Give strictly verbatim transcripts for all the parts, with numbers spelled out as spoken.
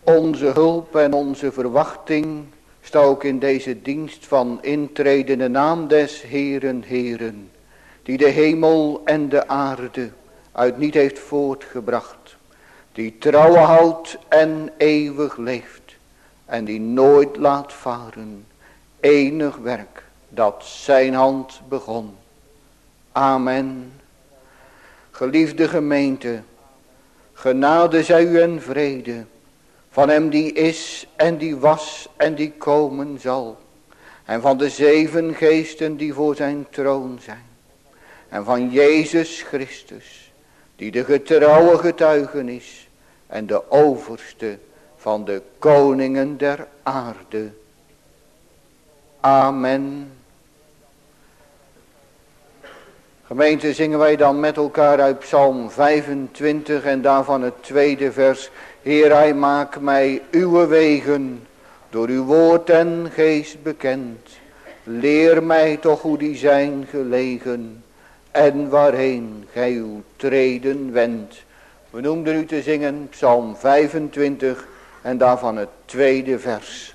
Onze hulp en onze verwachting sta ook in deze dienst van intrede in de naam des Heeren, Heeren, die de hemel en de aarde uit niet heeft voortgebracht, die trouw houdt en eeuwig leeft en die nooit laat varen enig werk dat zijn hand begon. Amen. Geliefde gemeente, genade zij u en vrede van hem die is en die was en die komen zal. En van de zeven geesten die voor zijn troon zijn. En van Jezus Christus, die de getrouwe getuige is en de overste van de koningen der aarde. Amen. Gemeente, zingen wij dan met elkaar uit Psalm vijfentwintig en daarvan het tweede vers. Heer, hij maakt mij uw wegen, door uw woord en geest bekend. Leer mij toch hoe die zijn gelegen, en waarheen gij uw treden wendt. We noemden u te zingen Psalm vijfentwintig en daarvan het tweede vers.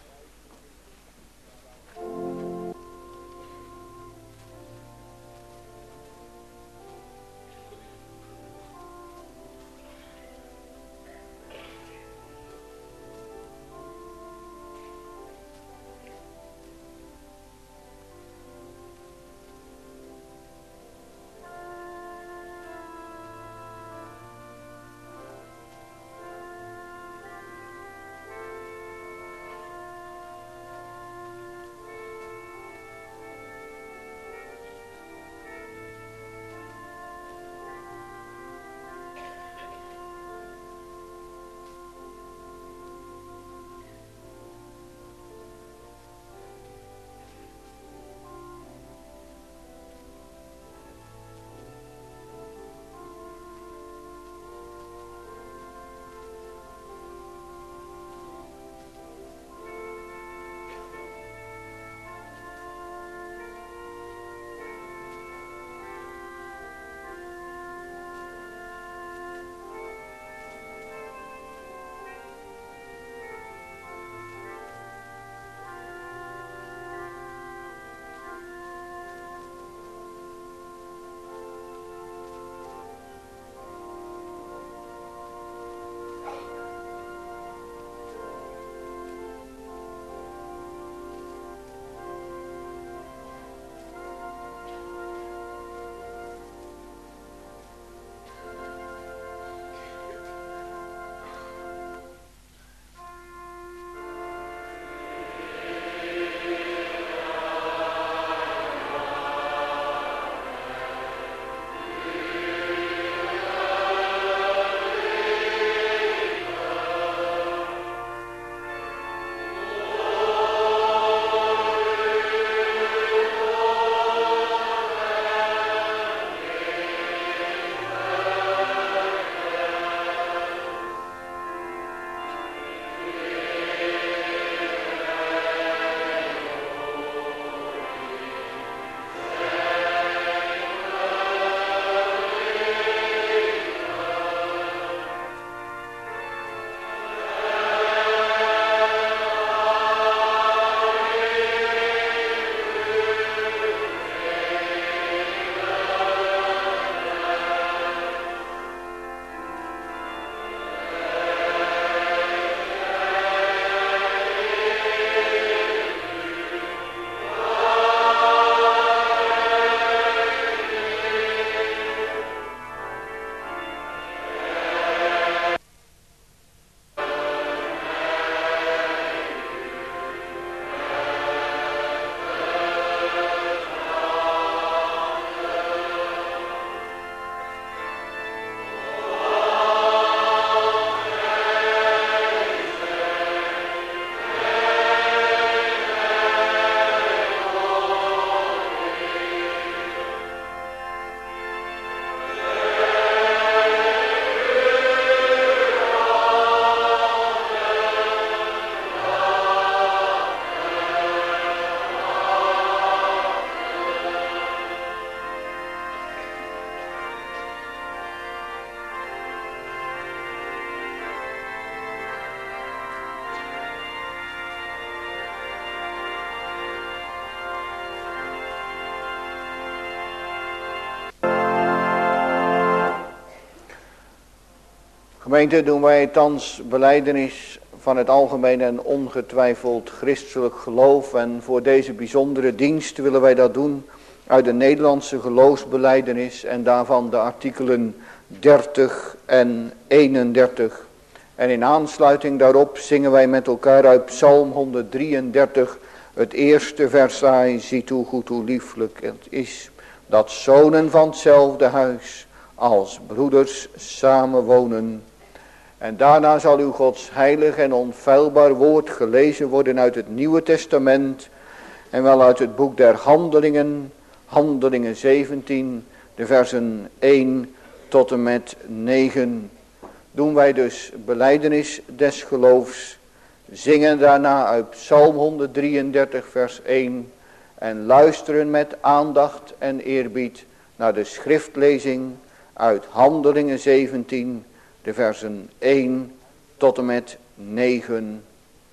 Gemeente, doen wij thans belijdenis van het algemeen en ongetwijfeld christelijk geloof. En voor deze bijzondere dienst willen wij dat doen uit de Nederlandse geloofsbelijdenis en daarvan de artikelen dertig en eenendertig. En in aansluiting daarop zingen wij met elkaar uit Psalm honderddrieëndertig het eerste versaai. Ziet hoe goed, hoe lieflijk het is dat zonen van hetzelfde huis als broeders samenwonen. En daarna zal uw Gods heilig en onfeilbaar woord gelezen worden uit het Nieuwe Testament. En wel uit het boek der Handelingen, Handelingen zeventien, de versen één tot en met negen. Doen wij dus belijdenis des geloofs, zingen daarna uit Psalm honderddrieëndertig vers één en luisteren met aandacht en eerbied naar de schriftlezing uit Handelingen zeventien, de versen één tot en met negen.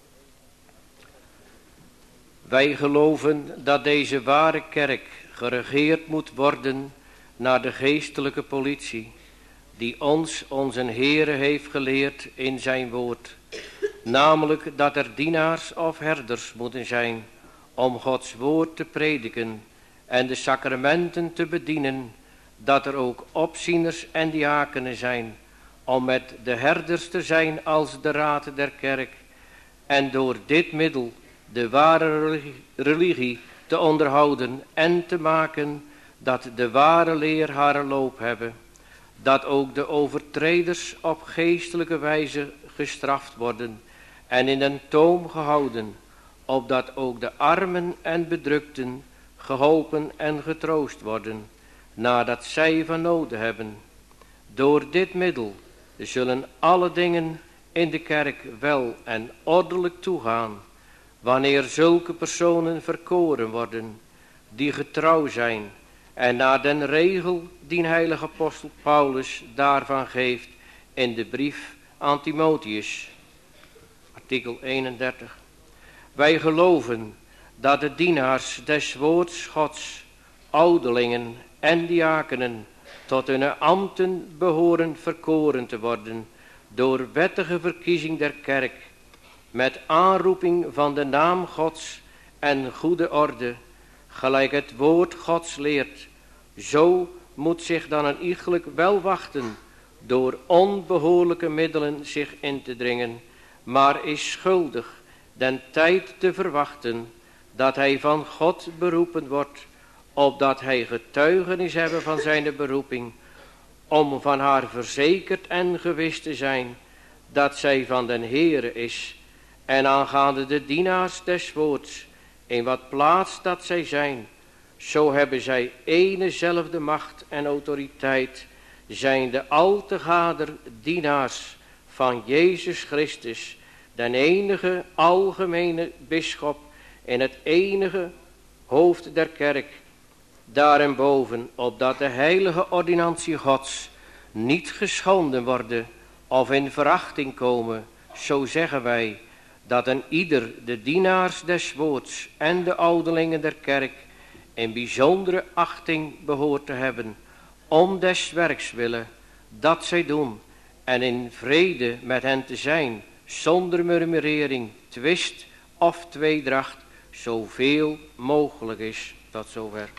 Wij geloven dat deze ware kerk geregeerd moet worden naar de geestelijke politie, die ons onze Heere heeft geleerd in zijn woord. Namelijk dat er dienaars of herders moeten zijn om Gods woord te prediken en de sacramenten te bedienen, dat er ook opzieners en diakenen zijn om met de herders te zijn als de raad der kerk en door dit middel de ware religie te onderhouden en te maken dat de ware leer haar loop hebben, dat ook de overtreders op geestelijke wijze gestraft worden en in een toom gehouden, opdat ook de armen en bedrukten geholpen en getroost worden, nadat zij van noden hebben. Door dit middel zullen alle dingen in de kerk wel en ordelijk toegaan, wanneer zulke personen verkoren worden, die getrouw zijn en naar den regel die heilige apostel Paulus daarvan geeft in de brief aan Timotheus, artikel eenendertig. Wij geloven dat de dienaars des woords Gods, ouderlingen en diakenen, tot hun ambten behoren verkoren te worden door wettige verkiezing der kerk, met aanroeping van de naam Gods en goede orde, gelijk het woord Gods leert. Zo moet zich dan een iegelijk wel wachten door onbehoorlijke middelen zich in te dringen, maar is schuldig den tijd te verwachten dat hij van God beroepen wordt, opdat hij getuigenis hebben van zijn beroeping, om van haar verzekerd en gewis te zijn dat zij van den Heere is. En aangaande de dienaars des woords, in wat plaats dat zij zijn, zo hebben zij enezelfde macht en autoriteit, zijn de al te gader dienaars van Jezus Christus, den enige algemene bisschop en het enige hoofd der kerk. Daarenboven, opdat de heilige ordinantie Gods niet geschonden worden of in verachting komen, zo zeggen wij dat een ieder de dienaars des woords en de ouderlingen der kerk in bijzondere achting behoort te hebben, om des werks willen dat zij doen en in vrede met hen te zijn, zonder murmurering, twist of tweedracht, zoveel mogelijk is. Tot zover.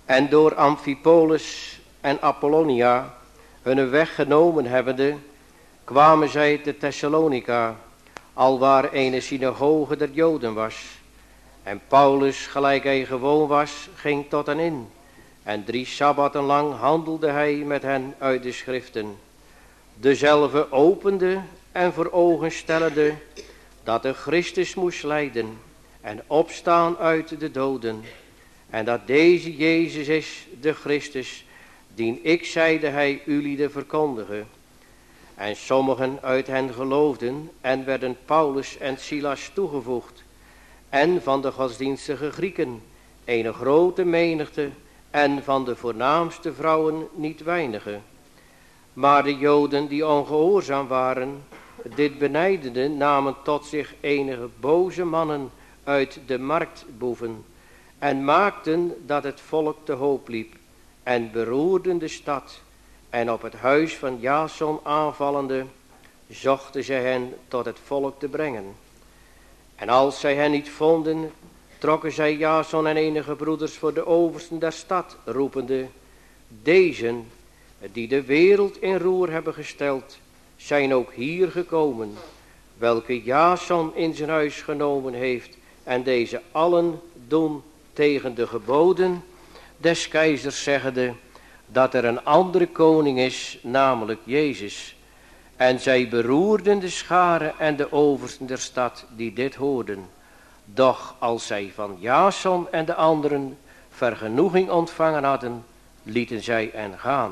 En door Amphipolis en Apollonia hun weg genomen hebbende, kwamen zij te Thessalonica, alwaar een synagoge der Joden was. En Paulus, gelijk hij gewoon was, ging tot hen in. En drie sabbaten lang handelde hij met hen uit de schriften. Dezelfde opende en voor ogen stellende dat de Christus moest lijden en opstaan uit de doden. En dat deze Jezus is de Christus, dien ik, zeide hij, ulieden verkondigen. En sommigen uit hen geloofden en werden Paulus en Silas toegevoegd. En van de godsdienstige Grieken een grote menigte en van de voornaamste vrouwen niet weinige. Maar de Joden die ongehoorzaam waren, dit benijdende, namen tot zich enige boze mannen uit de marktboeven en maakten dat het volk te hoop liep en beroerden de stad. En op het huis van Jason aanvallende, zochten zij hen tot het volk te brengen. En als zij hen niet vonden, trokken zij Jason en enige broeders voor de oversten der stad, roepende: deze, die de wereld in roer hebben gesteld, zijn ook hier gekomen, welke Jason in zijn huis genomen heeft, en deze allen doen tegen de geboden des keizers, zeggende dat er een andere koning is, namelijk Jezus. En zij beroerden de scharen en de oversten der stad die dit hoorden. Doch als zij van Jason en de anderen vergenoeging ontvangen hadden, lieten zij hen gaan.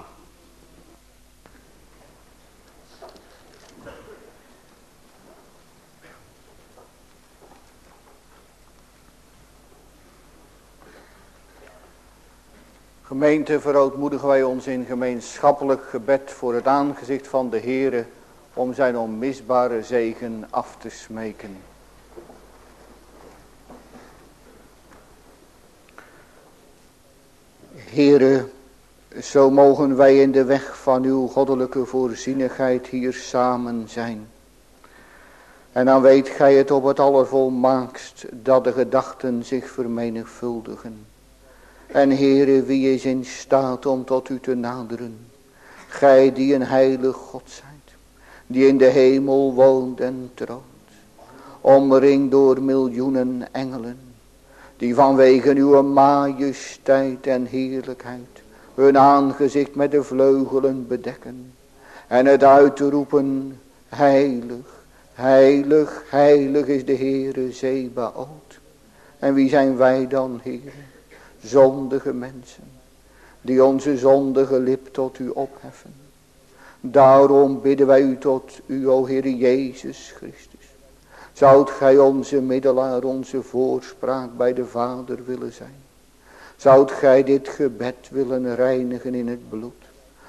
Gemeente, verootmoedigen wij ons in gemeenschappelijk gebed voor het aangezicht van de Heere, om zijn onmisbare zegen af te smeken. Heere, zo mogen wij in de weg van uw goddelijke voorzienigheid hier samen zijn. En dan weet gij het op het allervolmaakst dat de gedachten zich vermenigvuldigen. En Heere, wie is in staat om tot u te naderen? Gij die een heilig God zijt, die in de hemel woont en troont, omringd door miljoenen engelen, die vanwege uw majesteit en heerlijkheid hun aangezicht met de vleugelen bedekken en het uitroepen: heilig, heilig, heilig is de Heere Zebaoth. En wie zijn wij dan, Heere? Zondige mensen, die onze zondige lip tot u opheffen. Daarom bidden wij u tot u, o Heer Jezus Christus. Zoudt gij onze middelaar, onze voorspraak bij de Vader willen zijn? Zoudt gij dit gebed willen reinigen in het bloed?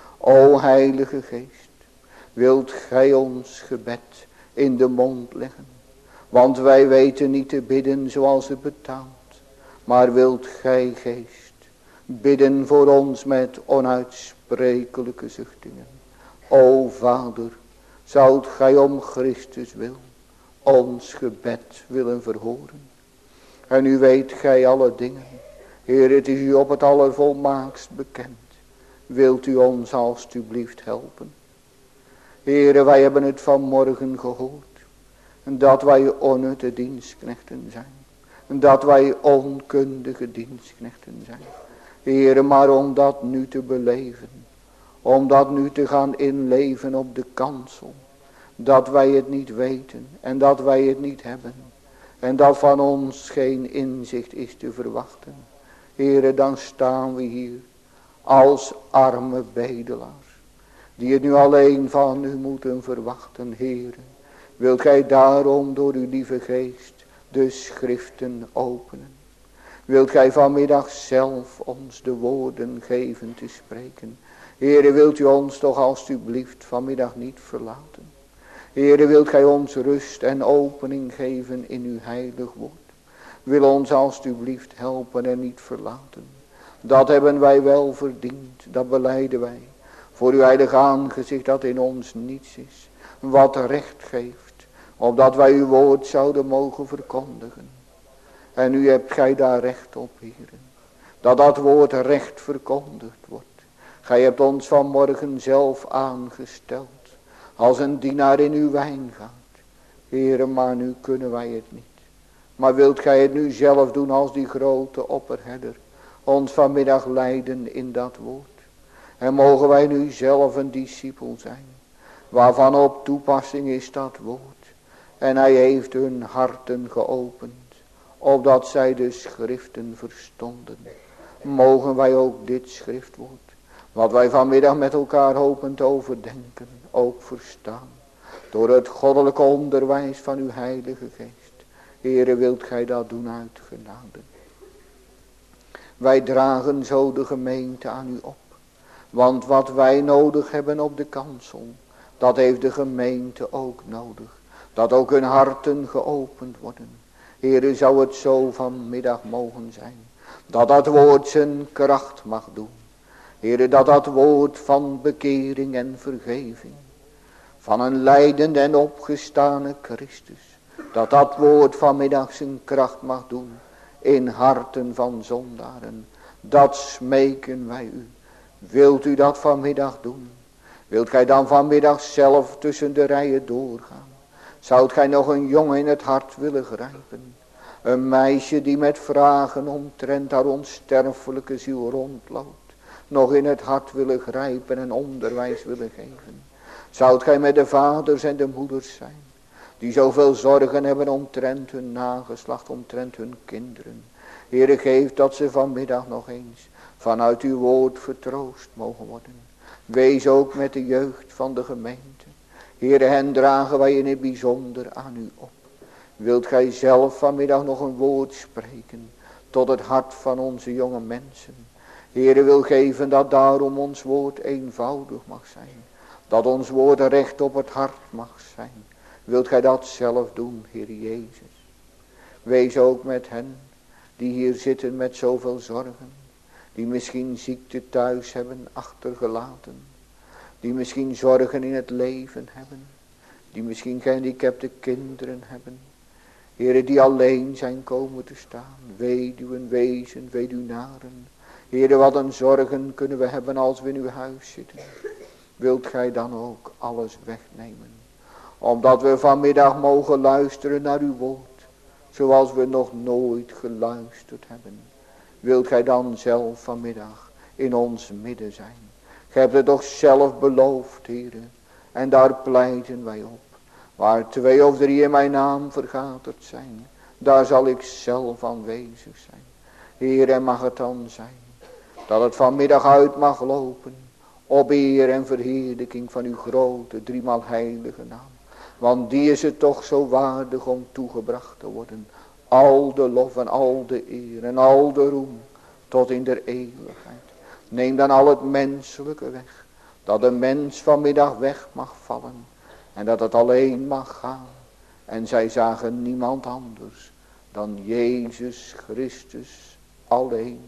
O Heilige Geest, wilt gij ons gebed in de mond leggen? Want wij weten niet te bidden zoals het betaamt. Maar wilt gij, Geest, bidden voor ons met onuitsprekelijke zuchtingen. O Vader, zoudt gij om Christus wil ons gebed willen verhoren? En u weet gij alle dingen. Heer, het is u op het allervolmaakst bekend. Wilt u ons alstublieft helpen? Heere, wij hebben het vanmorgen gehoord. Dat wij onnutte dienstknechten zijn. Dat wij onkundige dienstknechten zijn. Heere, maar om dat nu te beleven. Om dat nu te gaan inleven op de kansel. Dat wij het niet weten. En dat wij het niet hebben. En dat van ons geen inzicht is te verwachten. Heere, dan staan we hier. Als arme bedelaars. Die het nu alleen van u moeten verwachten. Heere, wilt gij daarom door uw lieve geest de schriften openen. Wilt gij vanmiddag zelf ons de woorden geven te spreken. Heere, wilt u ons toch alstublieft vanmiddag niet verlaten. Heere, wilt gij ons rust en opening geven in uw heilig woord. Wil ons alstublieft helpen en niet verlaten. Dat hebben wij wel verdiend, dat belijden wij. Voor uw heilig aangezicht dat in ons niets is. Wat recht geeft. Opdat wij uw woord zouden mogen verkondigen. En u hebt gij daar recht op, Heere. Dat dat woord recht verkondigd wordt. Gij hebt ons vanmorgen zelf aangesteld. Als een dienaar in uw wijngaard. Heere, maar nu kunnen wij het niet. Maar wilt gij het nu zelf doen als die grote opperherder. Ons vanmiddag leiden in dat woord. En mogen wij nu zelf een discipel zijn. Waarvan op toepassing is dat woord. En hij heeft hun harten geopend. Opdat zij de schriften verstonden. Mogen wij ook dit schriftwoord. Wat wij vanmiddag met elkaar hopen te overdenken. Ook verstaan. Door het goddelijke onderwijs van uw heilige geest. Heere, wilt gij dat doen uit genade. Wij dragen zo de gemeente aan u op. Want wat wij nodig hebben op de kansel. Dat heeft de gemeente ook nodig. Dat ook hun harten geopend worden. Heere, zou het zo vanmiddag mogen zijn. Dat dat woord zijn kracht mag doen. Heere, dat dat woord van bekering en vergeving. Van een lijdende en opgestane Christus. Dat dat woord vanmiddag zijn kracht mag doen. In harten van zondaren. Dat smeken wij u. Wilt u dat vanmiddag doen? Wilt gij dan vanmiddag zelf tussen de rijen doorgaan? Zoudt gij nog een jongen in het hart willen grijpen? Een meisje die met vragen omtrent haar onsterfelijke ziel rondloopt. Nog in het hart willen grijpen en onderwijs willen geven. Zoudt gij met de vaders en de moeders zijn. Die zoveel zorgen hebben omtrent hun nageslacht, omtrent hun kinderen. Heere, geef dat ze vanmiddag nog eens vanuit uw woord vertroost mogen worden. Wees ook met de jeugd van de gemeente. Heere, hen dragen wij in het bijzonder aan u op. Wilt gij zelf vanmiddag nog een woord spreken tot het hart van onze jonge mensen. Heere, wil geven dat daarom ons woord eenvoudig mag zijn. Dat ons woord recht op het hart mag zijn. Wilt gij dat zelf doen, Heer Jezus. Wees ook met hen die hier zitten met zoveel zorgen. Die misschien ziekte thuis hebben achtergelaten. Die misschien zorgen in het leven hebben. Die misschien gehandicapte kinderen hebben. Heere, die alleen zijn komen te staan. Weduwen, wezen, weduwnaren. Heere, wat een zorgen kunnen we hebben als we in uw huis zitten. Wilt gij dan ook alles wegnemen. Omdat we vanmiddag mogen luisteren naar uw woord. Zoals we nog nooit geluisterd hebben. Wilt gij dan zelf vanmiddag in ons midden zijn. Gij hebt het toch zelf beloofd, Heere. En daar pleiten wij op. Waar twee of drie in mijn naam vergaderd zijn. Daar zal ik zelf aanwezig zijn. Heer, en mag het dan zijn. Dat het vanmiddag uit mag lopen. Op eer en verheerlijking van uw grote driemaal heilige naam. Want die is het toch zo waardig om toegebracht te worden. Al de lof en al de eer en al de roem. Tot in der eeuwigheid. Neem dan al het menselijke weg. Dat de mens vanmiddag weg mag vallen. En dat het alleen mag gaan. En zij zagen niemand anders dan Jezus Christus alleen.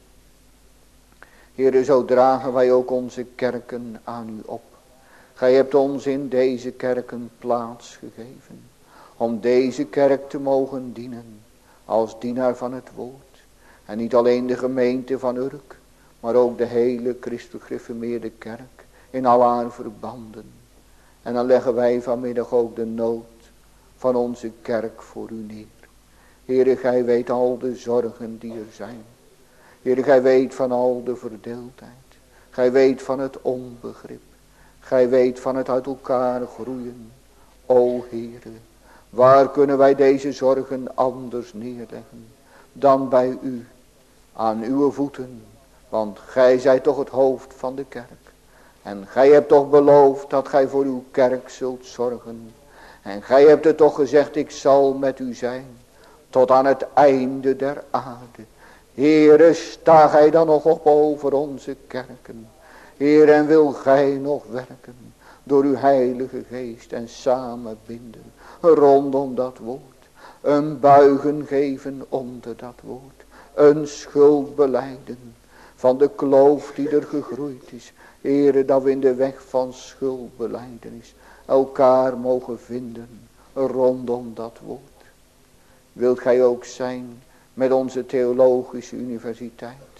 Heere, zo dragen wij ook onze kerken aan u op. Gij hebt ons in deze kerken plaats gegeven. Om deze kerk te mogen dienen. Als dienaar van het woord. En niet alleen de gemeente van Urk. Maar ook de hele Christelijk gereformeerde kerk. In al haar verbanden. En dan leggen wij vanmiddag ook de nood van onze kerk voor u neer. Heere, gij weet al de zorgen die er zijn. Heere, gij weet van al de verdeeldheid. Gij weet van het onbegrip. Gij weet van het uit elkaar groeien. O Heere, waar kunnen wij deze zorgen anders neerleggen dan bij u, aan uw voeten. Want gij zijt toch het hoofd van de kerk. En gij hebt toch beloofd dat gij voor uw kerk zult zorgen. En gij hebt het toch gezegd, ik zal met u zijn. Tot aan het einde der aarde. Heere, sta gij dan nog op over onze kerken. Heer, en wil gij nog werken. Door uw heilige geest en samenbinden. Rondom dat woord. Een buigen geven onder dat woord. Een schuld belijden. Van de kloof die er gegroeid is. Heere, dat we in de weg van schuldbelijdenis elkaar mogen vinden rondom dat woord. Wilt gij ook zijn met onze theologische universiteit.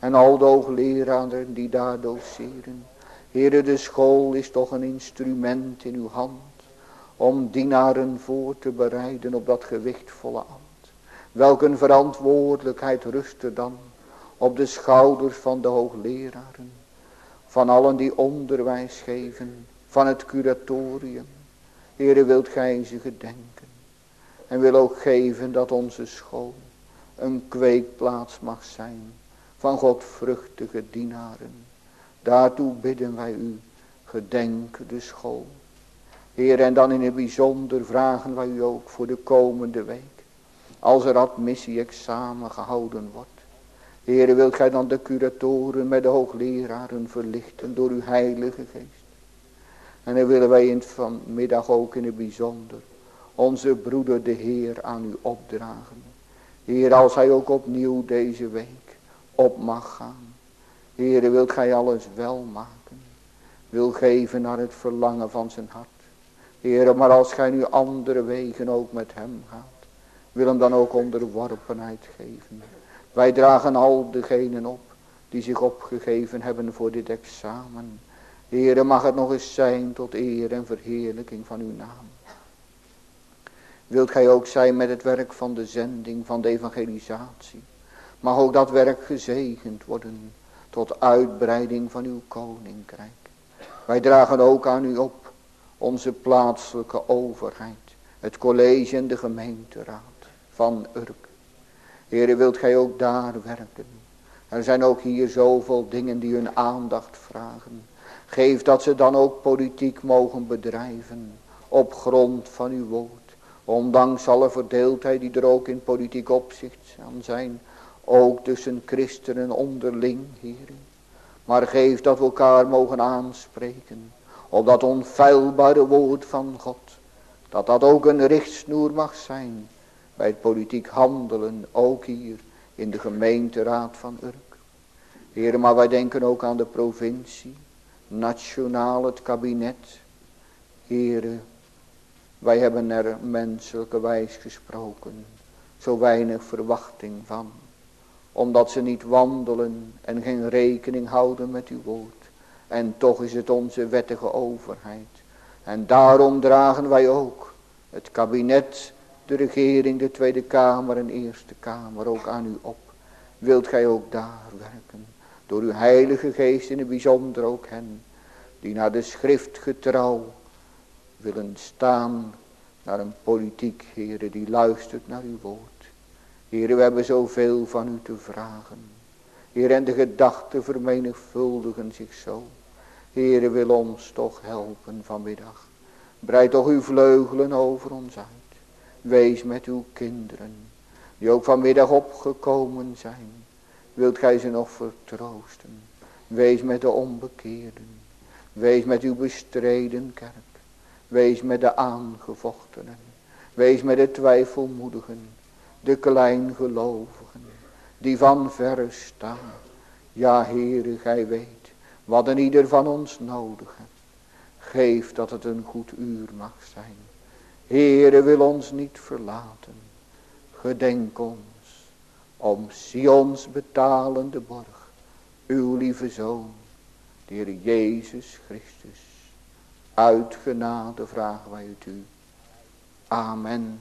En al de hoogleraren die daar doceren. Heere, de school is toch een instrument in uw hand. Om dienaren voor te bereiden op dat gewichtvolle ambt. Welk een verantwoordelijkheid rust er dan op de schouders van de hoogleraren. Van allen die onderwijs geven. Van het curatorium. Heere, wilt gij ze gedenken. En wil ook geven dat onze school een kweekplaats mag zijn. Van godvruchtige dienaren. Daartoe bidden wij u. Gedenk de school. Heer, en dan in het bijzonder vragen wij u ook voor de komende week. Als er admissie-examen gehouden wordt. Heer, wilt gij dan de curatoren met de hoogleraren verlichten door uw heilige geest. En dan willen wij in het vanmiddag ook in het bijzonder onze broeder de Heer aan u opdragen. Heer, als hij ook opnieuw deze week op mag gaan. Heer, wilt gij alles wel maken. Wil geven naar het verlangen van zijn hart. Heer, maar als gij nu andere wegen ook met hem gaat. Wil hem dan ook onderworpenheid geven. Wij dragen al degenen op die zich opgegeven hebben voor dit examen. Heere, mag het nog eens zijn tot eer en verheerlijking van uw naam. Wilt gij ook zijn met het werk van de zending, van de evangelisatie. Mag ook dat werk gezegend worden tot uitbreiding van uw koninkrijk. Wij dragen ook aan u op onze plaatselijke overheid. Het college en de gemeenteraad van Urk. Heere, wilt gij ook daar werken. Er zijn ook hier zoveel dingen die hun aandacht vragen. Geef dat ze dan ook politiek mogen bedrijven. Op grond van uw woord. Ondanks alle verdeeldheid die er ook in politiek opzicht aan zijn. Ook tussen christenen onderling, Heere. Maar geef dat we elkaar mogen aanspreken. Op dat onfeilbare woord van God. Dat dat ook een richtsnoer mag zijn. Bij het politiek handelen, ook hier in de gemeenteraad van Urk. Heere, maar wij denken ook aan de provincie. Nationaal het kabinet. Heere, wij hebben er menselijke wijs gesproken. Zo weinig verwachting van. Omdat ze niet wandelen en geen rekening houden met uw woord. En toch is het onze wettige overheid. En daarom dragen wij ook het kabinet, de regering, de Tweede Kamer en Eerste Kamer ook aan u op. Wilt gij ook daar werken. Door uw heilige geest in het bijzonder ook hen. Die naar de schrift getrouw willen staan. Naar een politiek, Heere, die luistert naar uw woord. Heere, we hebben zoveel van u te vragen. Heere, en de gedachten vermenigvuldigen zich zo. Heere, wil ons toch helpen vanmiddag. Breid toch uw vleugelen over ons uit. Wees met uw kinderen, die ook vanmiddag opgekomen zijn. Wilt gij ze nog vertroosten. Wees met de onbekeerden. Wees met uw bestreden kerk. Wees met de aangevochtenen. Wees met de twijfelmoedigen. De kleingelovigen. Die van verre staan. Ja, Heere, gij weet wat een ieder van ons nodig heeft. Geef dat het een goed uur mag zijn. Heere, wil ons niet verlaten. Gedenk ons om Sions betalende borg. Uw lieve Zoon, de Heer Jezus Christus. Uit genade vragen wij het u. Amen.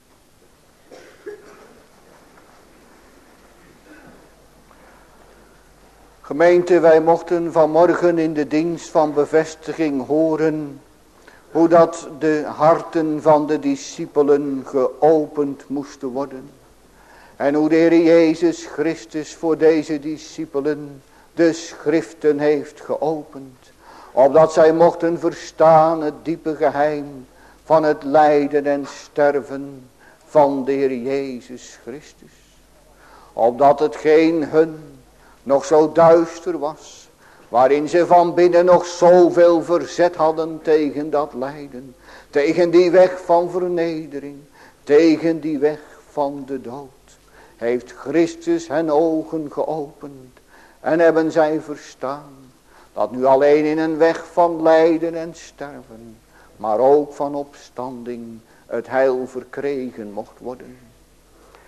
Gemeente, wij mochten vanmorgen in de dienst van bevestiging horen hoe dat de harten van de discipelen geopend moesten worden. En hoe de Heer Jezus Christus voor deze discipelen de schriften heeft geopend. Opdat zij mochten verstaan het diepe geheim van het lijden en sterven van de Heer Jezus Christus. Opdat hetgeen hun nog zo duister was, waarin ze van binnen nog zoveel verzet hadden tegen dat lijden. Tegen die weg van vernedering. Tegen die weg van de dood. Heeft Christus hen ogen geopend. En hebben zij verstaan. Dat nu alleen in een weg van lijden en sterven. Maar ook van opstanding het heil verkregen mocht worden.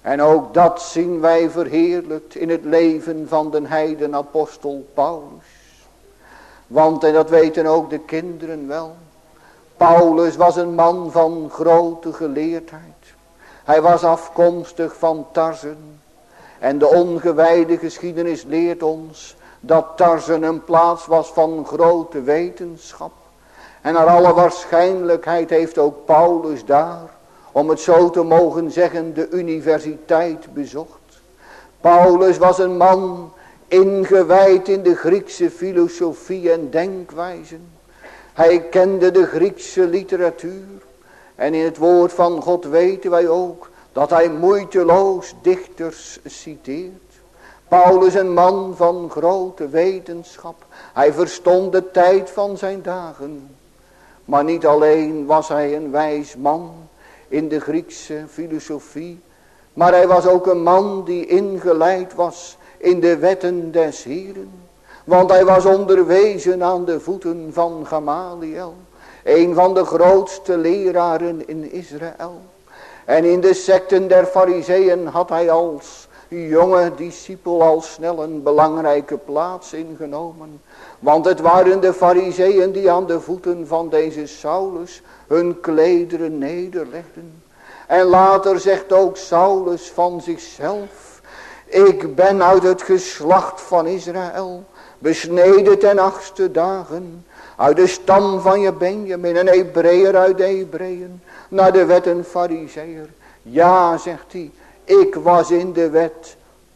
En ook dat zien wij verheerlijkt in het leven van de heidenapostel Paulus. Want, en dat weten ook de kinderen wel, Paulus was een man van grote geleerdheid. Hij was afkomstig van Tarsen. En de ongewijde geschiedenis leert ons dat Tarsen een plaats was van grote wetenschap. En naar alle waarschijnlijkheid heeft ook Paulus daar, om het zo te mogen zeggen, de universiteit bezocht. Paulus was een man ingewijd in de Griekse filosofie en denkwijzen. Hij kende de Griekse literatuur. En in het woord van God weten wij ook dat hij moeiteloos dichters citeert. Paulus een man van grote wetenschap. Hij verstond de tijd van zijn dagen. Maar niet alleen was hij een wijs man in de Griekse filosofie. Maar hij was ook een man die ingeleid was in de wetten des Heren. Want hij was onderwezen aan de voeten van Gamaliel. Een van de grootste leraren in Israël. En in de secten der Farizeeën had hij als jonge discipel al snel een belangrijke plaats ingenomen. Want het waren de Farizeeën die aan de voeten van deze Saulus hun klederen nederlegden. En later zegt ook Saulus van zichzelf: ik ben uit het geslacht van Israël, besneden ten achtste dagen, uit de stam van je Benjamin, een Hebreeër uit de Hebreeën, naar de wet een Farizeeër. Ja, zegt hij, ik was in de wet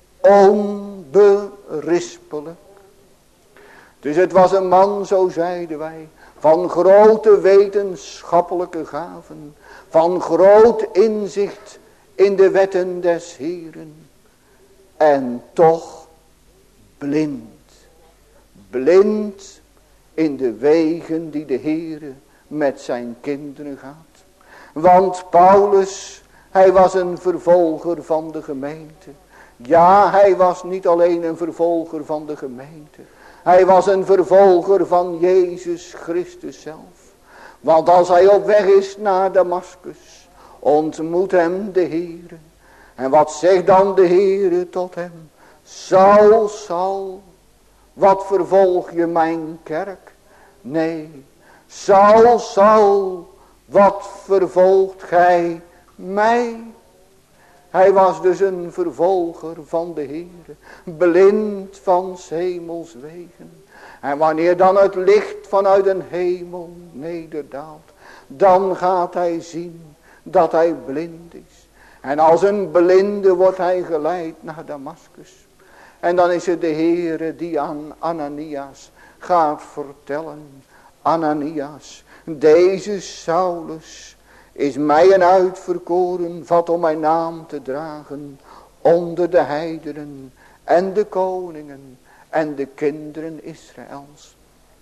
onberispelijk. Dus het was een man, zo zeiden wij, van grote wetenschappelijke gaven, van groot inzicht in de wetten des Heren. En toch blind. Blind in de wegen die de Heere met zijn kinderen gaat. Want Paulus, hij was een vervolger van de gemeente. Ja, hij was niet alleen een vervolger van de gemeente. Hij was een vervolger van Jezus Christus zelf. Want als hij op weg is naar Damaskus, ontmoet hem de Heere. En wat zegt dan de Heere tot hem? Saul, Saul, wat vervolg je mijn kerk? Nee, Saul, Saul, wat vervolgt gij mij? Hij was dus een vervolger van de Heere, blind van 's hemels wegen. En wanneer dan het licht vanuit een hemel nederdaalt, dan gaat hij zien dat hij blind is. En als een blinde wordt hij geleid naar Damaskus. En dan is het de Heere die aan Ananias gaat vertellen: Ananias, deze Saulus is mij een uitverkoren vat om mijn naam te dragen onder de heidenen en de koningen en de kinderen Israëls.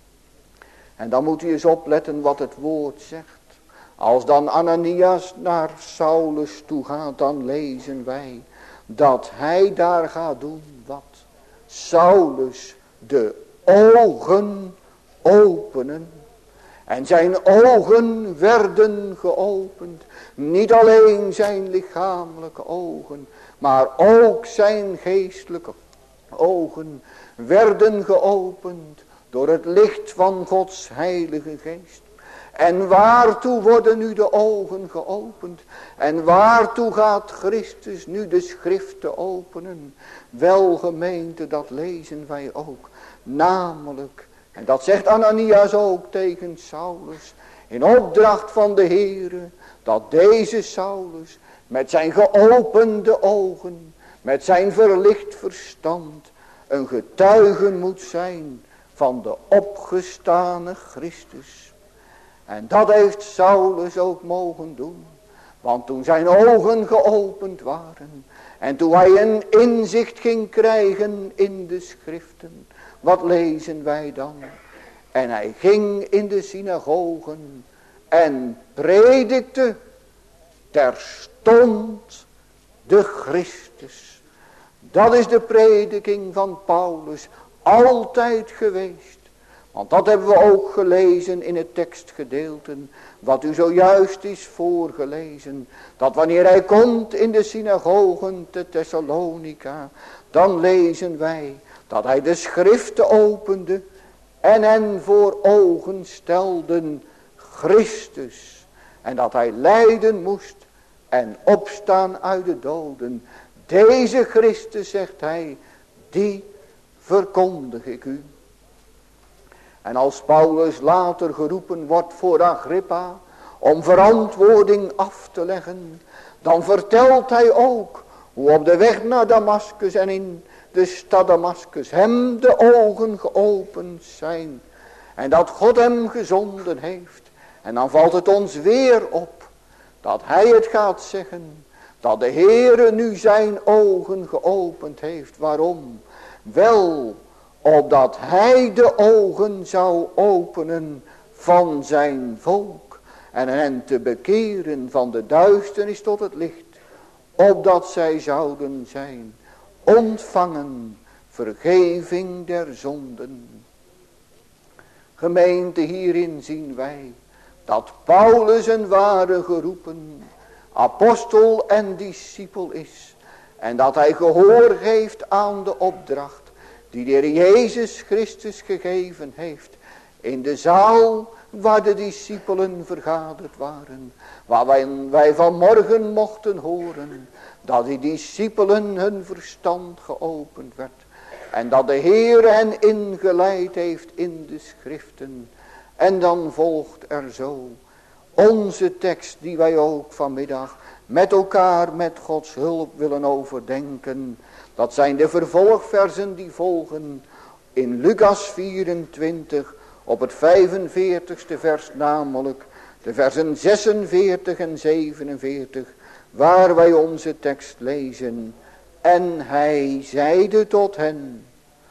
En dan moet u eens opletten wat het woord zegt. Als dan Ananias naar Saulus toe gaat, dan lezen wij dat hij daar gaat doen wat? Saulus de ogen openen. En zijn ogen werden geopend. Niet alleen zijn lichamelijke ogen, maar ook zijn geestelijke ogen werden geopend door het licht van Gods heilige geest. En waartoe worden nu de ogen geopend? En waartoe gaat Christus nu de schriften openen? Wel, gemeente, dat lezen wij ook. Namelijk, en dat zegt Ananias ook tegen Saulus, in opdracht van de Heere, dat deze Saulus met zijn geopende ogen, met zijn verlicht verstand, een getuige moet zijn van de opgestane Christus. En dat heeft Saulus ook mogen doen. Want toen zijn ogen geopend waren, en toen hij een inzicht ging krijgen in de schriften, wat lezen wij dan? En hij ging in de synagogen en predikte terstond de Christus. Dat is de prediking van Paulus altijd geweest. Want dat hebben we ook gelezen in het tekstgedeelte, wat u zojuist is voorgelezen. Dat wanneer hij komt in de synagogen te Thessalonica, dan lezen wij dat hij de schriften opende en hen voor ogen stelden Christus. En dat hij lijden moest en opstaan uit de doden. Deze Christus, zegt hij, die verkondig ik u. En als Paulus later geroepen wordt voor Agrippa om verantwoording af te leggen, dan vertelt hij ook hoe op de weg naar Damaskus en in de stad Damaskus hem de ogen geopend zijn. En dat God hem gezonden heeft. En dan valt het ons weer op dat hij het gaat zeggen, dat de Heere nu zijn ogen geopend heeft. Waarom? Wel, opdat hij de ogen zou openen van zijn volk en hen te bekeren van de duisternis tot het licht, opdat zij zouden zijn ontvangen vergeving der zonden. Gemeente, hierin zien wij dat Paulus een ware geroepen apostel en discipel is. En dat hij gehoor geeft aan de opdracht die de Heer Jezus Christus gegeven heeft. In de zaal waar de discipelen vergaderd waren. Waar wij, wij vanmorgen mochten horen dat die discipelen hun verstand geopend werd. En dat de Heer hen ingeleid heeft in de schriften. En dan volgt er zo onze tekst die wij ook vanmiddag met elkaar met Gods hulp willen overdenken. Dat zijn de vervolgversen die volgen in Lucas vierentwintig op het vijfenveertigste vers, namelijk de versen zesenveertig en zevenenveertig, waar wij onze tekst lezen. En hij zeide tot hen,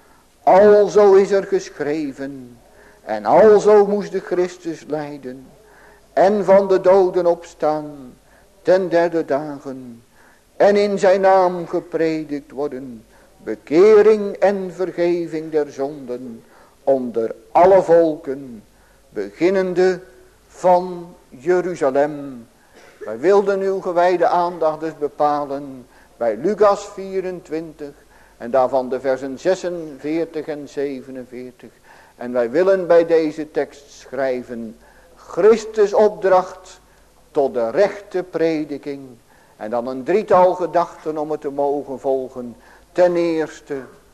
alzo is er geschreven, en alzo moest de Christus lijden, en van de doden opstaan ten derde dagen, en in zijn naam gepredikt worden, bekering en vergeving der zonden, onder alle volken, beginnende van Jeruzalem. Wij wilden uw gewijde aandacht dus bepalen bij Lucas vierentwintig en daarvan de versen zesenveertig en zevenenveertig. En wij willen bij deze tekst schrijven Christus opdracht tot de rechte prediking. En dan een drietal gedachten om het te mogen volgen. Ten eerste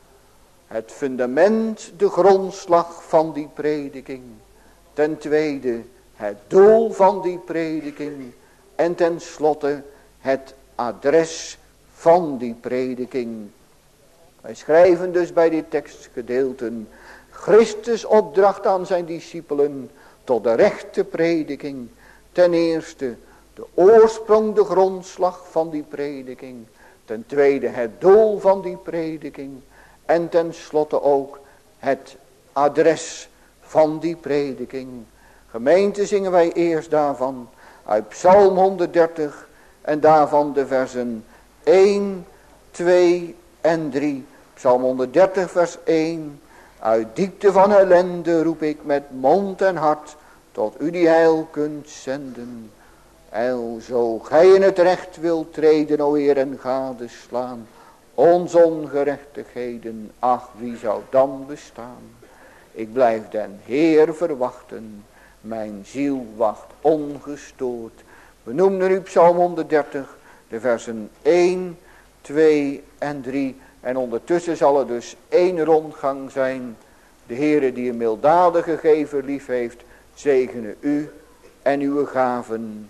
het fundament, de grondslag van die prediking. Ten tweede het doel van die prediking. En ten slotte het adres van die prediking. Wij schrijven dus bij dit tekstgedeelten Christus opdracht aan zijn discipelen tot de rechte prediking. Ten eerste de oorsprong, de grondslag van die prediking. Ten tweede het doel van die prediking. En ten slotte ook het adres van die prediking. Gemeente, zingen wij eerst daarvan uit Psalm honderddertig en daarvan de versen één, twee en drie. Psalm honderddertig vers één. Uit diepte van ellende roep ik met mond en hart tot u die heil kunt zenden. El, zo gij in het recht wilt treden, o Heer, en gadeslaan onze ongerechtigheden, ach, wie zou dan bestaan? Ik blijf den Heer verwachten, mijn ziel wacht ongestoord. We noemden nu Psalm honderddertig, de versen één, twee en drie. En ondertussen zal er dus één rondgang zijn. De Heere die een milddadige gever lief heeft, zegene u en uw gaven.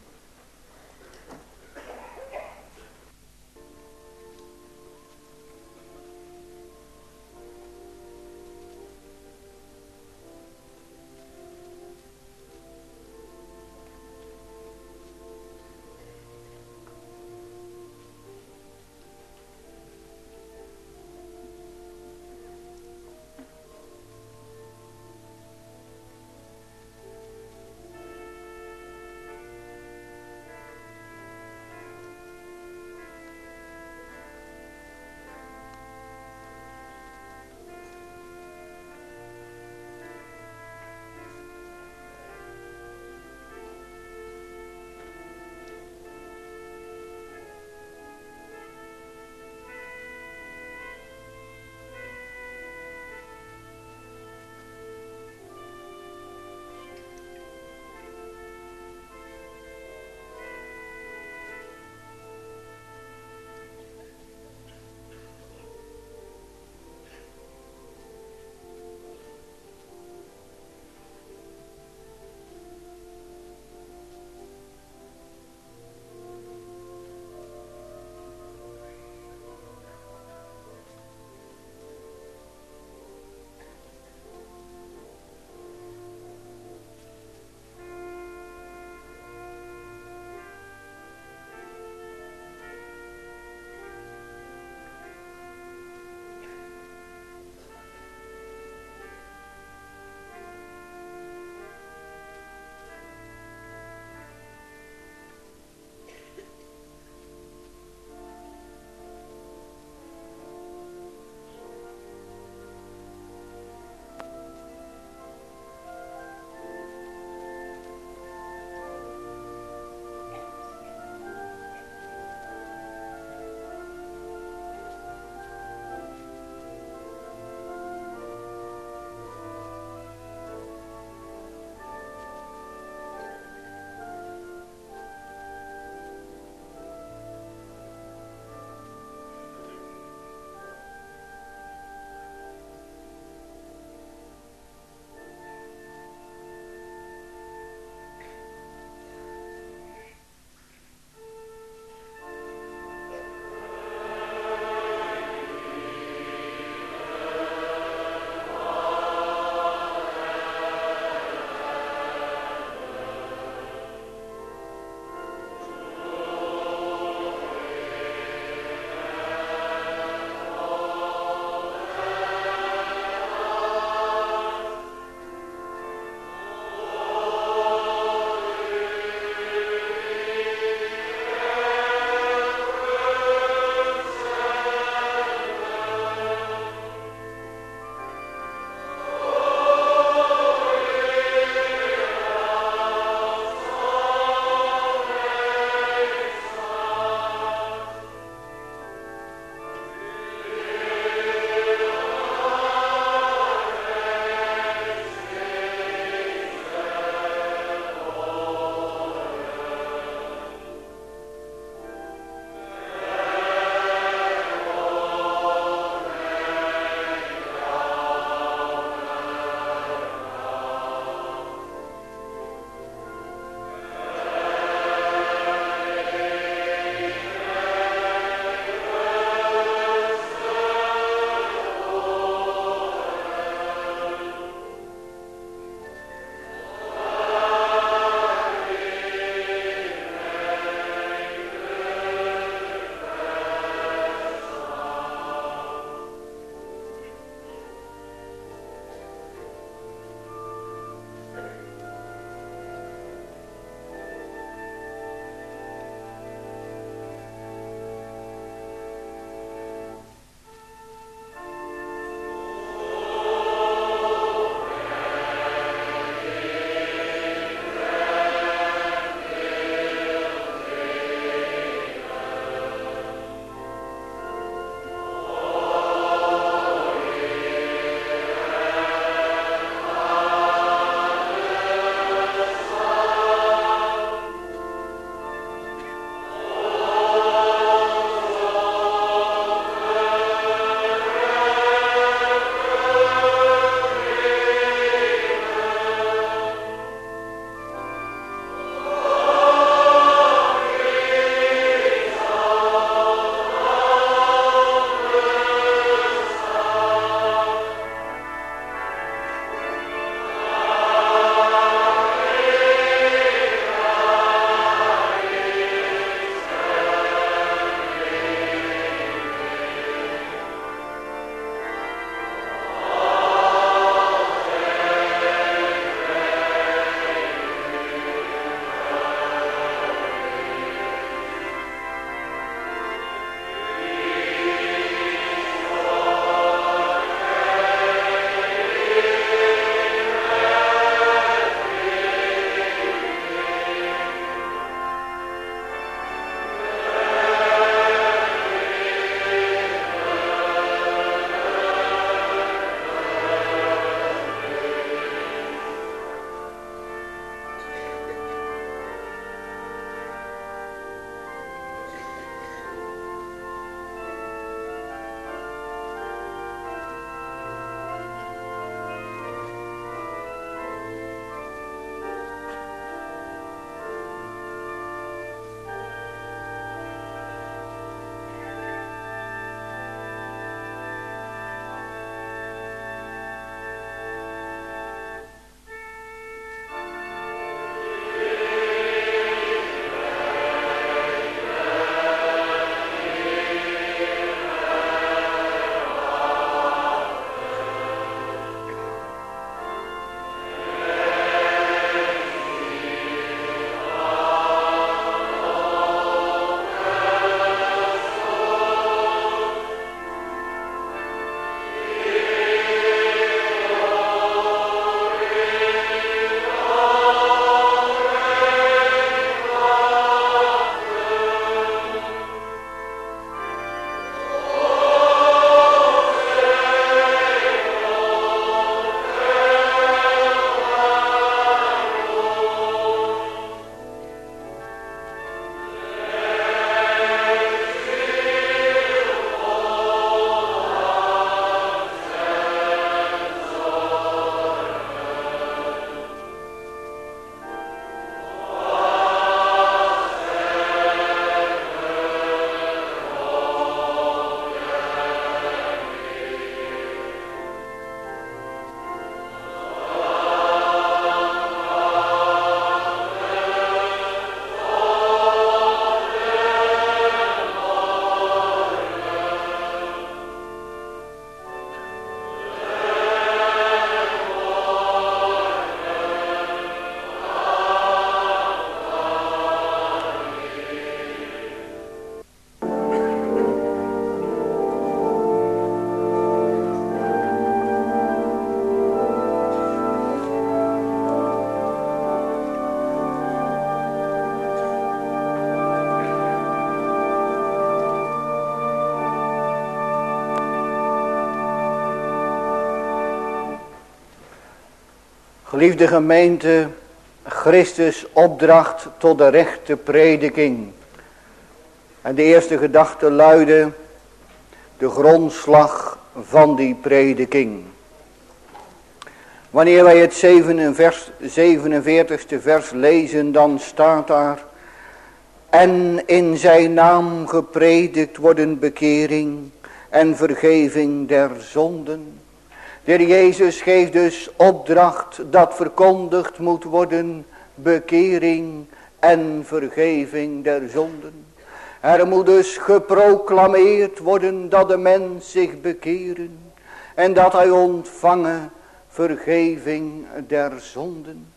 Geliefde gemeente, Christus opdracht tot de rechte prediking. En de eerste gedachte luidde de grondslag van die prediking. Wanneer wij het zevenenveertigste vers lezen, dan staat daar: en in zijn naam gepredikt worden bekering en vergeving der zonden. De Heer Jezus geeft dus opdracht dat verkondigd moet worden, bekering en vergeving der zonden. Er moet dus geproclameerd worden dat de mens zich bekeren en dat hij ontvangen vergeving der zonden.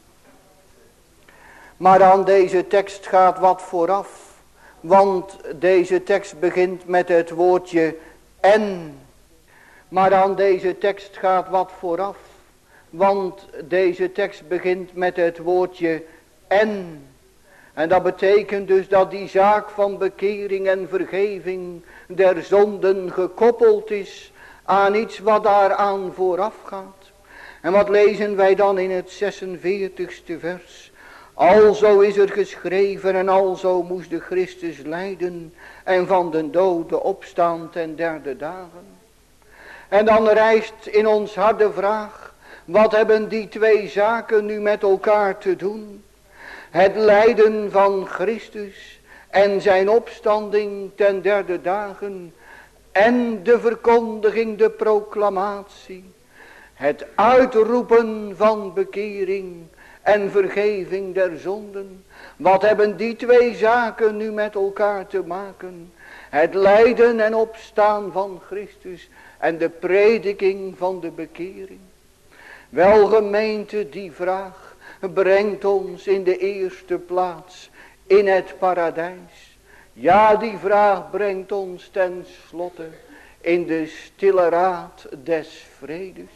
Maar aan deze tekst gaat wat vooraf, want deze tekst begint met het woordje en. Maar aan deze tekst gaat wat vooraf, want deze tekst begint met het woordje en. En dat betekent dus dat die zaak van bekering en vergeving der zonden gekoppeld is aan iets wat daaraan vooraf gaat. En wat lezen wij dan in het zesenveertigste vers? Alzo is er geschreven en alzo moest de Christus lijden en van den dode opstaan ten derde dagen. En dan rijst in ons hart de vraag, wat hebben die twee zaken nu met elkaar te doen? Het lijden van Christus en zijn opstanding ten derde dagen en de verkondiging, de proclamatie. Het uitroepen van bekering en vergeving der zonden. Wat hebben die twee zaken nu met elkaar te maken? Het lijden en opstaan van Christus en de prediking van de bekering. Wel gemeente, die vraag brengt ons in de eerste plaats in het paradijs. Ja, die vraag brengt ons ten slotte in de stille raad des vredes.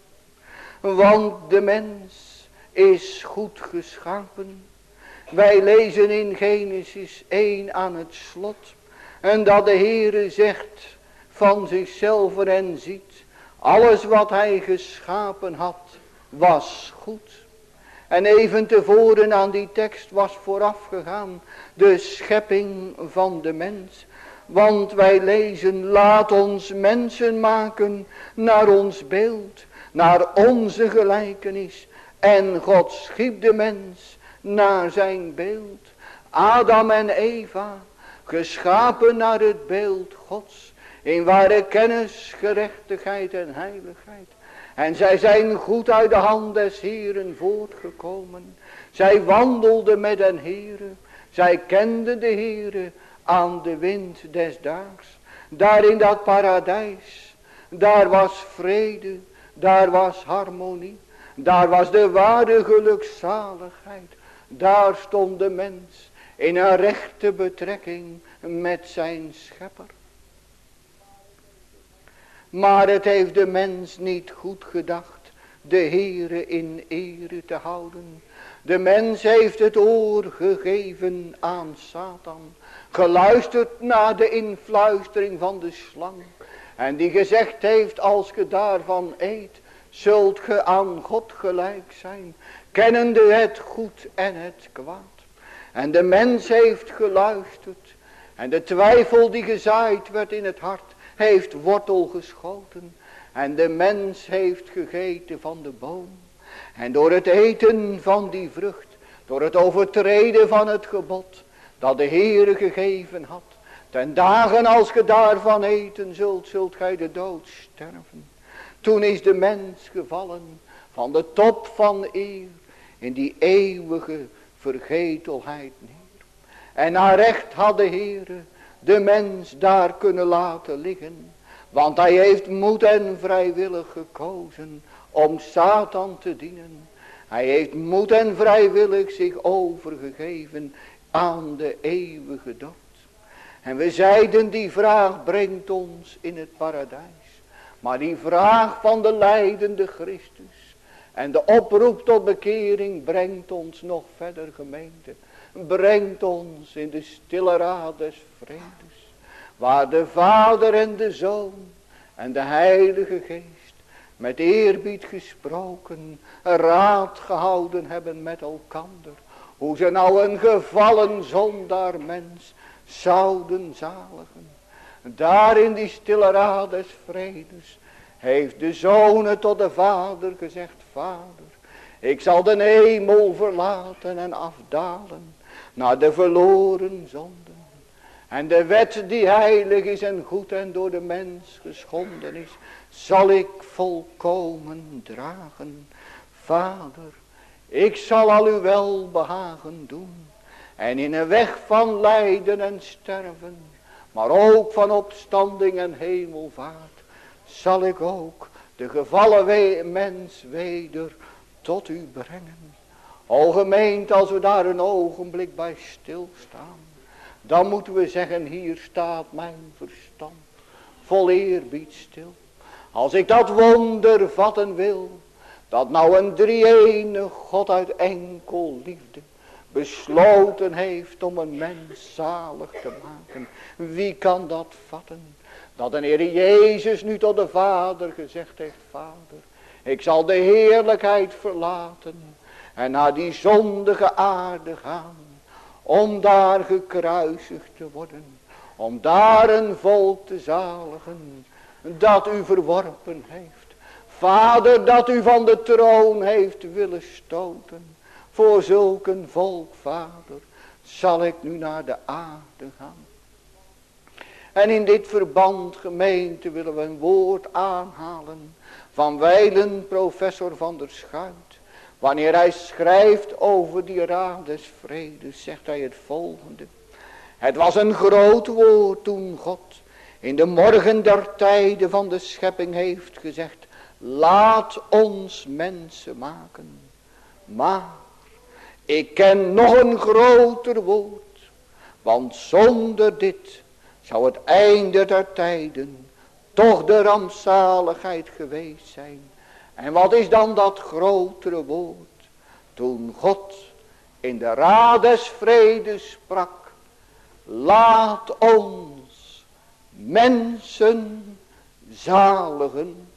Want de mens is goed geschapen. Wij lezen in Genesis één aan het slot. En dat de Heere zegt van zichzelf en ziet. Alles wat hij geschapen had was goed. En even tevoren aan die tekst was voorafgegaan de schepping van de mens. Want wij lezen, laat ons mensen maken naar ons beeld, naar onze gelijkenis. En God schiep de mens naar zijn beeld. Adam en Eva, geschapen naar het beeld Gods. In ware kennis, gerechtigheid en heiligheid. En zij zijn goed uit de hand des Heeren voortgekomen. Zij wandelden met den Heere. Zij kenden de Heere aan de wind des daags. Daar in dat paradijs. Daar was vrede. Daar was harmonie. Daar was de ware gelukzaligheid. Daar stond de mens in een rechte betrekking met zijn schepper. Maar het heeft de mens niet goed gedacht de Heere in ere te houden. De mens heeft het oor gegeven aan Satan. Geluisterd naar de influistering van de slang. En die gezegd heeft, als ge daarvan eet, zult ge aan God gelijk zijn. Kennende het goed en het kwaad. En de mens heeft geluisterd. En de twijfel die gezaaid werd in het hart, heeft wortel geschoten. En de mens heeft gegeten van de boom. En door het eten van die vrucht, door het overtreden van het gebod, dat de Heere gegeven had. Ten dagen als ge daarvan eten zult, zult gij de dood sterven. Toen is de mens gevallen van de top van eer in die eeuwige vergetelheid neer. En naar recht had de Heere de mens daar kunnen laten liggen. Want hij heeft moed en vrijwillig gekozen om Satan te dienen. Hij heeft moed en vrijwillig zich overgegeven aan de eeuwige dood. En we zeiden, die vraag brengt ons in het paradijs. Maar die vraag van de lijdende Christus en de oproep tot bekering brengt ons nog verder, gemeente. Brengt ons in de stille raad des vredes. Waar de Vader en de Zoon en de Heilige Geest met eerbied gesproken, raad gehouden hebben met elkander, hoe ze nou een gevallen zondaar mens zouden zaligen. Daar in die stille raad des vredes heeft de zoon tot de vader gezegd: Vader, ik zal de hemel verlaten en afdalen naar de verloren zonden. En de wet die heilig is en goed en door de mens geschonden is, zal ik volkomen dragen. Vader, ik zal al uw welbehagen doen. En in een weg van lijden en sterven, maar ook van opstanding en hemelvaart, zal ik ook de gevallen we- mens weder tot u brengen. O gemeente, als we daar een ogenblik bij stilstaan, dan moeten we zeggen: hier staat mijn verstand vol eerbied stil. Als ik dat wonder vatten wil, dat nou een drie-enige God uit enkel liefde besloten heeft om een mens zalig te maken. Wie kan dat vatten? Dat de Heer Jezus nu tot de Vader gezegd heeft: Vader, ik zal de heerlijkheid verlaten en naar die zondige aarde gaan, om daar gekruisigd te worden, om daar een volk te zaligen dat u verworpen heeft. Vader, dat u van de troon heeft willen stoten. Voor zulk een volk, Vader, zal ik nu naar de aarde gaan. En in dit verband, gemeente, willen we een woord aanhalen van wijlen professor Van der Schuit. Wanneer hij schrijft over die raad des vredes, zegt hij het volgende: het was een groot woord toen God in de morgen der tijden van de schepping heeft gezegd: laat ons mensen maken. Maar ik ken nog een groter woord, want zonder dit zou het einde der tijden toch de rampzaligheid geweest zijn. En wat is dan dat grotere woord? Toen God in de raad des vredes sprak: laat ons mensen zaligen.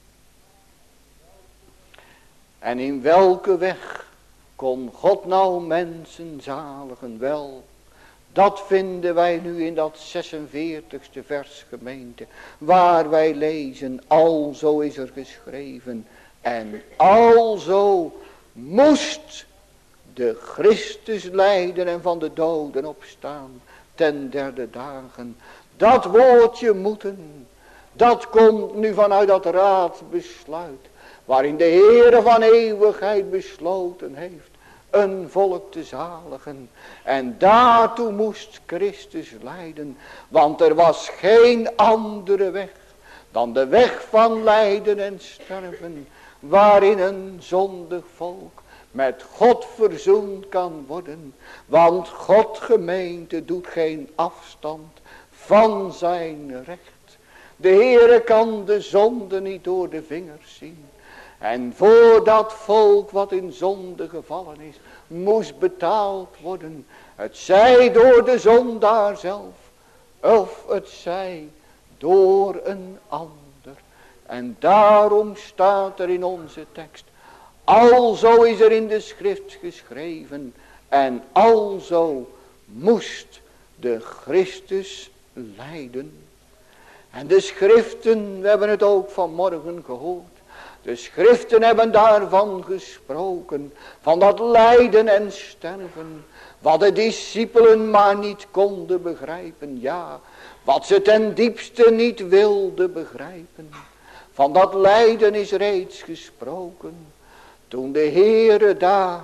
En in welke weg kon God nou mensen zaligen? Wel, dat vinden wij nu in dat zesenveertigste vers, gemeente, waar wij lezen: alzo is er geschreven, en alzo moest de Christus lijden en van de doden opstaan ten derde dagen. Dat woordje moeten, dat komt nu vanuit dat raadsbesluit, waarin de Heere van eeuwigheid besloten heeft een volk te zaligen. En daartoe moest Christus lijden, want er was geen andere weg dan de weg van lijden en sterven, waarin een zondig volk met God verzoend kan worden. Want God, gemeente, doet geen afstand van zijn recht. De Heere kan de zonde niet door de vingers zien. En voor dat volk wat in zonde gevallen is, moest betaald worden. Het zij door de zondaar zelf, of het zij door een ander. En daarom staat er in onze tekst: alzo is er in de schrift geschreven, en alzo moest de Christus lijden. En de schriften, we hebben het ook vanmorgen gehoord, de schriften hebben daarvan gesproken, van dat lijden en sterven, wat de discipelen maar niet konden begrijpen, ja, wat ze ten diepste niet wilden begrijpen. Van dat lijden is reeds gesproken, toen de Heere daar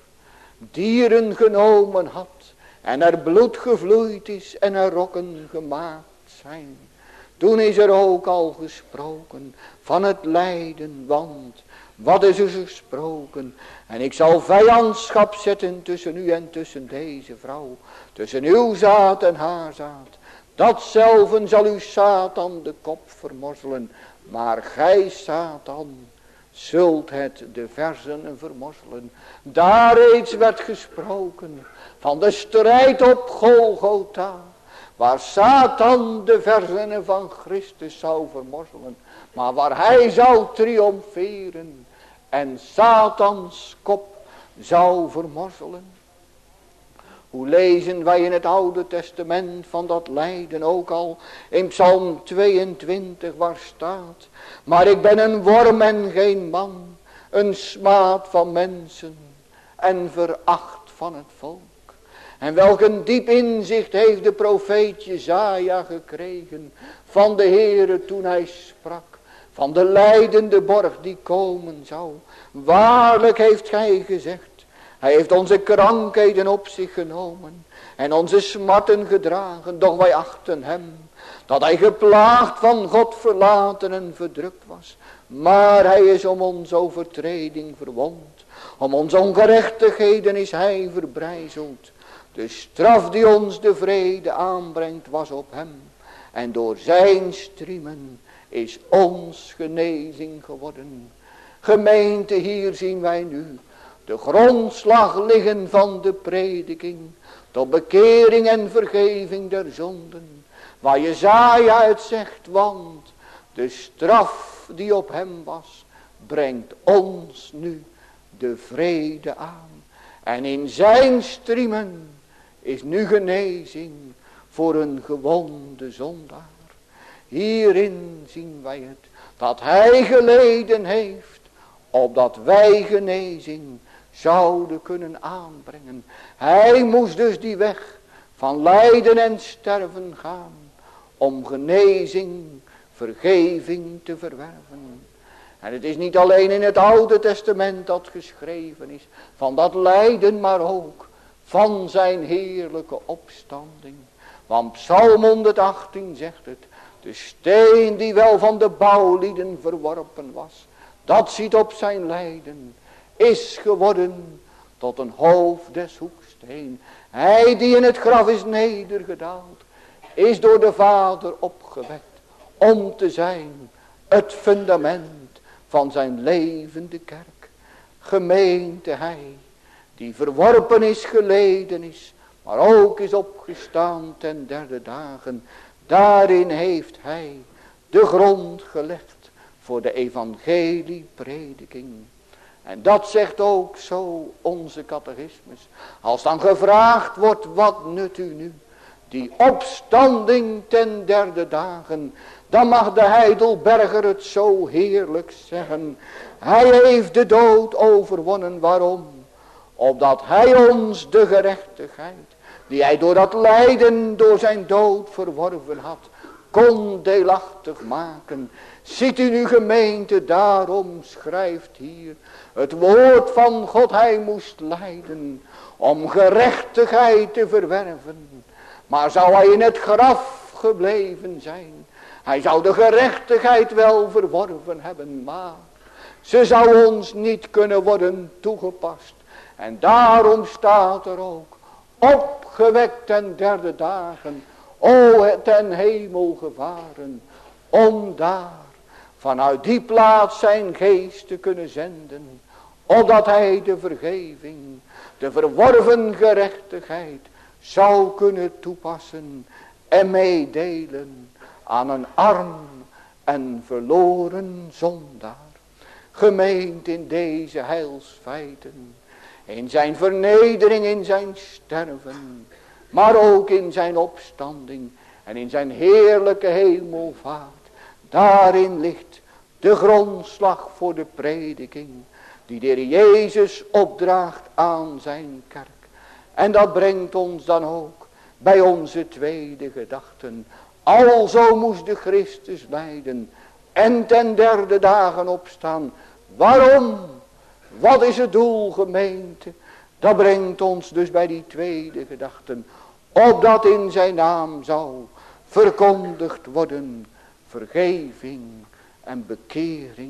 dieren genomen had, en er bloed gevloeid is en er rokken gemaakt zijn. Toen is er ook al gesproken van het lijden, want wat is er gesproken? En ik zal vijandschap zetten tussen u en tussen deze vrouw, tussen uw zaad en haar zaad. Datzelfde zal uw Satan de kop vermorzelen, maar gij, Satan, zult het de verzenen vermorzelen. Daar reeds werd gesproken van de strijd op Golgotha, waar Satan de verzenen van Christus zou vermorzelen. maar waar hij zou triomferen en Satans kop zou vermorzelen. Hoe lezen wij in het Oude Testament van dat lijden ook al in Psalm tweeëntwintig waar staat: maar ik ben een worm en geen man, een smaad van mensen en veracht van het volk. En welk een diep inzicht heeft de profeet Jesaja gekregen van de Heere toen hij sprak van de lijdende borg die komen zou. Waarlijk heeft gij gezegd, hij heeft onze krankheden op zich genomen en onze smarten gedragen, doch wij achten hem dat hij geplaagd van God verlaten en verdrukt was. Maar hij is om onze overtreding verwond, om onze ongerechtigheden is hij verbrijzeld. De straf die ons de vrede aanbrengt was op hem, en door zijn striemen is ons genezing geworden. Gemeente, hier zien wij nu de grondslag liggen van de prediking tot bekering en vergeving der zonden. Waar Jesaja het zegt, want de straf die op hem was, brengt ons nu de vrede aan. En in zijn striemen is nu genezing voor een gewonde zondaar. Hierin zien wij het, dat hij geleden heeft, opdat wij genezing zouden kunnen aanbrengen. Hij moest dus die weg van lijden en sterven gaan, om genezing, vergeving te verwerven. En het is niet alleen in het Oude Testament dat geschreven is van dat lijden, maar ook van zijn heerlijke opstanding. Want Psalm honderdachttien zegt het: de steen die wel van de bouwlieden verworpen was, dat ziet op zijn lijden, is geworden tot een hoofd des hoeksteen. Hij die in het graf is nedergedaald, is door de Vader opgewekt om te zijn het fundament van zijn levende kerk. Gemeente, hij die verworpen is, geleden is, maar ook is opgestaan ten derde dagen. Daarin heeft hij de grond gelegd voor de evangelieprediking. En dat zegt ook zo onze catechismus. Als dan gevraagd wordt, wat nut u nu die opstanding ten derde dagen, dan mag de Heidelberger het zo heerlijk zeggen: hij heeft de dood overwonnen. Waarom? Opdat hij ons de gerechtigheid, die hij door dat lijden, door zijn dood verworven had, kon deelachtig maken. Ziet u nu, gemeente, daarom schrijft hier het woord van God: hij moest lijden om gerechtigheid te verwerven. Maar zou hij in het graf gebleven zijn, hij zou de gerechtigheid wel verworven hebben, maar ze zou ons niet kunnen worden toegepast. En daarom staat er ook: opgewekt ten derde dagen, o ten hemel gevaren, om daar vanuit die plaats zijn geest te kunnen zenden, opdat hij de vergeving, de verworven gerechtigheid zou kunnen toepassen en meedelen aan een arm en verloren zondaar. Gemeend in deze heilsfeiten, in zijn vernedering, in zijn sterven, maar ook in zijn opstanding en in zijn heerlijke hemelvaart. Daarin ligt de grondslag voor de prediking die de Heer Jezus opdraagt aan zijn kerk. En dat brengt ons dan ook bij onze tweede gedachten. Alzo moest de Christus lijden en ten derde dagen opstaan. Waarom? Wat is het doel, gemeente? Dat brengt ons dus bij die tweede gedachten. Opdat in zijn naam zou verkondigd worden vergeving en bekering.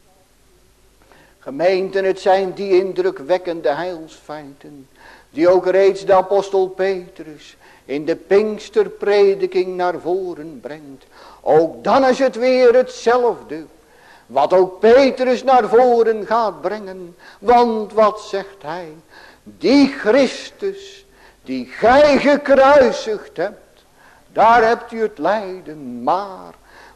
Gemeenten, het zijn die indrukwekkende heilsfeiten die ook reeds de apostel Petrus in de Pinksterprediking naar voren brengt. Ook dan is het weer hetzelfde wat ook Petrus naar voren gaat brengen. Want wat zegt hij? Die Christus die gij gekruisigd hebt, daar hebt u het lijden. Maar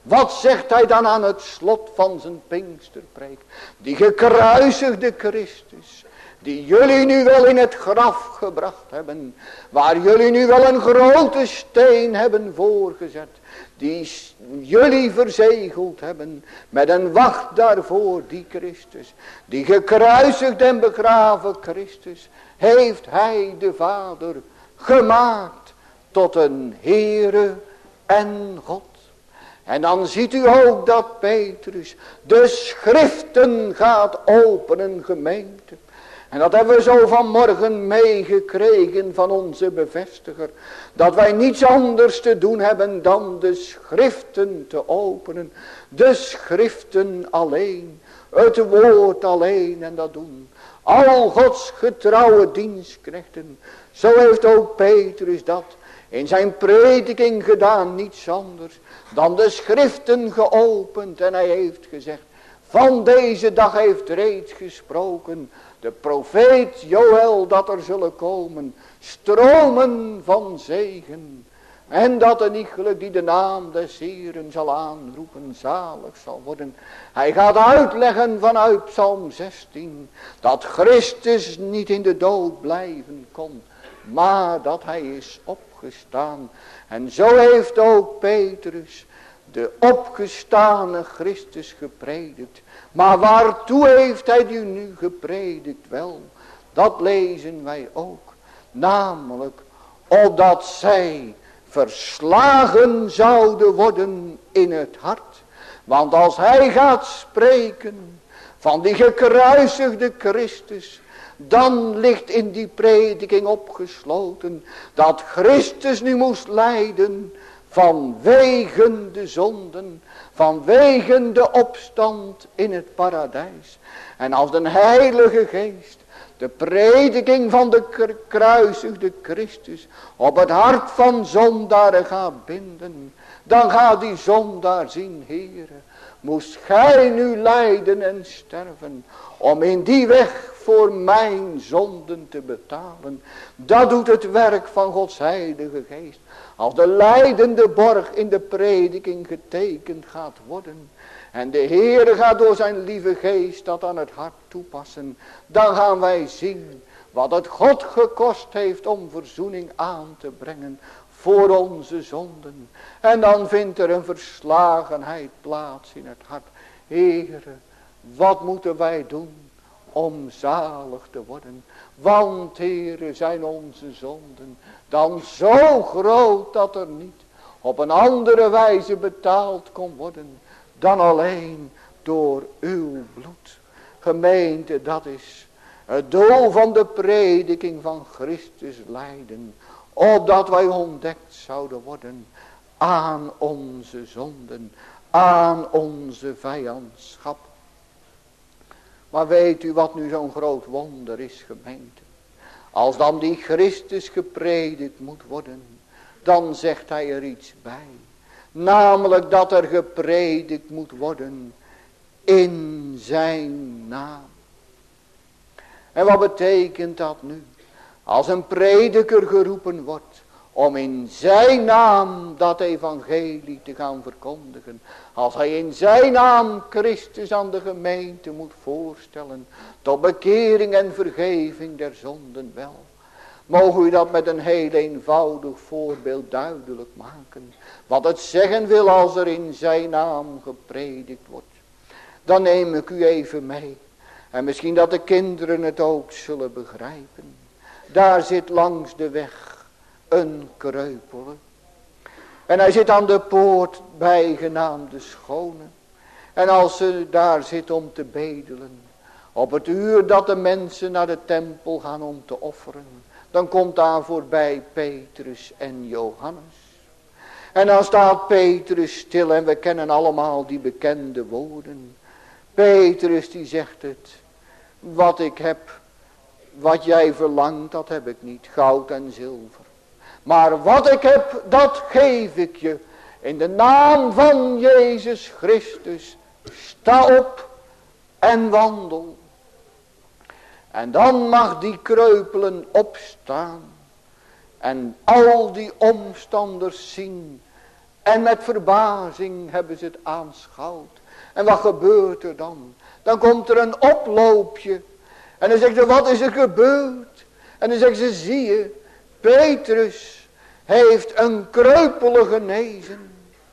Wat zegt hij dan aan het slot van zijn Pinksterpreek? Die gekruisigde Christus, die jullie nu wel in het graf gebracht hebben, waar jullie nu wel een grote steen hebben voorgezet, die jullie verzegeld hebben met een wacht daarvoor, die Christus, die gekruisigd en begraven Christus, heeft hij de Vader gemaakt tot een Heere en God. En dan ziet u ook dat Petrus de schriften gaat openen, gemeente. En dat hebben we zo vanmorgen meegekregen van onze bevestiger. Dat wij niets anders te doen hebben dan de schriften te openen. De schriften alleen. Het woord alleen en dat doen. Al Gods getrouwe dienstknechten. Zo heeft ook Petrus dat in zijn prediking gedaan. Niets anders dan de schriften geopend. En hij heeft gezegd. Van deze dag heeft reeds gesproken de profeet Joël dat er zullen komen stromen van zegen. En dat een iegelijk die de naam des Heeren zal aanroepen zalig zal worden. Hij gaat uitleggen vanuit Psalm zestien. Dat Christus niet in de dood blijven kon. Maar dat hij is opgestaan. En zo heeft ook Petrus de opgestane Christus gepredikt. Maar waartoe heeft hij die nu gepredikt? Wel, dat lezen wij ook. Namelijk, opdat zij verslagen zouden worden in het hart. Want als hij gaat spreken van die gekruisigde Christus, dan ligt in die prediking opgesloten dat Christus nu moest lijden vanwege de zonden, vanwege de opstand in het paradijs. En als de Heilige Geest de prediking van de gekruisigde Christus op het hart van zondaren gaat binden, dan gaat die zondaar zien, Heere, moest gij nu lijden en sterven om in die weg voor mijn zonden te betalen. Dat doet het werk van Gods Heilige Geest. Als de lijdende borg in de prediking getekend gaat worden. En de Heere gaat door zijn lieve geest dat aan het hart toepassen. Dan gaan wij zien wat het God gekost heeft om verzoening aan te brengen voor onze zonden. En dan vindt er een verslagenheid plaats in het hart. Heere, wat moeten wij doen om zalig te worden? Want, Heere, zijn onze zonden dan zo groot dat er niet op een andere wijze betaald kon worden dan alleen door uw bloed. Gemeente, dat is het doel van de prediking van Christus lijden, opdat wij ontdekt zouden worden aan onze zonden, aan onze vijandschap. Maar weet u wat nu zo'n groot wonder is, gemeente? Als dan die Christus gepredikt moet worden, dan zegt hij er iets bij. Namelijk dat er gepredikt moet worden in zijn naam. En wat betekent dat nu? Als een prediker geroepen wordt om in zijn naam dat evangelie te gaan verkondigen. Als hij in zijn naam Christus aan de gemeente moet voorstellen. Tot bekering en vergeving der zonden wel. Mogen u dat met een heel eenvoudig voorbeeld duidelijk maken. Wat het zeggen wil als er in zijn naam gepredikt wordt. Dan neem ik u even mee. En misschien dat de kinderen het ook zullen begrijpen. Daar zit langs de weg een kreupele. En hij zit aan de poort bijgenaamd de schone. En als ze daar zit om te bedelen. Op het uur dat de mensen naar de tempel gaan om te offeren. Dan komt daar voorbij Petrus en Johannes. En dan staat Petrus stil en we kennen allemaal die bekende woorden. Petrus die zegt het. Wat ik heb, wat jij verlangt, dat heb ik niet. Goud en zilver. Maar wat ik heb, dat geef ik je. In de naam van Jezus Christus. Sta op en wandel. En dan mag die kreupelen opstaan. En al die omstanders zien. En met verbazing hebben ze het aanschouwd. En wat gebeurt er dan? Dan komt er een oploopje. En dan zegt ze, wat is er gebeurd? En dan zegt ze, zie je, Petrus heeft een kreupele genezen.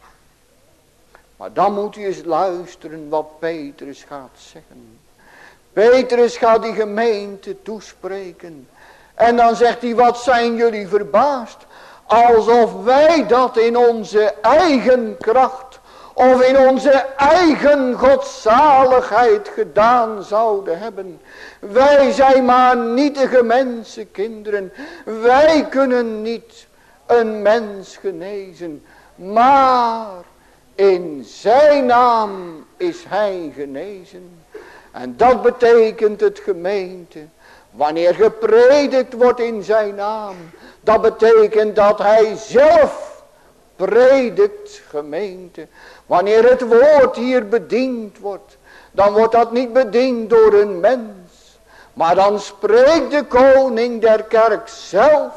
Maar dan moet u eens luisteren wat Petrus gaat zeggen. Petrus gaat die gemeente toespreken. En dan zegt hij, wat zijn jullie verbaasd? Alsof wij dat in onze eigen kracht of in onze eigen godzaligheid gedaan zouden hebben. Wij zijn maar nietige mensenkinderen. Wij kunnen niet een mens genezen. Maar in zijn naam is hij genezen. En dat betekent het, gemeente. Wanneer gepredikt wordt in zijn naam. Dat betekent dat hij zelf predikt, gemeente. Wanneer het woord hier bediend wordt. Dan wordt dat niet bediend door een mens. Maar dan spreekt de koning der kerk zelf.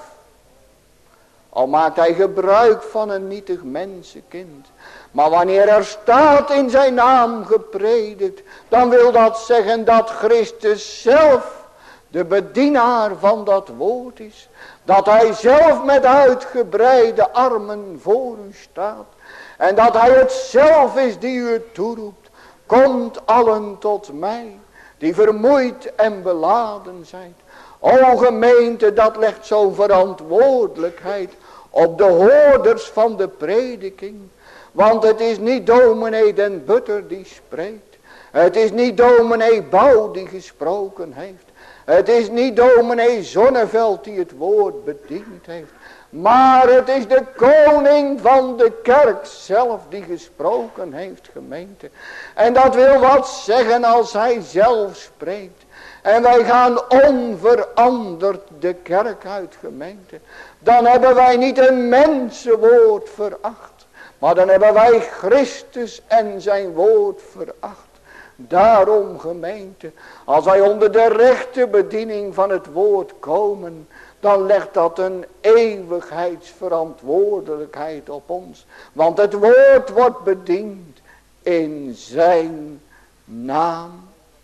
Al maakt hij gebruik van een nietig mensenkind. Maar wanneer er staat in zijn naam gepredikt. Dan wil dat zeggen dat Christus zelf de bedienaar van dat woord is. Dat hij zelf met uitgebreide armen voor u staat. En dat hij het zelf is die u toeroept. Komt allen tot mij. Die vermoeid en beladen zijn. O gemeente, dat legt zo'n verantwoordelijkheid op de hoorders van de prediking. Want het is niet dominee den Butter die spreekt. Het is niet dominee Bouw die gesproken heeft. Het is niet dominee Zonneveld die het woord bediend heeft. Maar het is de koning van de kerk zelf die gesproken heeft, gemeente. En dat wil wat zeggen als hij zelf spreekt. En wij gaan onveranderd de kerk uit, gemeente. Dan hebben wij niet een mensenwoord veracht. Maar dan hebben wij Christus en zijn woord veracht. Daarom, gemeente, als wij onder de rechte bediening van het woord komen, dan legt dat een eeuwigheidsverantwoordelijkheid op ons. Want het woord wordt bediend in zijn naam.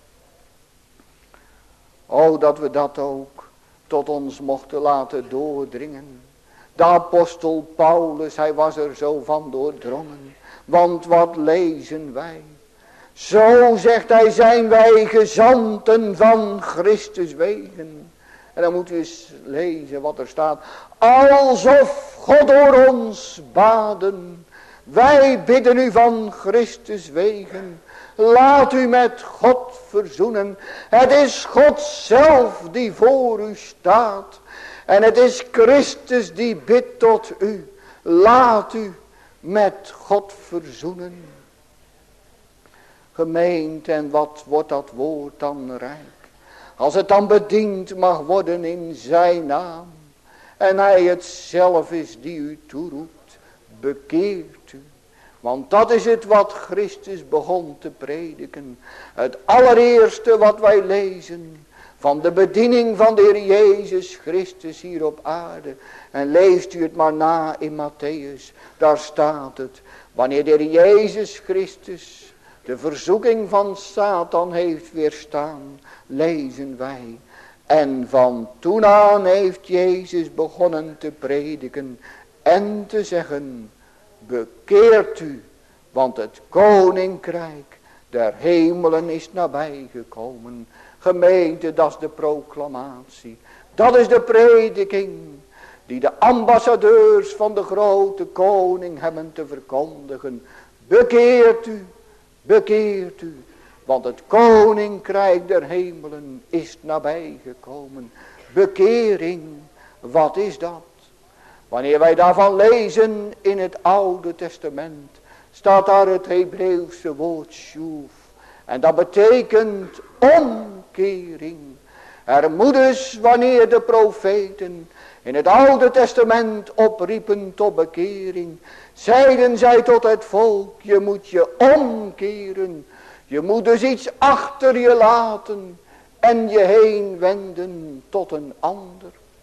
O, dat we dat ook tot ons mochten laten doordringen. De apostel Paulus, hij was er zo van doordrongen. Want wat lezen wij? Zo, zegt hij, zijn wij gezanten van Christus wegen. En dan moet u eens lezen wat er staat. Alsof God door ons baden. Wij bidden u van Christus wegen. Laat u met God verzoenen. Het is God zelf die voor u staat. En het is Christus die bidt tot u. Laat u met God verzoenen. Gemeente, en wat wordt dat woord dan rijk. Als het dan bediend mag worden in zijn naam. En hij het zelf is die u toeroept. Bekeert u. Want dat is het wat Christus begon te prediken. Het allereerste wat wij lezen. Van de bediening van de Heer Jezus Christus hier op aarde. En leest u het maar na in Matthäus. Daar staat het. Wanneer de Heer Jezus Christus de verzoeking van Satan heeft weerstaan, lezen wij. En van toen aan heeft Jezus begonnen te prediken en te zeggen, bekeert u, want het koninkrijk der hemelen is nabijgekomen. Gemeente, dat is de proclamatie. Dat is de prediking die de ambassadeurs van de grote koning hebben te verkondigen. Bekeert u. Bekeert u, want het koninkrijk der hemelen is nabijgekomen. Bekering, wat is dat? Wanneer wij daarvan lezen in het Oude Testament, staat daar het Hebreeuwse woord shuv. En dat betekent omkering. Er moet dus, wanneer de profeten in het Oude Testament opriepen tot bekering, zeiden zij tot het volk, je moet je omkeren. Je moet dus iets achter je laten en je heen wenden tot een ander.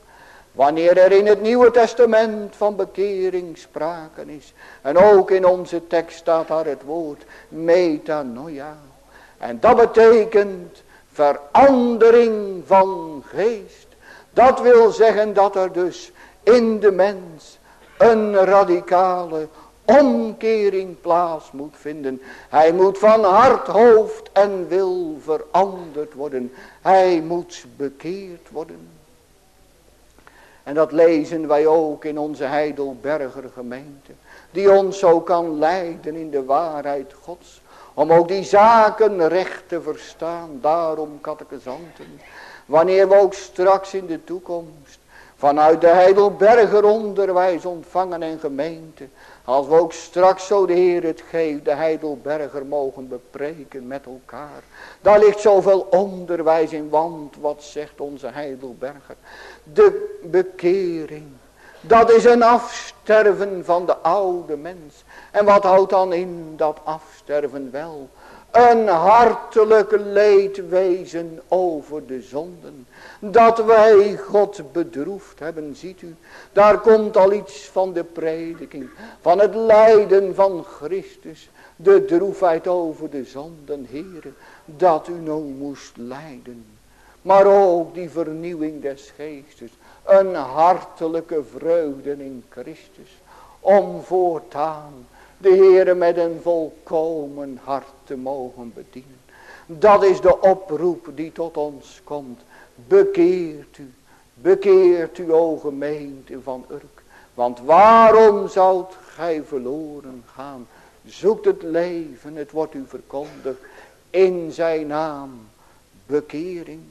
Wanneer er in het Nieuwe Testament van bekering sprake is. En ook in onze tekst staat daar het woord metanoia. En dat betekent verandering van geest. Dat wil zeggen dat er dus in de mens een radicale omkering plaats moet vinden. Hij moet van hart, hoofd en wil veranderd worden. Hij moet bekeerd worden. En dat lezen wij ook in onze Heidelberger gemeente. Die ons zo kan leiden in de waarheid Gods. Om ook die zaken recht te verstaan. Daarom catechisanten. Wanneer we ook straks in de toekomst vanuit de Heidelberger onderwijs ontvangen en gemeente. Als we ook straks zo de Heer het geeft, de Heidelberger mogen bepreken met elkaar. Daar ligt zoveel onderwijs in, want wat zegt onze Heidelberger? De bekering, dat is een afsterven van de oude mens. En wat houdt dan in dat afsterven wel? Een hartelijk leedwezen over de zonden. Dat wij God bedroefd hebben, ziet u. Daar komt al iets van de prediking. Van het lijden van Christus. De droefheid over de zonden, Heere. Dat u nou moest lijden. Maar ook die vernieuwing des geestes. Een hartelijke vreugde in Christus. Om voortaan de Heere met een volkomen hart te mogen bedienen. Dat is de oproep die tot ons komt. Bekeert u, bekeert u o gemeente van Urk. Want waarom zoudt gij verloren gaan? Zoekt het leven, het wordt u verkondigd. In zijn naam, bekering.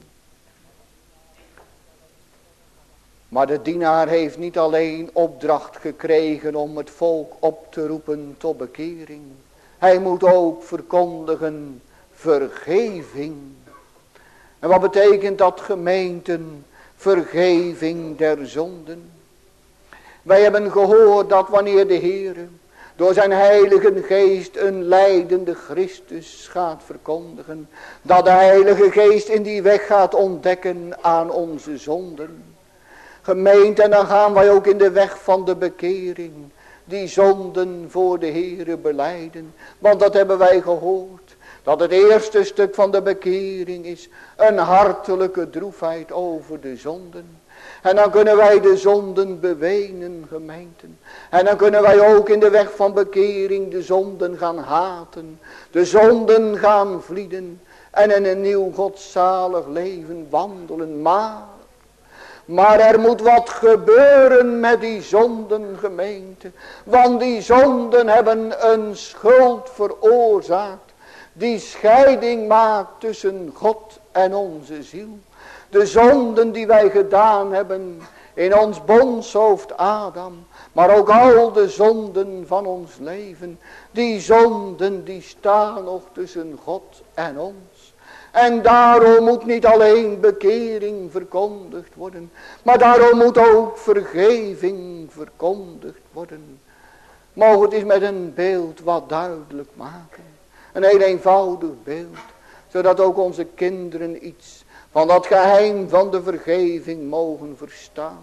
Maar de dienaar heeft niet alleen opdracht gekregen om het volk op te roepen tot bekering. Hij moet ook verkondigen vergeving. En wat betekent dat, gemeenten? Vergeving der zonden. Wij hebben gehoord dat wanneer de Heer door zijn heilige geest een lijdende Christus gaat verkondigen. Dat de heilige geest in die weg gaat ontdekken aan onze zonden. Gemeente, en dan gaan wij ook in de weg van de bekering. Die zonden voor de Heere belijden. Want dat hebben wij gehoord. Dat het eerste stuk van de bekering is. Een hartelijke droefheid over de zonden. En dan kunnen wij de zonden bewenen, gemeenten. En dan kunnen wij ook in de weg van bekering de zonden gaan haten. De zonden gaan vlieden. En in een nieuw godzalig leven wandelen. Maar... Maar er moet wat gebeuren met die zonden, gemeente. Want die zonden hebben een schuld veroorzaakt. Die scheiding maakt tussen God en onze ziel. De zonden die wij gedaan hebben in ons bondshoofd Adam. Maar ook al de zonden van ons leven. Die zonden die staan nog tussen God en ons. En daarom moet niet alleen bekering verkondigd worden. Maar daarom moet ook vergeving verkondigd worden. Mogen het eens met een beeld wat duidelijk maken. Een heel eenvoudig beeld. Zodat ook onze kinderen iets van dat geheim van de vergeving mogen verstaan.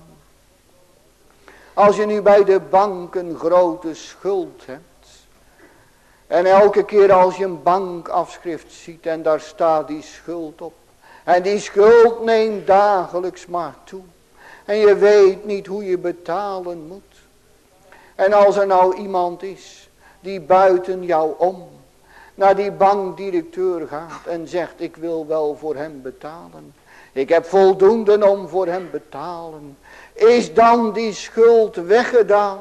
Als je nu bij de bank een grote schuld hebt. En elke keer als je een bankafschrift ziet en daar staat die schuld op. En die schuld neemt dagelijks maar toe. En je weet niet hoe je betalen moet. En als er nou iemand is die buiten jou om naar die bankdirecteur gaat en zegt ik wil wel voor hem betalen. Ik heb voldoende om voor hem betalen. Is dan die schuld weggedaan?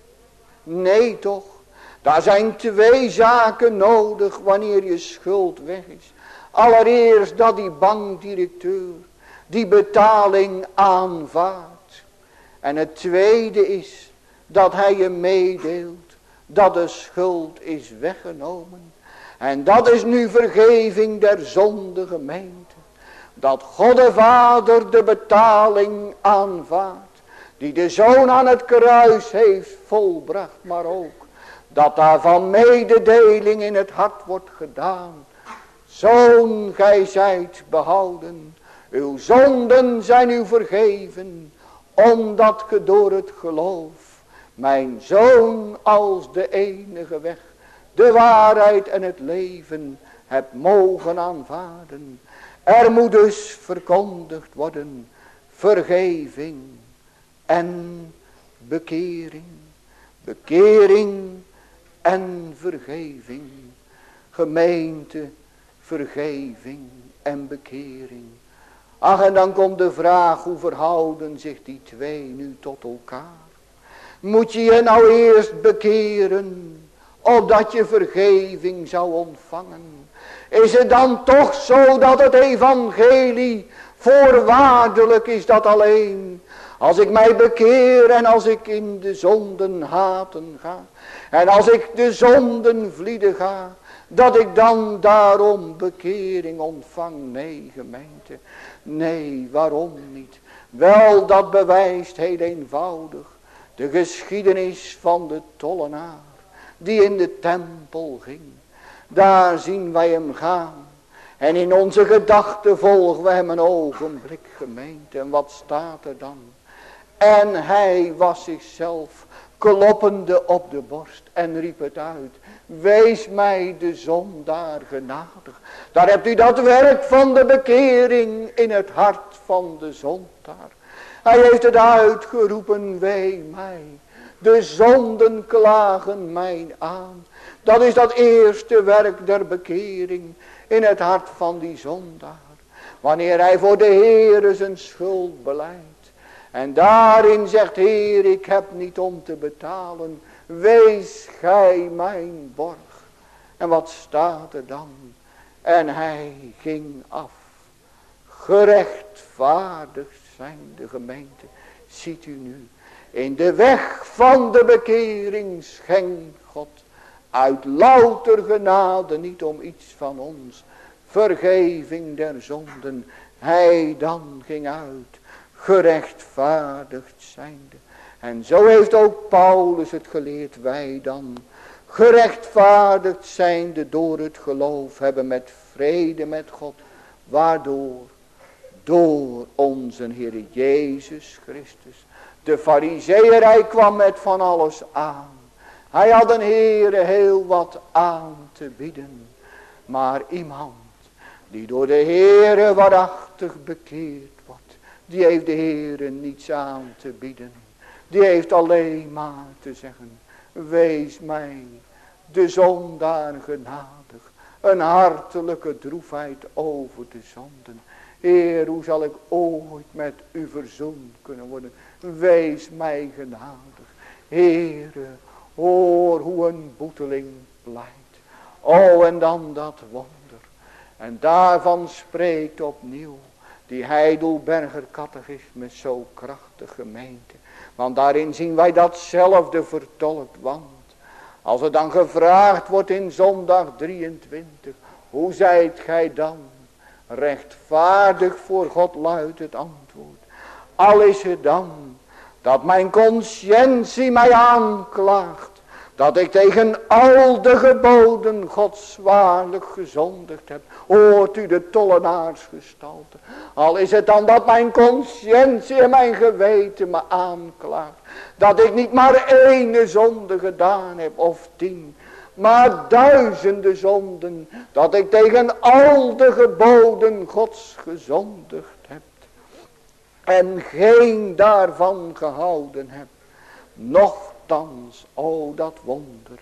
Nee toch. Daar zijn twee zaken nodig wanneer je schuld weg is. Allereerst dat die bankdirecteur die betaling aanvaardt. En het tweede is dat hij je meedeelt dat de schuld is weggenomen. En dat is nu vergeving der zonde, gemeente. Dat God de Vader de betaling aanvaardt. Die de Zoon aan het kruis heeft volbracht, maar ook dat daarvan mededeling in het hart wordt gedaan. Zoon, gij zijt behouden. Uw zonden zijn u vergeven. Omdat ge door het geloof mijn zoon als de enige weg, de waarheid en het leven hebt mogen aanvaarden. Er moet dus verkondigd worden vergeving en bekering. Bekering en vergeving. Gemeente, vergeving en bekering. Ach, en dan komt de vraag, hoe verhouden zich die twee nu tot elkaar? Moet je je nou eerst bekeren, opdat je vergeving zou ontvangen? Is het dan toch zo dat het evangelie voorwaardelijk is dat alleen? Als ik mij bekeer en als ik in de zonden haten ga, en als ik de zonden vlieden ga, dat ik dan daarom bekering ontvang? Nee, gemeente. Nee, waarom niet? Wel, dat bewijst heel eenvoudig de geschiedenis van de tollenaar die in de tempel ging. Daar zien wij hem gaan. En in onze gedachten volgen we hem een ogenblik, gemeente. En wat staat er dan? En hij was zichzelf kloppende op de borst en riep het uit. Wees mij de zondaar genadig. Daar hebt u dat werk van de bekering in het hart van de zondaar. Hij heeft het uitgeroepen, wee mij. De zonden klagen mij aan. Dat is dat eerste werk der bekering in het hart van die zondaar. Wanneer hij voor de Heere zijn schuld belijdt. En daarin zegt, Heer, ik heb niet om te betalen. Wees gij mijn borg. En wat staat er dan? En hij ging af. Gerechtvaardigd zijn de gemeente. Ziet u nu. In de weg van de bekering schenkt God uit louter genade, niet om iets van ons, vergeving der zonden. Hij dan ging uit, gerechtvaardigd zijnde. En zo heeft ook Paulus het geleerd, wij dan, gerechtvaardigd zijnde door het geloof, hebben met vrede met God. Waardoor? Door onze Heer Jezus Christus. De farizeeërij kwam met van alles aan. Hij had een Heere heel wat aan te bieden. Maar iemand die door de Heere waarachtig bekeerd wordt, die heeft de Heere niets aan te bieden. Die heeft alleen maar te zeggen, wees mij de zondaar genadig. Een hartelijke droefheid over de zonden. Heer, hoe zal ik ooit met u verzoend kunnen worden? Wees mij genadig. Heere, hoor hoe een boeteling pleit. O, en dan dat wonder. En daarvan spreekt opnieuw die Heidelberger catechisme zo krachtig, gemeente. Want daarin zien wij datzelfde vertolkt. Want als er dan gevraagd wordt in zondag drieëntwintig. Hoe zijt gij dan? Rechtvaardig voor God luidt het antwoord. Al is het dan dat mijn conscientie mij aanklaagt, dat ik tegen al de geboden Gods zwaarlijk gezondigd heb. Hoort u de tollenaarsgestalte. Al is het dan dat mijn conscientie en mijn geweten me aanklaagt, dat ik niet maar één zonde gedaan heb of tien, maar duizenden zonden, dat ik tegen al de geboden Gods gezondigd heb. En geen daarvan gehouden heb. Nochtans, o dat wonder.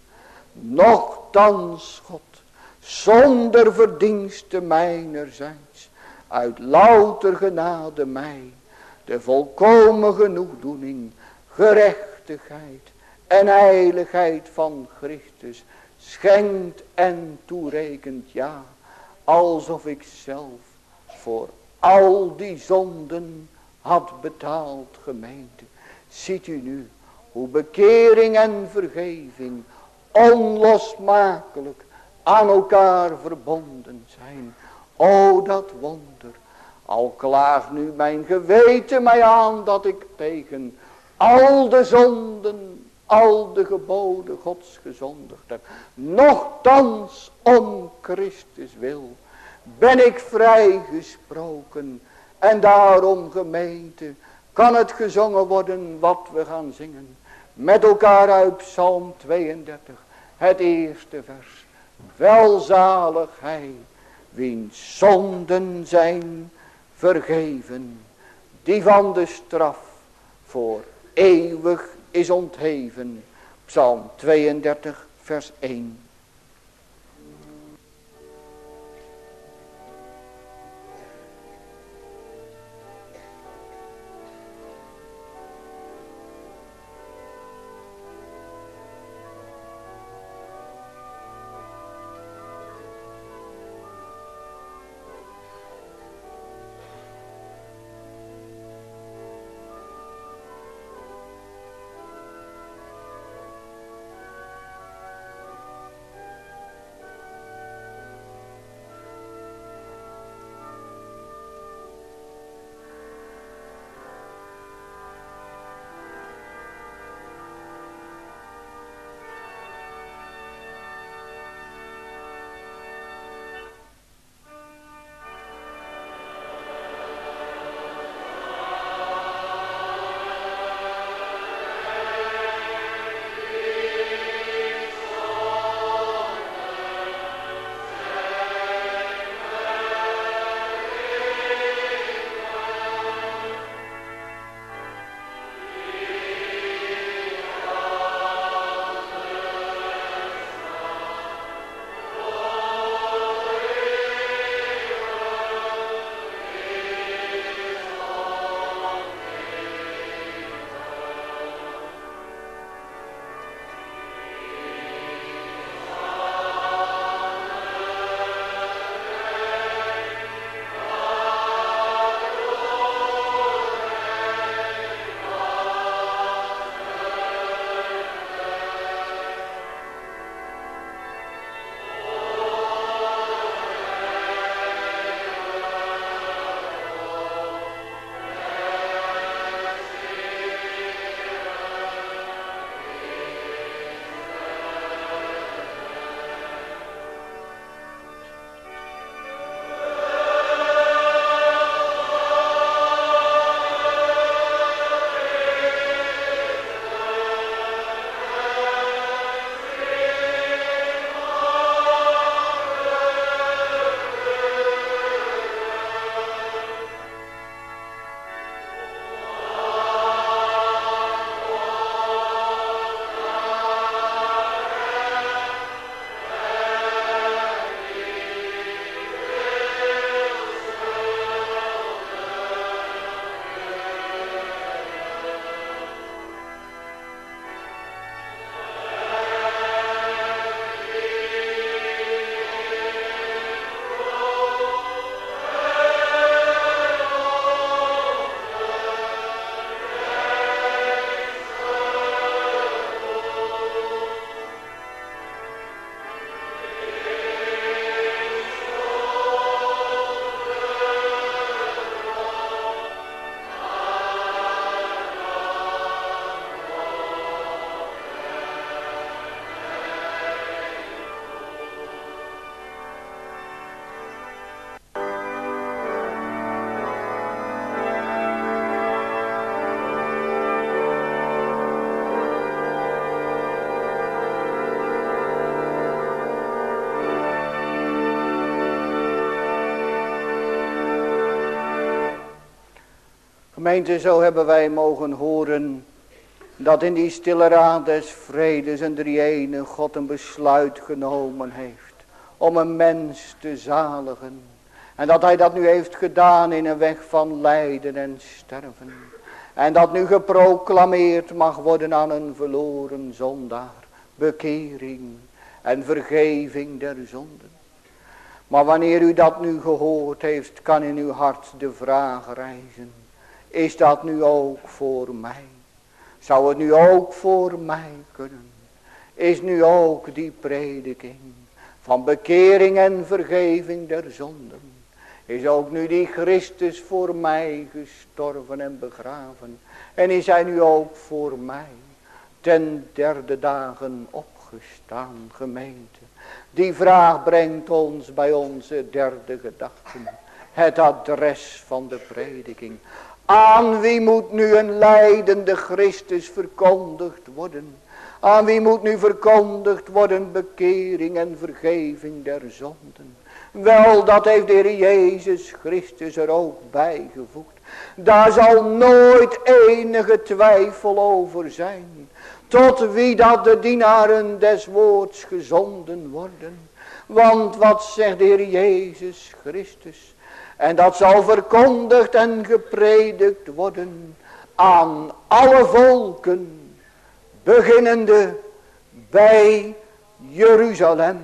Nochtans, God, zonder verdienste mijnerzijds, uit louter genade mij, de volkomen genoegdoening, gerechtigheid en heiligheid van Christus schenkt en toerekent, ja, alsof ik zelf voor al die zonden had betaald, gemeente. Ziet u nu hoe bekering en vergeving onlosmakelijk aan elkaar verbonden zijn. O dat wonder. Al klaagt nu mijn geweten mij aan dat ik tegen al de zonden, al de geboden Gods gezondigd heb. Nochtans om Christus wil ben ik vrijgesproken. En daarom, gemeente, kan het gezongen worden wat we gaan zingen. Met elkaar uit Psalm tweeëndertig. Het eerste vers. Welzalig hij, wiens zonden zijn vergeven. Die van de straf voor eeuwig is ontheven. Psalm tweeëndertig vers één. Gemeente, zo hebben wij mogen horen dat in die stille raad des vredes een drie-ene God een besluit genomen heeft om een mens te zaligen. En dat hij dat nu heeft gedaan in een weg van lijden en sterven. En dat nu geproclameerd mag worden aan een verloren zondaar. Bekering en vergeving der zonden. Maar wanneer u dat nu gehoord heeft, kan in uw hart de vraag rijzen. Is dat nu ook voor mij? Zou het nu ook voor mij kunnen? Is nu ook die prediking van bekering en vergeving der zonden? Is ook nu die Christus voor mij gestorven en begraven? En is hij nu ook voor mij ten derde dagen opgestaan, gemeente? Die vraag brengt ons bij onze derde gedachten. Het adres van de prediking. Aan wie moet nu een lijdende Christus verkondigd worden? Aan wie moet nu verkondigd worden bekering en vergeving der zonden? Wel, dat heeft de Heer Jezus Christus er ook bijgevoegd. Daar zal nooit enige twijfel over zijn. Tot wie dat de dienaren des woords gezonden worden. Want wat zegt de Heer Jezus Christus? En dat zal verkondigd en gepredikt worden aan alle volken, beginnende bij Jeruzalem.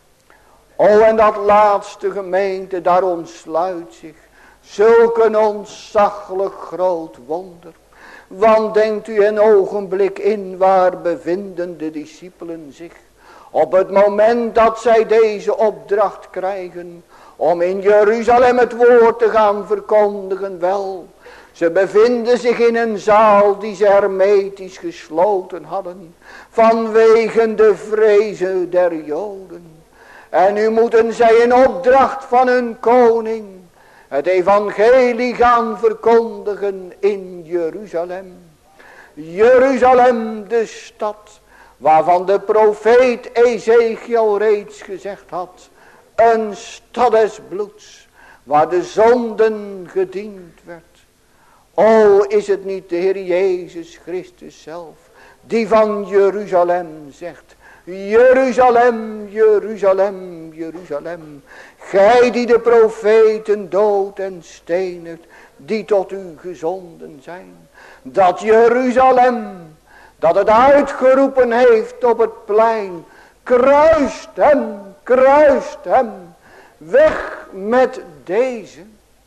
O, en dat laatste gemeente, daar ontsluit zich zulk een ontzaglijk groot wonder. Want denkt u een ogenblik in, waar bevinden de discipelen zich? Op het moment dat zij deze opdracht krijgen om in Jeruzalem het woord te gaan verkondigen, wel, ze bevinden zich in een zaal die ze hermetisch gesloten hadden, vanwege de vrezen der Joden. En nu moeten zij in opdracht van hun koning het evangelie gaan verkondigen in Jeruzalem. Jeruzalem, de stad waarvan de profeet Ezekiel reeds gezegd had, een stad des bloeds, waar de zonden gediend werd. O, is het niet de Heer Jezus Christus zelf, die van Jeruzalem zegt, Jeruzalem, Jeruzalem, Jeruzalem, gij die de profeten dood en stenigt, die tot u gezonden zijn. Dat Jeruzalem, dat het uitgeroepen heeft op het plein, kruist hem, kruist hem, weg met deze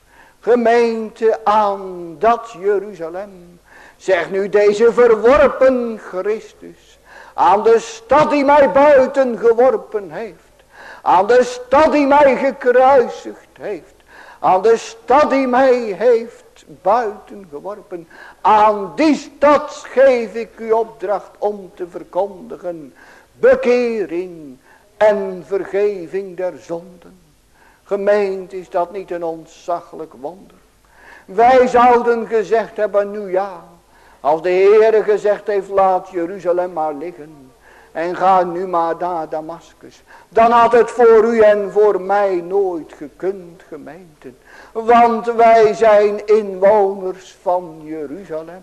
gemeente aan dat Jeruzalem. Zeg nu deze verworpen Christus, aan de stad die mij buiten geworpen heeft, aan de stad die mij gekruisigd heeft, aan de stad die mij heeft buiten geworpen, aan die stad geef ik u opdracht om te verkondigen bekering en vergeving der zonden. Gemeente, is dat niet een ontzaglijk wonder? Wij zouden gezegd hebben, nu ja, als de Heere gezegd heeft, laat Jeruzalem maar liggen en ga nu maar naar Damaskus, dan had het voor u en voor mij nooit gekund, gemeente. Want wij zijn inwoners van Jeruzalem.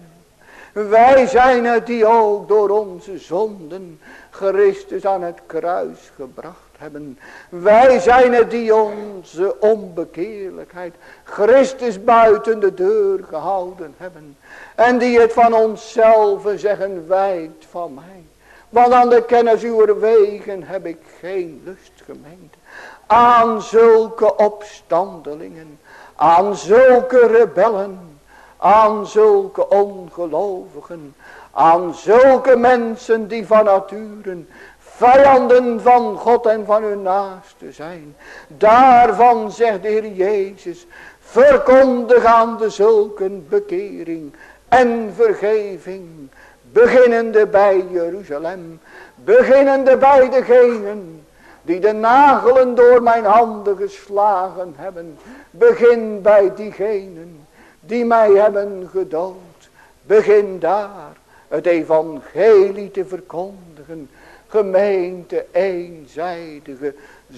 Wij zijn het die ook door onze zonden Christus aan het kruis gebracht hebben. Wij zijn het die onze onbekeerlijkheid Christus buiten de deur gehouden hebben. En die het van onszelf zeggen, wijkt van mij. Want aan de kennis uw wegen heb ik geen lust, gemeente. Aan zulke opstandelingen, aan zulke rebellen, aan zulke ongelovigen, aan zulke mensen die van nature vijanden van God en van hun naaste zijn. Daarvan zegt de Heer Jezus, verkondig aan de zulken bekering en vergeving, beginnende bij Jeruzalem, beginnende bij degenen die de nagelen door mijn handen geslagen hebben. Begin bij diegenen die mij hebben gedood. Begin daar het evangelie te verkondigen. Gemeente, eenzijdige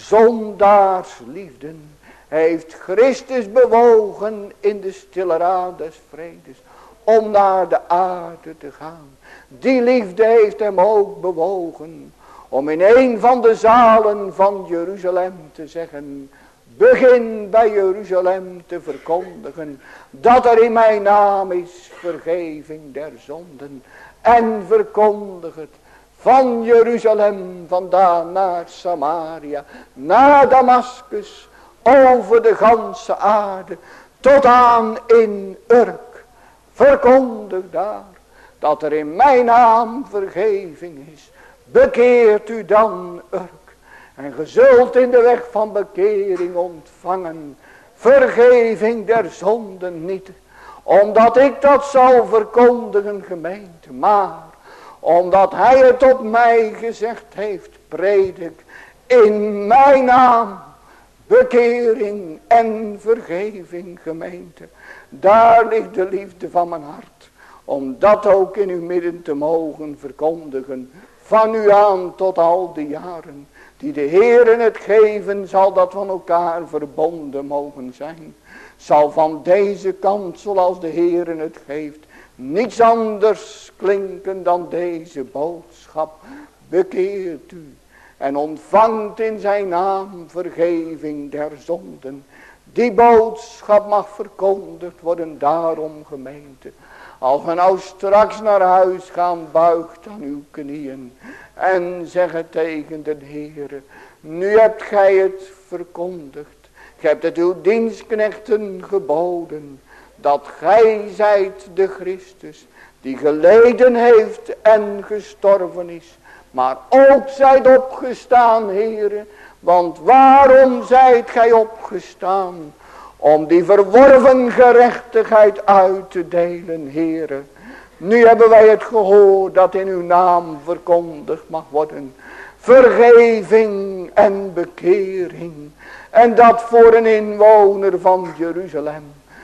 zondaarsliefden heeft Christus bewogen in de stille raad des vredes om naar de aarde te gaan. Die liefde heeft hem ook bewogen om in een van de zalen van Jeruzalem te zeggen, begin bij Jeruzalem te verkondigen dat er in mijn naam is vergeving der zonden. En verkondig het van Jeruzalem vandaan naar Samaria, naar Damaskus, over de ganse aarde, tot aan in Urk. Verkondig daar dat er in mijn naam vergeving is. Bekeert u dan, Urk, en ge zult in de weg van bekering ontvangen vergeving der zonden niet, omdat ik dat zal verkondigen, gemeente, maar omdat hij het op mij gezegd heeft, predik in mijn naam Bekering en vergeving, gemeente. Daar ligt de liefde van mijn hart. Om dat ook in uw midden te mogen verkondigen. Van u aan tot al die jaren. Die de Heer het geven zal, dat van elkaar verbonden mogen zijn. Zal van deze kant, zoals de Heer het geeft, niets anders klinken dan deze boodschap. Bekeert u en ontvangt in zijn naam vergeving der zonden. Die boodschap mag verkondigd worden, daarom gemeente. Als we nou straks naar huis gaan, buigt aan uw knieën en zeggen tegen de Heere: nu hebt gij het verkondigd. Gij hebt het uw dienstknechten geboden, dat gij zijt de Christus, die geleden heeft en gestorven is, maar ook zijt opgestaan, Heere. Want waarom zijt gij opgestaan? Om die verworven gerechtigheid uit te delen, Heere. Nu hebben wij het gehoord dat in uw naam verkondigd mag worden. Vergeving en bekering. En dat voor een inwoner van Jeruzalem.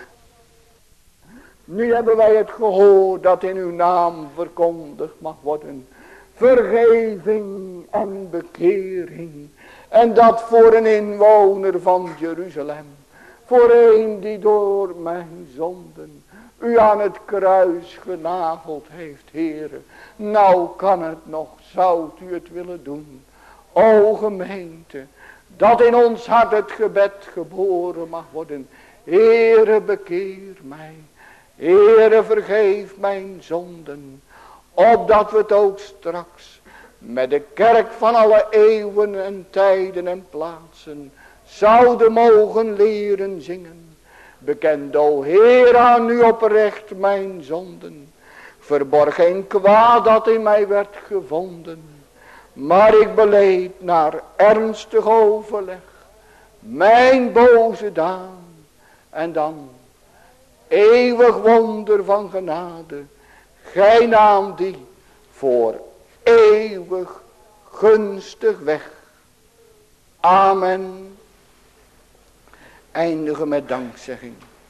Nu hebben wij het gehoord dat in uw naam verkondigd mag worden. Vergeving en bekering. En dat voor een inwoner van Jeruzalem. Voor een die door mijn zonden u aan het kruis genageld heeft, Heere. Nou kan het nog, zou u het willen doen. O gemeente, dat in ons hart het gebed geboren mag worden. Heere, bekeer mij. Heere, vergeef mijn zonden. Opdat we het ook straks met de kerk van alle eeuwen en tijden en plaatsen zouden mogen leren zingen. Bekend, o Heer, aan u oprecht mijn zonden. Verborg geen kwaad dat in mij werd gevonden. Maar ik beleed naar ernstig overleg mijn boze daan. En dan, eeuwig wonder van genade, gij naam die voor eeuwig gunstig weg. Amen. Eindigen met dankzegging.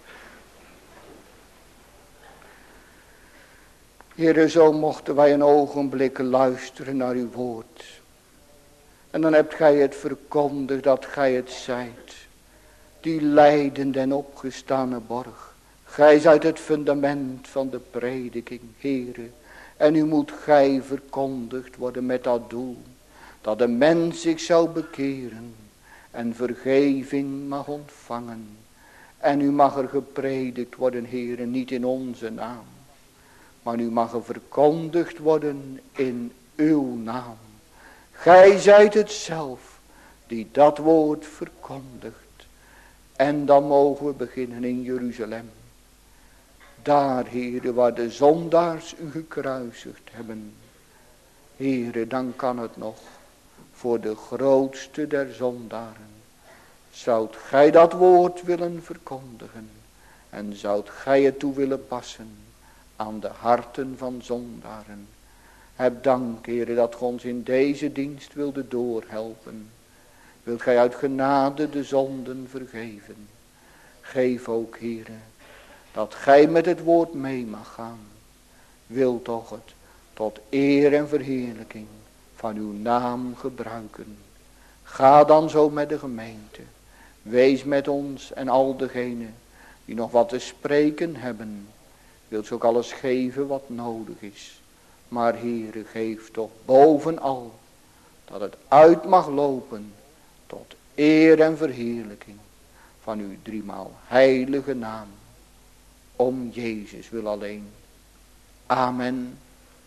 Heere, zo mochten wij een ogenblik luisteren naar uw woord. En dan hebt gij het verkondigd dat gij het zijt. Die lijdende en opgestane borg. Gij zijt het fundament van de prediking, Heere. En nu moet gij verkondigd worden met dat doel. Dat de mens zich zou bekeren. En vergeving mag ontvangen. En u mag er gepredikt worden, Heere, niet in onze naam. Maar nu mag er verkondigd worden in uw naam. Gij zijt het zelf die dat woord verkondigt. En dan mogen we beginnen in Jeruzalem. Daar, Heere, waar de zondaars u gekruisigd hebben. Heere, dan kan het nog voor de grootste der zondaren. Zoudt gij dat woord willen verkondigen. En zoudt gij het toe willen passen aan de harten van zondaren. Heb dank, Heere, dat gij ons in deze dienst wilde doorhelpen. Wilt gij uit genade de zonden vergeven. Geef ook, Heere, dat gij met het woord mee mag gaan. Wil toch het tot eer en verheerlijking van uw naam gebruiken. Ga dan zo met de gemeente. Wees met ons en al degenen die nog wat te spreken hebben. Wilt ze ook alles geven wat nodig is. Maar Heere, geef toch bovenal dat het uit mag lopen tot eer en verheerlijking van uw driemaal heilige naam. Om Jezus wil alleen. Amen.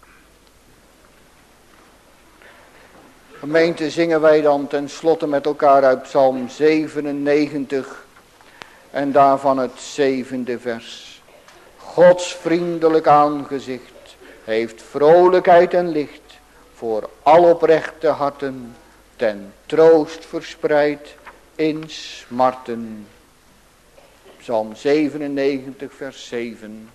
Gemeente, zingen wij dan ten slotte met elkaar uit Psalm zevenennegentig en daarvan het zevende vers. Gods vriendelijk aangezicht heeft vrolijkheid en licht voor al oprechte harten, ten troost verspreid in smarten. Psalm zevenennegentig vers zeven.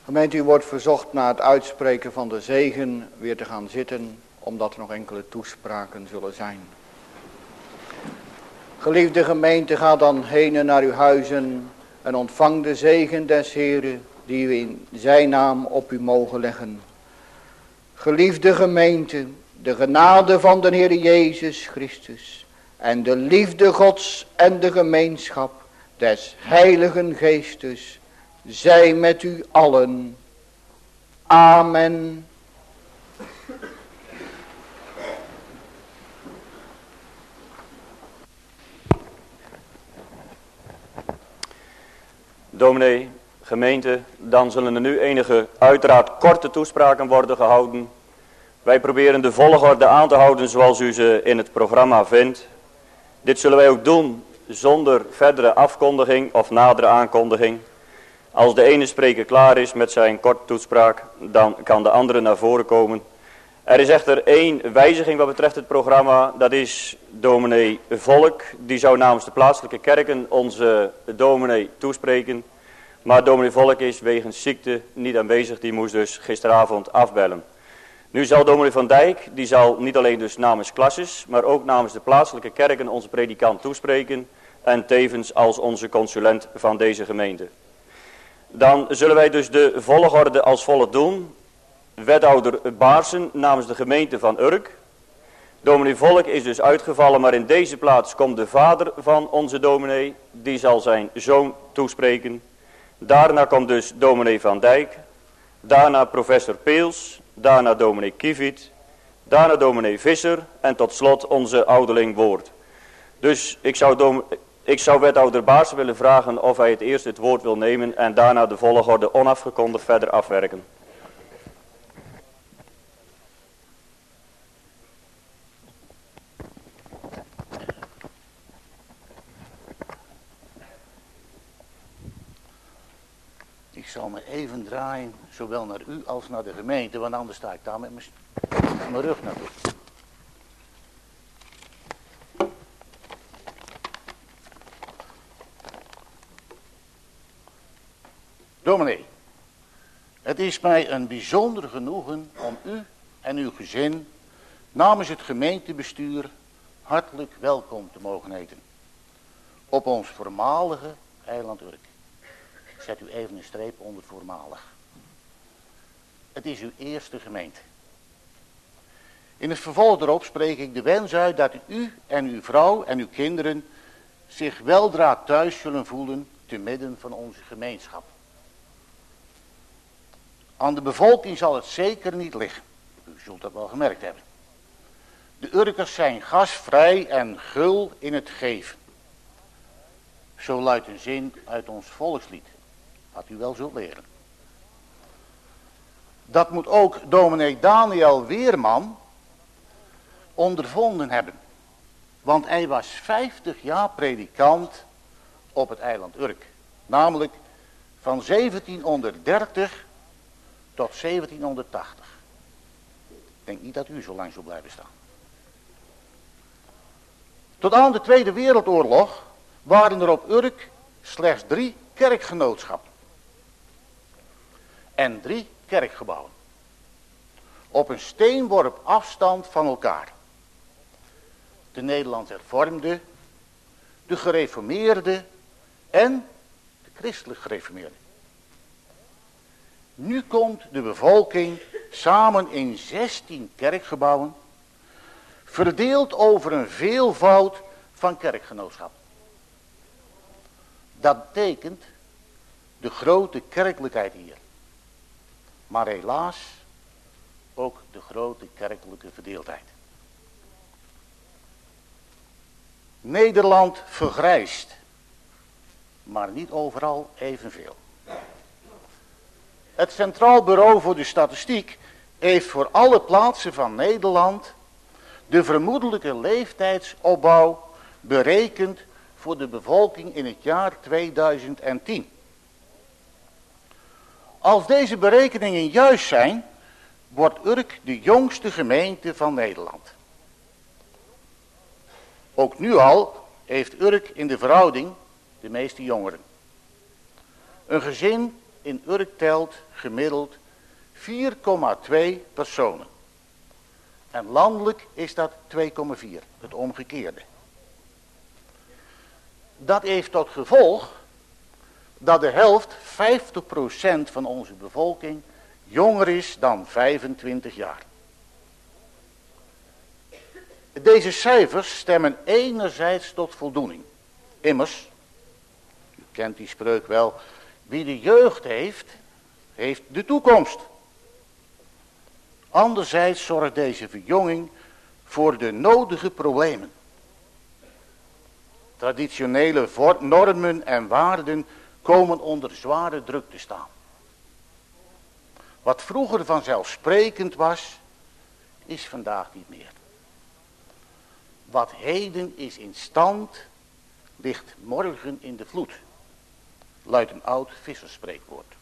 Gemeente, u wordt verzocht na het uitspreken van de zegen weer te gaan zitten, omdat er nog enkele toespraken zullen zijn. Geliefde gemeente, ga dan heen naar uw huizen en ontvang de zegen des Heeren, die we in zijn naam op u mogen leggen. Geliefde gemeente, de genade van de Heer Jezus Christus en de liefde Gods en de gemeenschap des Heiligen Geestes zij met u allen. Amen. Dominee, gemeente, dan zullen er nu enige uiteraard korte toespraken worden gehouden. Wij proberen de volgorde aan te houden zoals u ze in het programma vindt. Dit zullen wij ook doen zonder verdere afkondiging of nadere aankondiging. Als de ene spreker klaar is met zijn korte toespraak, dan kan de andere naar voren komen. Er is echter één wijziging wat betreft het programma. Dat is dominee Volk. Die zou namens de plaatselijke kerken onze dominee toespreken. Maar dominee Volk is wegens ziekte niet aanwezig. Die moest dus gisteravond afbellen. Nu zal dominee Van Dijk, die zal niet alleen dus namens klasses, maar ook namens de plaatselijke kerken onze predikant toespreken. En tevens als onze consulent van deze gemeente. Dan zullen wij dus de volgorde als volgt doen. Wethouder Baarsen namens de gemeente van Urk. Dominee Volk is dus uitgevallen, maar in deze plaats komt de vader van onze dominee. Die zal zijn zoon toespreken. Daarna komt dus dominee Van Dijk. Daarna professor Peels. Daarna dominee Kieviet. Daarna dominee Visser. En tot slot onze ouderling Woord. Dus ik zou, dom, ik zou wethouder Baarsen willen vragen of hij het eerst het woord wil nemen. En daarna de volgorde onafgekondigd verder afwerken. Ik zal me even draaien, zowel naar u als naar de gemeente, want anders sta ik daar met mijn rug naartoe. Dominee, het is mij een bijzonder genoegen om u en uw gezin namens het gemeentebestuur hartelijk welkom te mogen heten op ons voormalige eiland Urk. Zet u even een streep onder voormalig. Het is uw eerste gemeente. In het vervolg erop spreek ik de wens uit dat u en uw vrouw en uw kinderen zich weldra thuis zullen voelen te midden van onze gemeenschap. Aan de bevolking zal het zeker niet liggen. U zult dat wel gemerkt hebben. De Urkers zijn gastvrij en gul in het geven. Zo luidt een zin uit ons volkslied. Wat u wel zult leren. Dat moet ook dominee Daniel Weerman ondervonden hebben. Want hij was vijftig jaar predikant op het eiland Urk. Namelijk van zeventienhonderddertig tot zeventienhonderdtachtig. Ik denk niet dat u zo lang zult blijven staan. Tot aan de Tweede Wereldoorlog waren er op Urk slechts drie kerkgenootschappen. En drie kerkgebouwen. Op een steenworp afstand van elkaar. De Nederlands hervormde, de gereformeerde en de christelijk gereformeerde. Nu komt de bevolking samen in zestien kerkgebouwen, verdeeld over een veelvoud van kerkgenootschappen. Dat betekent de grote kerkelijkheid hier. Maar helaas ook de grote kerkelijke verdeeldheid. Nederland vergrijst, maar niet overal evenveel. Het Centraal Bureau voor de Statistiek heeft voor alle plaatsen van Nederland de vermoedelijke leeftijdsopbouw berekend voor de bevolking in het jaar tweeduizend tien. Als deze berekeningen juist zijn, wordt Urk de jongste gemeente van Nederland. Ook nu al heeft Urk in de verhouding de meeste jongeren. Een gezin in Urk telt gemiddeld vier komma twee personen. En landelijk is dat twee komma vier, het omgekeerde. Dat heeft tot gevolg dat de helft, vijftig procent van onze bevolking, jonger is dan vijfentwintig jaar. Deze cijfers stemmen enerzijds tot voldoening. Immers, u kent die spreuk wel, wie de jeugd heeft, heeft de toekomst. Anderzijds zorgt deze verjonging voor de nodige problemen. Traditionele normen en waarden komen onder zware druk te staan. Wat vroeger vanzelfsprekend was, is vandaag niet meer. Wat heden is in stand, ligt morgen in de vloed, luidt een oud vissersspreekwoord.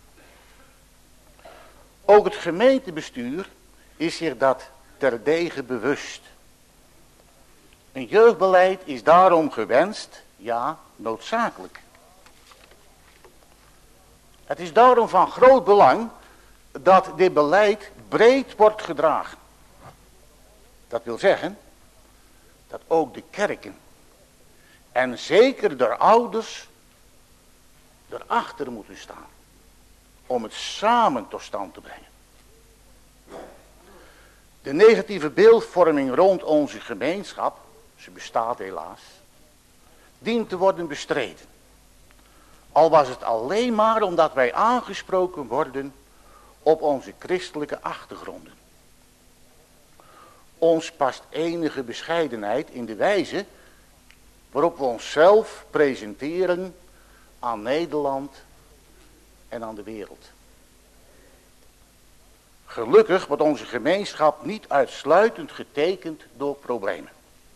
Ook het gemeentebestuur is zich dat terdege bewust. Een jeugdbeleid is daarom gewenst, ja, noodzakelijk. Het is daarom van groot belang dat dit beleid breed wordt gedragen. Dat wil zeggen dat ook de kerken en zeker de ouders erachter moeten staan om het samen tot stand te brengen. De negatieve beeldvorming rond onze gemeenschap, ze bestaat helaas, dient te worden bestreden. Al was het alleen maar omdat wij aangesproken worden op onze christelijke achtergronden. Ons past enige bescheidenheid in de wijze waarop we onszelf presenteren aan Nederland en aan de wereld. Gelukkig wordt onze gemeenschap niet uitsluitend getekend door problemen.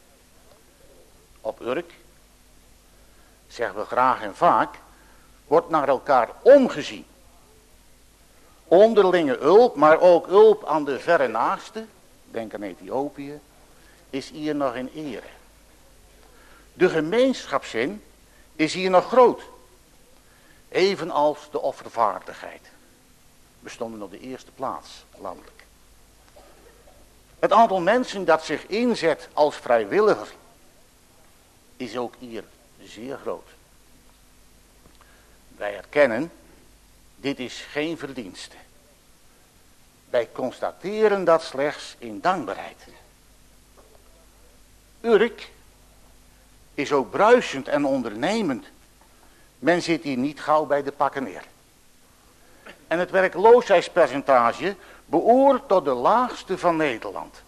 Op Urk, zeggen we graag en vaak, wordt naar elkaar omgezien. Onderlinge hulp, maar ook hulp aan de verre naasten, denk aan Ethiopië, is hier nog in ere. De gemeenschapszin is hier nog groot. Evenals de offervaardigheid. We stonden op de eerste plaats landelijk. Het aantal mensen dat zich inzet als vrijwilliger is ook hier zeer groot. Wij erkennen, dit is geen verdienste. Wij constateren dat slechts in dankbaarheid. Urk is ook bruisend en ondernemend. Men zit hier niet gauw bij de pakken neer. En het werkloosheidspercentage behoort tot de laagste van Nederland.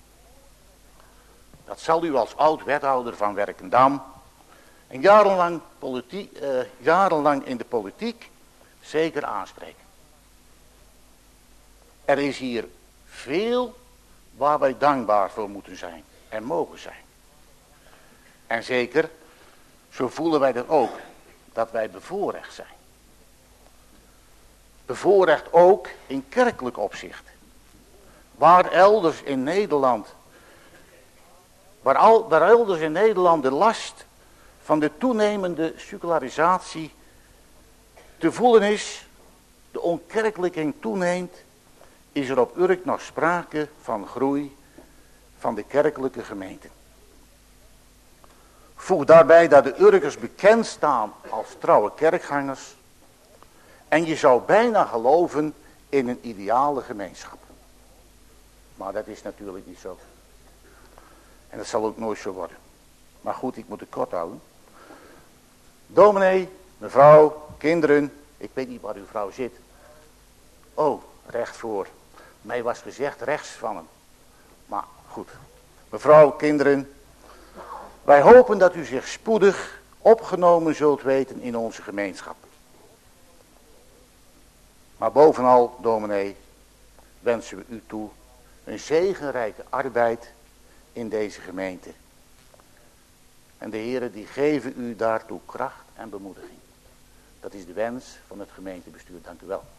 Dat zal u als oud-wethouder van Werkendam en jarenlang, politiek, eh, jarenlang in de politiek zeker aanspreken. Er is hier veel waar wij dankbaar voor moeten zijn en mogen zijn. En zeker, zo voelen wij dan ook dat wij bevoorrecht zijn. Bevoorrecht ook in kerkelijk opzicht. Waar elders in Nederland, waar, al, waar elders in Nederland de last van de toenemende secularisatie te voelen is, de onkerkelijking toeneemt, is er op Urk nog sprake van groei van de kerkelijke gemeente. Voeg daarbij dat de Urkers bekend staan als trouwe kerkgangers. En je zou bijna geloven in een ideale gemeenschap. Maar dat is natuurlijk niet zo. En dat zal ook nooit zo worden. Maar goed, ik moet het kort houden. Dominee, mevrouw, kinderen. Ik weet niet waar uw vrouw zit. Oh, recht voor. Mij was gezegd rechts van hem. Maar goed. Mevrouw, kinderen. Wij hopen dat u zich spoedig opgenomen zult weten in onze gemeenschap. Maar bovenal, dominee, wensen we u toe een zegenrijke arbeid in deze gemeente. En de heren die geven u daartoe kracht en bemoediging. Dat is de wens van het gemeentebestuur. Dank u wel.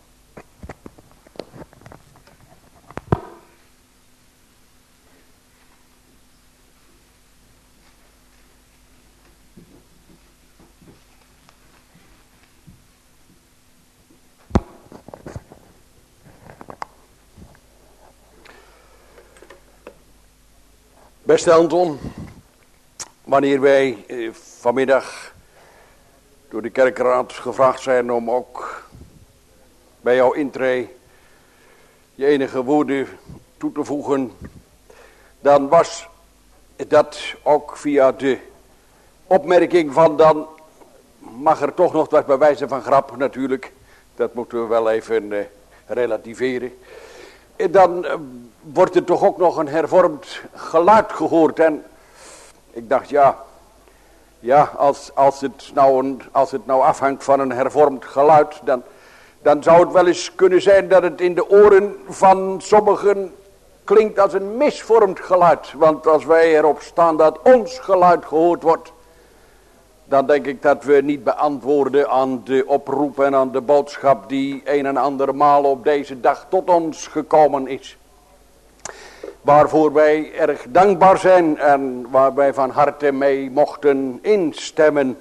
Beste Anton, wanneer wij eh, vanmiddag door de kerkraad gevraagd zijn om ook bij jouw intree je enige woorden toe te voegen, dan was dat ook via de opmerking van dan mag er toch nog wat bij wijze van grap natuurlijk, dat moeten we wel even uh, relativeren. En dan uh, wordt er toch ook nog een hervormd geluid gehoord en ik dacht ja, ja als, als, het nou een, als het nou afhangt van een hervormd geluid, dan, dan zou het wel eens kunnen zijn dat het in de oren van sommigen klinkt als een misvormd geluid. Want als wij erop staan dat ons geluid gehoord wordt, dan denk ik dat we niet beantwoorden aan de oproep en aan de boodschap die een en ander maal op deze dag tot ons gekomen is. Waarvoor wij erg dankbaar zijn en waar wij van harte mee mochten instemmen.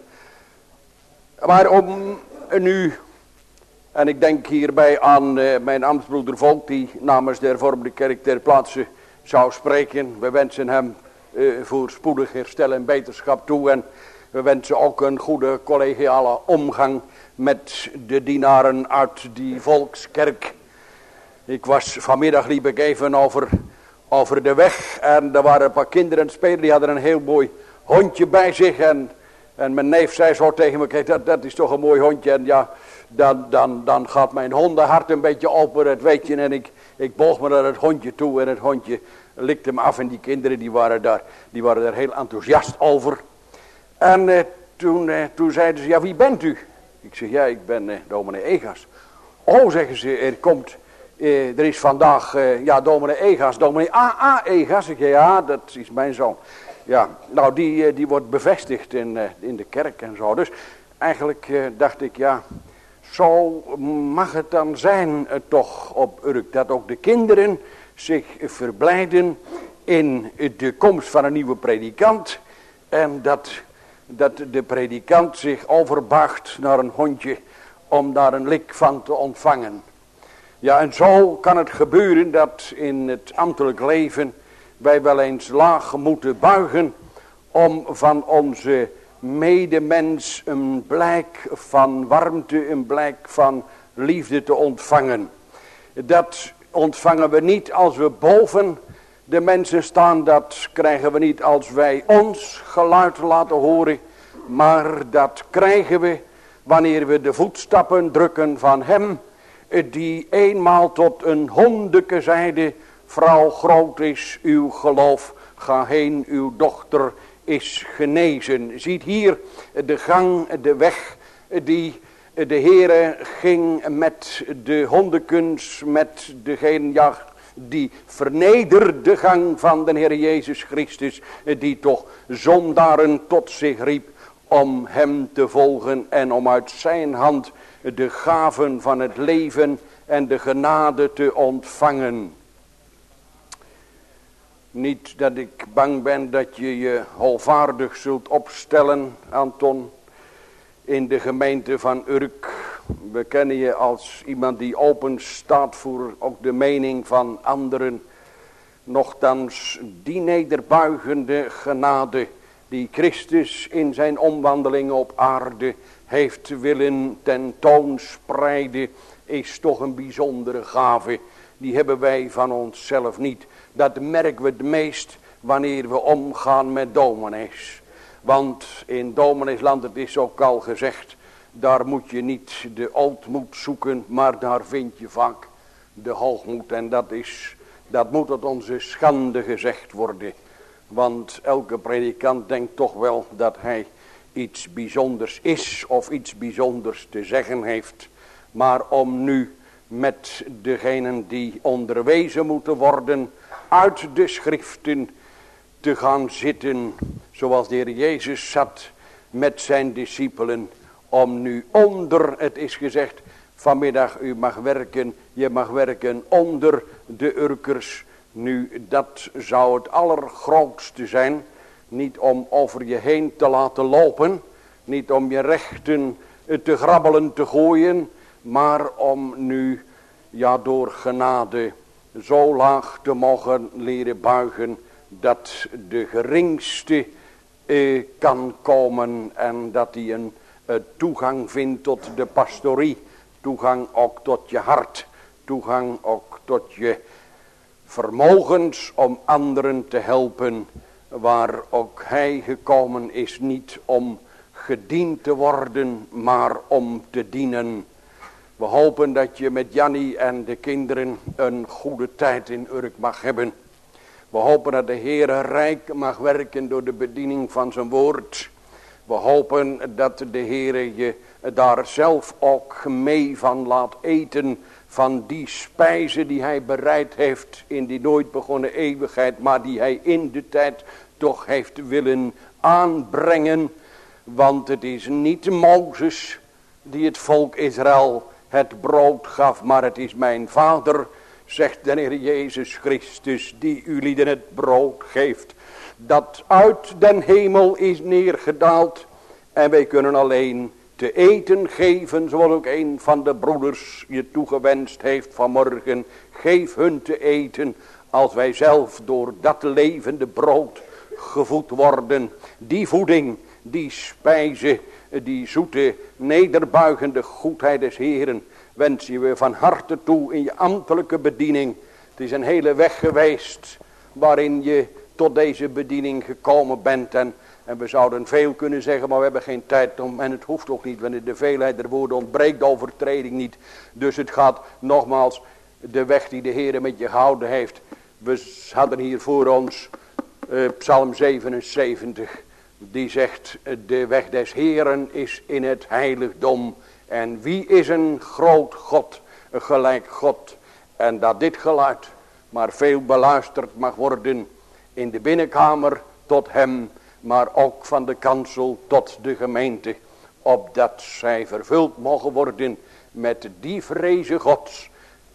Maar om nu, en ik denk hierbij aan uh, mijn ambtsbroeder Volk die namens de hervormde kerk ter plaatse zou spreken. We wensen hem uh, voorspoedig herstel en beterschap toe en we wensen ook een goede collegiale omgang met de dienaren uit die volkskerk. Ik was vanmiddag liep ik even over, over de weg en er waren een paar kinderen spelen, die hadden een heel mooi hondje bij zich en, en mijn neef zei zo tegen me, kijk, dat, dat is toch een mooi hondje en ja, dan, dan, dan gaat mijn hondenhart een beetje open, dat weet je, en ik, ik boog me naar het hondje toe en het hondje likte me af en die kinderen die waren daar, die waren daar heel enthousiast over. En uh, toen, uh, toen zeiden ze, ja, wie bent u? Ik zeg, ja, ik ben uh, dominee Egas. Oh, zeggen ze, er komt, uh, er is vandaag, uh, ja, dominee Egas, dominee A A Egas. Ik zeg, ja, dat is mijn zoon. Ja, nou, die, uh, die wordt bevestigd in, uh, in de kerk en zo. Dus eigenlijk uh, dacht ik, ja, zo mag het dan zijn uh, toch op Urk, dat ook de kinderen zich uh, verblijden in uh, de komst van een nieuwe predikant en dat... dat de predikant zich overbuigt naar een hondje om daar een lik van te ontvangen. Ja, en zo kan het gebeuren dat in het ambtelijk leven wij wel eens laag moeten buigen om van onze medemens een blijk van warmte, een blijk van liefde te ontvangen. Dat ontvangen we niet als we boven de mensen staan, dat krijgen we niet als wij ons geluid laten horen, maar dat krijgen we wanneer we de voetstappen drukken van hem, die eenmaal tot een hondeke zeide, vrouw, groot is uw geloof, ga heen, uw dochter is genezen. Ziet hier de gang, de weg die de Heere ging met de hondekens, met degene, ja, die vernederde gang van de Heer Jezus Christus, die toch zondaren tot zich riep om hem te volgen en om uit zijn hand de gaven van het leven en de genade te ontvangen. Niet dat ik bang ben dat je je holvaardig zult opstellen, Anton, in de gemeente van Urk. We kennen je als iemand die open staat voor ook de mening van anderen. Nochtans die nederbuigende genade die Christus in zijn omwandelingen op aarde heeft willen tentoonspreiden, is toch een bijzondere gave. Die hebben wij van onszelf niet. Dat merken we het meest wanneer we omgaan met dominees. Want in domineesland, het is ook al gezegd, daar moet je niet de ootmoed zoeken, maar daar vind je vaak de hoogmoed. En dat is, dat moet tot onze schande gezegd worden. Want elke predikant denkt toch wel dat hij iets bijzonders is of iets bijzonders te zeggen heeft. Maar om nu met degenen die onderwezen moeten worden uit de schriften te gaan zitten, zoals de Heer Jezus zat met zijn discipelen, om nu onder, het is gezegd vanmiddag, u mag werken, je mag werken onder de Urkers. Nu, dat zou het allergrootste zijn, niet om over je heen te laten lopen, niet om je rechten te grabbelen te gooien, maar om nu, ja, door genade zo laag te mogen leren buigen dat de geringste uh, kan komen en dat hij een uh, toegang vindt tot de pastorie. Toegang ook tot je hart. Toegang ook tot je vermogens om anderen te helpen. Waar ook hij gekomen is niet om gediend te worden, maar om te dienen. We hopen dat je met Jannie en de kinderen een goede tijd in Urk mag hebben. We hopen dat de Heere rijk mag werken door de bediening van zijn woord. We hopen dat de Heere je daar zelf ook mee van laat eten. Van die spijze die hij bereid heeft in die nooit begonnen eeuwigheid. Maar die hij in de tijd toch heeft willen aanbrengen. Want het is niet Mozes die het volk Israël het brood gaf. Maar het is mijn Vader, zegt de Heer Jezus Christus, die u lieden het brood geeft. Dat uit den hemel is neergedaald. En wij kunnen alleen te eten geven, zoals ook een van de broeders je toegewenst heeft vanmorgen. Geef hun te eten, als wij zelf door dat levende brood gevoed worden. Die voeding, die spijze, die zoete, nederbuigende goedheid des Heeren, wens je we van harte toe in je ambtelijke bediening. Het is een hele weg geweest waarin je tot deze bediening gekomen bent. En, en we zouden veel kunnen zeggen, maar we hebben geen tijd om. En het hoeft ook niet, wanneer de veelheid der woorden ontbreekt de overtreding niet. Dus het gaat nogmaals de weg die de Heer met je gehouden heeft. We hadden hier voor ons uh, Psalm zevenenzeventig. Die zegt, de weg des Heeren is in het heiligdom. En wie is een groot God, een gelijk God. En dat dit geluid maar veel beluisterd mag worden in de binnenkamer tot hem, maar ook van de kansel tot de gemeente, opdat zij vervuld mogen worden met die vreze Gods,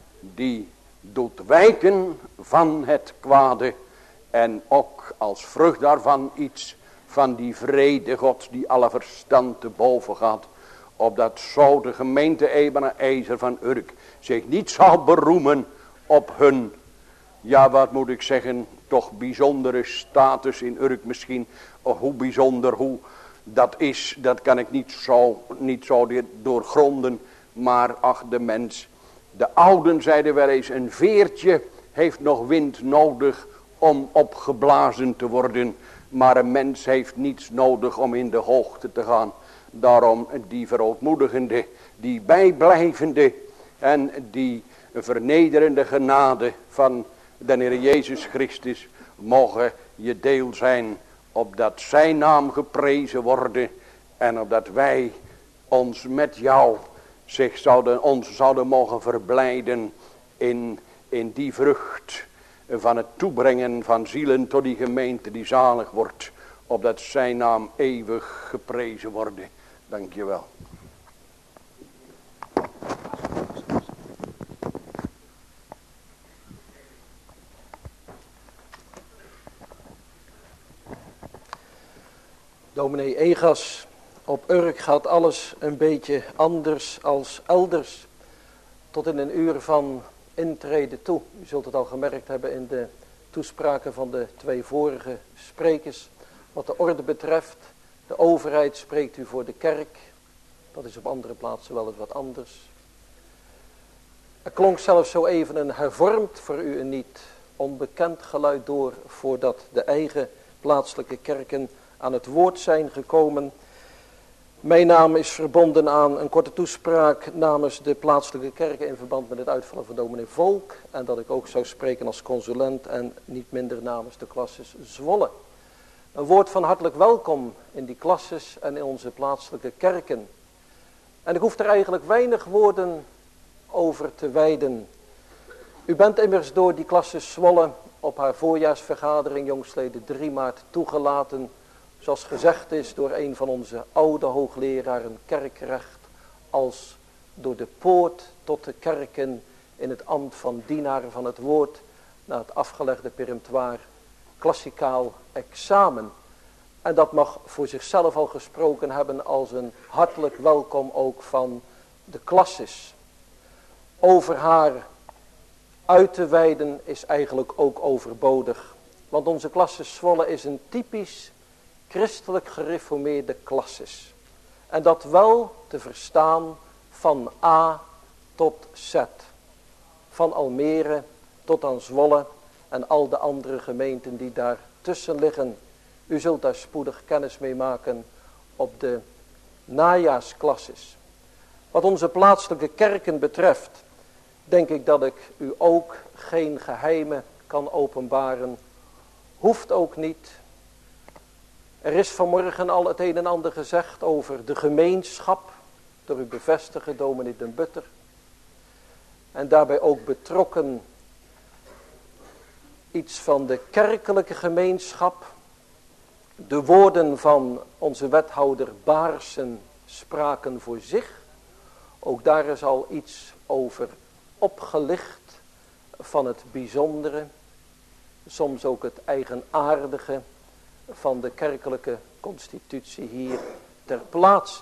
die doet wijken van het kwade en ook als vrucht daarvan iets van die vrede Gods die alle verstand te boven gaat, opdat zo de gemeente Ebenezer van Urk zich niet zal beroemen op hun, ja wat moet ik zeggen, toch bijzondere status in Urk misschien. Of hoe bijzonder, hoe dat is, dat kan ik niet zo, niet zo doorgronden. Maar ach, de mens, de ouden zeiden wel eens, een veertje heeft nog wind nodig om opgeblazen te worden. Maar een mens heeft niets nodig om in de hoogte te gaan. Daarom die verootmoedigende, die bijblijvende en die vernederende genade van de Heer Jezus Christus mogen je deel zijn, opdat zijn naam geprezen worden en opdat wij ons met jou zich zouden, ons zouden mogen verblijden in, in die vrucht van het toebrengen van zielen tot die gemeente die zalig wordt, opdat zijn naam eeuwig geprezen wordt. Dank je wel. Dominee Egas, op Urk gaat alles een beetje anders als elders. Tot in een uur van intrede toe. U zult het al gemerkt hebben in de toespraken van de twee vorige sprekers. Wat de orde betreft, de overheid spreekt u voor de kerk. Dat is op andere plaatsen wel eens wat anders. Er klonk zelfs zo even een hervormd, voor u een niet onbekend geluid door, voordat de eigen plaatselijke kerken aan het woord zijn gekomen. Mijn naam is verbonden aan een korte toespraak namens de plaatselijke kerken in verband met het uitvallen van dominee Volk. En dat ik ook zou spreken als consulent en niet minder namens de klasses Zwolle. Een woord van hartelijk welkom in die klasses en in onze plaatselijke kerken. En ik hoef er eigenlijk weinig woorden over te wijden. U bent immers door die klasses Zwolle op haar voorjaarsvergadering jongstleden drie maart toegelaten, zoals gezegd is door een van onze oude hoogleraren kerkrecht, als door de poort tot de kerken in het ambt van dienaar van het woord, na het afgelegde peremptoire klassikaal examen. En dat mag voor zichzelf al gesproken hebben als een hartelijk welkom ook van de klasses. Over haar uit te wijden is eigenlijk ook overbodig. Want onze klasses Zwolle is een typisch christelijk gereformeerde klasses. En dat wel te verstaan van A tot Z. Van Almere tot aan Zwolle en al de andere gemeenten die daar tussen liggen. U zult daar spoedig kennis mee maken op de najaarsklasses. Wat onze plaatselijke kerken betreft, denk ik dat ik u ook geen geheimen kan openbaren. Hoeft ook niet. Er is vanmorgen al het een en ander gezegd over de gemeenschap, door u bevestigen, dominee Den Butter. En daarbij ook betrokken iets van de kerkelijke gemeenschap. De woorden van onze wethouder Baarsen spraken voor zich. Ook daar is al iets over opgelicht van het bijzondere. Soms ook het eigenaardige van de kerkelijke constitutie hier ter plaatse.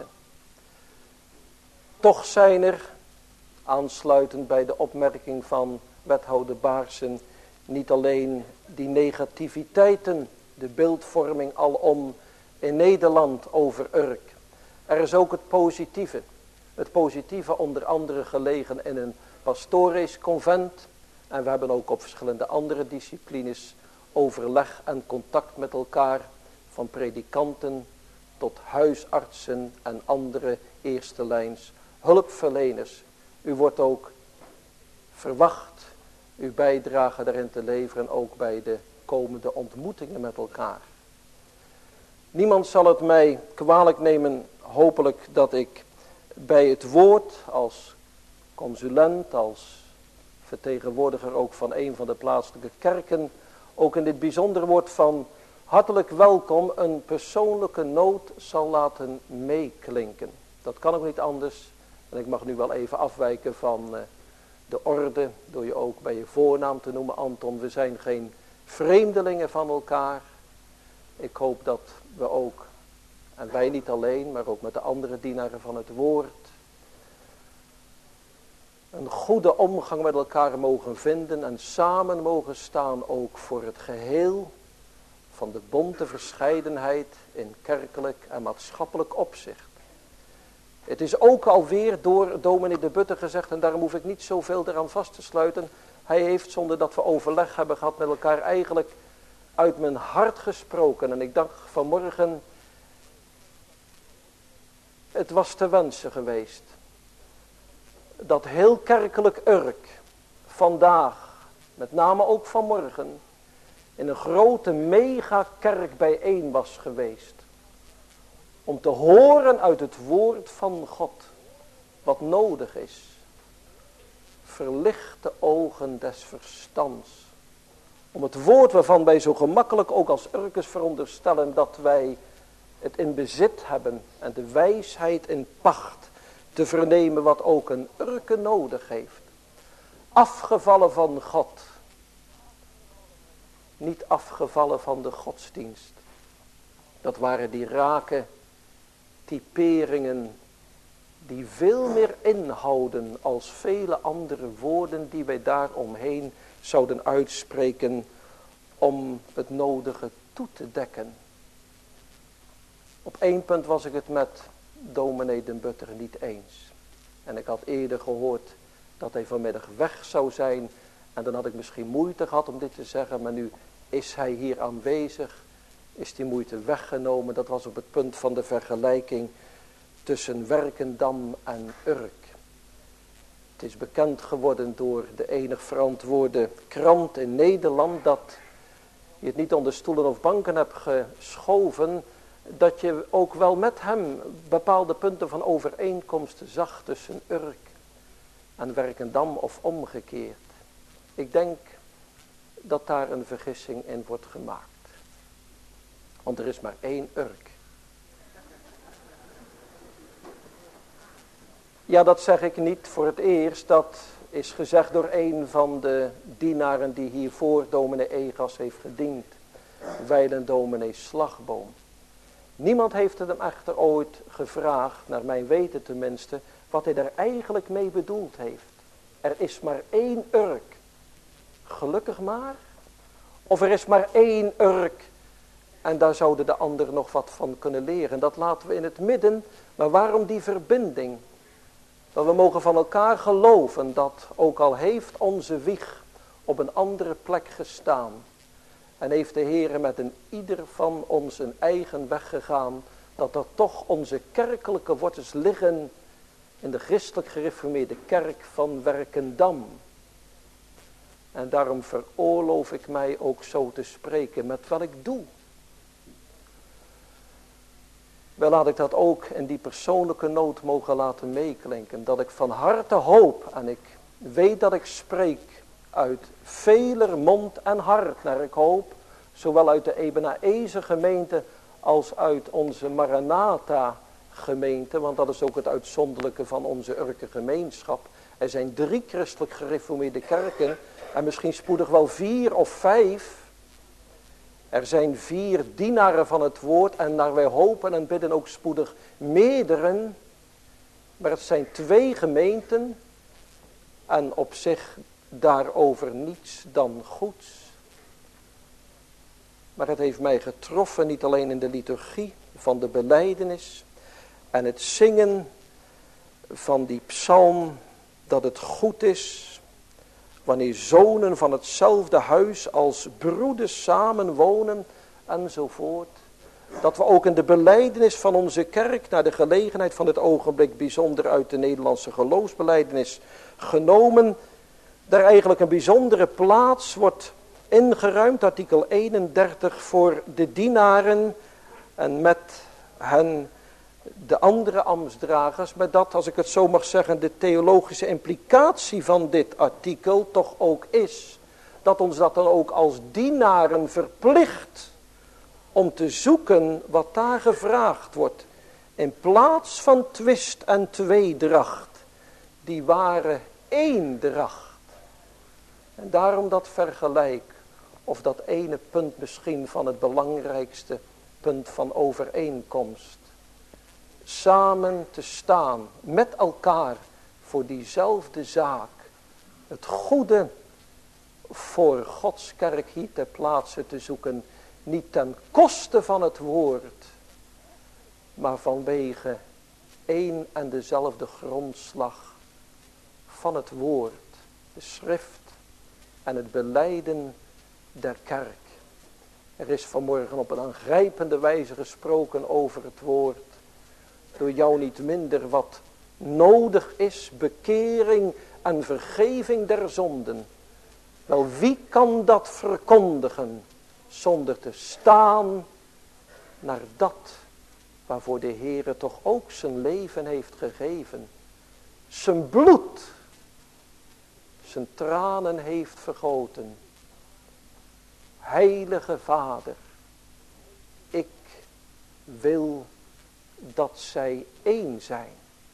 Toch zijn er, aansluitend bij de opmerking van wethouder Baarsen, niet alleen die negativiteiten, de beeldvorming alom in Nederland over Urk. Er is ook het positieve. Het positieve onder andere gelegen in een pastoresconvent. En we hebben ook op verschillende andere disciplines overleg en contact met elkaar. Van predikanten tot huisartsen en andere eerste lijns hulpverleners. U wordt ook verwacht uw bijdrage daarin te leveren, ook bij de komende ontmoetingen met elkaar. Niemand zal het mij kwalijk nemen, hopelijk, dat ik bij het woord als consulent, als vertegenwoordiger ook van een van de plaatselijke kerken, ook in dit bijzondere woord van hartelijk welkom een persoonlijke noot zal laten meeklinken. Dat kan ook niet anders. En ik mag nu wel even afwijken van uh, de orde, door je ook bij je voornaam te noemen, Anton. We zijn geen vreemdelingen van elkaar. Ik hoop dat we ook, en wij niet alleen, maar ook met de andere dienaren van het woord, een goede omgang met elkaar mogen vinden en samen mogen staan ook voor het geheel van de bonte verscheidenheid in kerkelijk en maatschappelijk opzicht. Het is ook alweer door dominee De Butter gezegd, en daarom hoef ik niet zoveel eraan vast te sluiten. Hij heeft, zonder dat we overleg hebben gehad met elkaar, eigenlijk uit mijn hart gesproken. En ik dacht vanmorgen, het was te wensen geweest dat heel kerkelijk Urk vandaag, met name ook vanmorgen, in een grote megakerk bijeen was geweest. Om te horen uit het woord van God wat nodig is. Verlicht de ogen des verstands. Om het woord waarvan wij zo gemakkelijk ook als Urkers veronderstellen dat wij het in bezit hebben en de wijsheid in pacht te vernemen wat ook een Urker nodig heeft. Afgevallen van God. Niet afgevallen van de godsdienst. Dat waren die rake typeringen die veel meer inhouden als vele andere woorden die wij daaromheen zouden uitspreken om het nodige toe te dekken. Op één punt was ik het met dominee Den Butter niet eens. En ik had eerder gehoord dat hij vanmiddag weg zou zijn. En dan had ik misschien moeite gehad om dit te zeggen. Maar nu is hij hier aanwezig. Is die moeite weggenomen. Dat was op het punt van de vergelijking tussen Werkendam en Urk. Het is bekend geworden door de enig verantwoorde krant in Nederland dat je het niet onder stoelen of banken hebt geschoven, dat je ook wel met hem bepaalde punten van overeenkomsten zag tussen Urk en Werkendam of omgekeerd. Ik denk dat daar een vergissing in wordt gemaakt. Want er is maar één Urk. Ja, dat zeg ik niet voor het eerst. Dat is gezegd door een van de dienaren die hiervoor dominee Egas heeft gediend. Wijlen dominee Slagboom. Niemand heeft het hem echter ooit gevraagd, naar mijn weten tenminste, wat hij daar eigenlijk mee bedoeld heeft. Er is maar één Urk. Gelukkig maar, Of er is maar één Urk en daar zouden de anderen nog wat van kunnen leren. Dat laten we in het midden, maar waarom die verbinding? Dat we mogen van elkaar geloven dat ook al heeft onze wieg op een andere plek gestaan. En heeft de Heere met een ieder van ons een eigen weg gegaan. Dat er toch onze kerkelijke wortels liggen in de christelijk gereformeerde kerk van Werkendam. En daarom veroorloof ik mij ook zo te spreken met welk doel. Wel laat ik dat ook in die persoonlijke nood mogen laten meeklinken. Dat ik van harte hoop en ik weet dat ik spreek uit veler mond en hart naar ik hoop. Zowel uit de Ebenezer gemeente als uit onze Maranatha gemeente. Want dat is ook het uitzonderlijke van onze Urker gemeenschap. Er zijn drie christelijk gereformeerde kerken en misschien spoedig wel vier of vijf. Er zijn vier dienaren van het woord en naar wij hopen en bidden ook spoedig meerdere. Maar het zijn twee gemeenten en op zich daarover niets dan goeds. Maar het heeft mij getroffen niet alleen in de liturgie van de belijdenis en het zingen van die psalm dat het goed is wanneer zonen van hetzelfde huis als broeders samen wonen enzovoort. Dat we ook in de belijdenis van onze kerk naar de gelegenheid van het ogenblik bijzonder uit de Nederlandse geloofsbelijdenis genomen. Daar eigenlijk een bijzondere plaats wordt ingeruimd, artikel eenendertig voor de dienaren en met hen de andere ambtsdragers, maar dat, als ik het zo mag zeggen, de theologische implicatie van dit artikel toch ook is, dat ons dat dan ook als dienaren verplicht om te zoeken wat daar gevraagd wordt, in plaats van twist en tweedracht, die ware eendracht. En daarom dat vergelijk, of dat ene punt misschien van het belangrijkste punt van overeenkomst. Samen te staan met elkaar voor diezelfde zaak. Het goede voor Gods kerk hier ter plaatse te zoeken. Niet ten koste van het woord. Maar vanwege één en dezelfde grondslag van het woord. De schrift en het belijden der kerk. Er is vanmorgen op een aangrijpende wijze gesproken over het woord. Door jou niet minder wat nodig is, bekering en vergeving der zonden. Wel, wie kan dat verkondigen zonder te staan naar dat waarvoor de Heere toch ook zijn leven heeft gegeven. Zijn bloed, zijn tranen heeft vergoten. Heilige Vader, ik wil dat zij één zijn.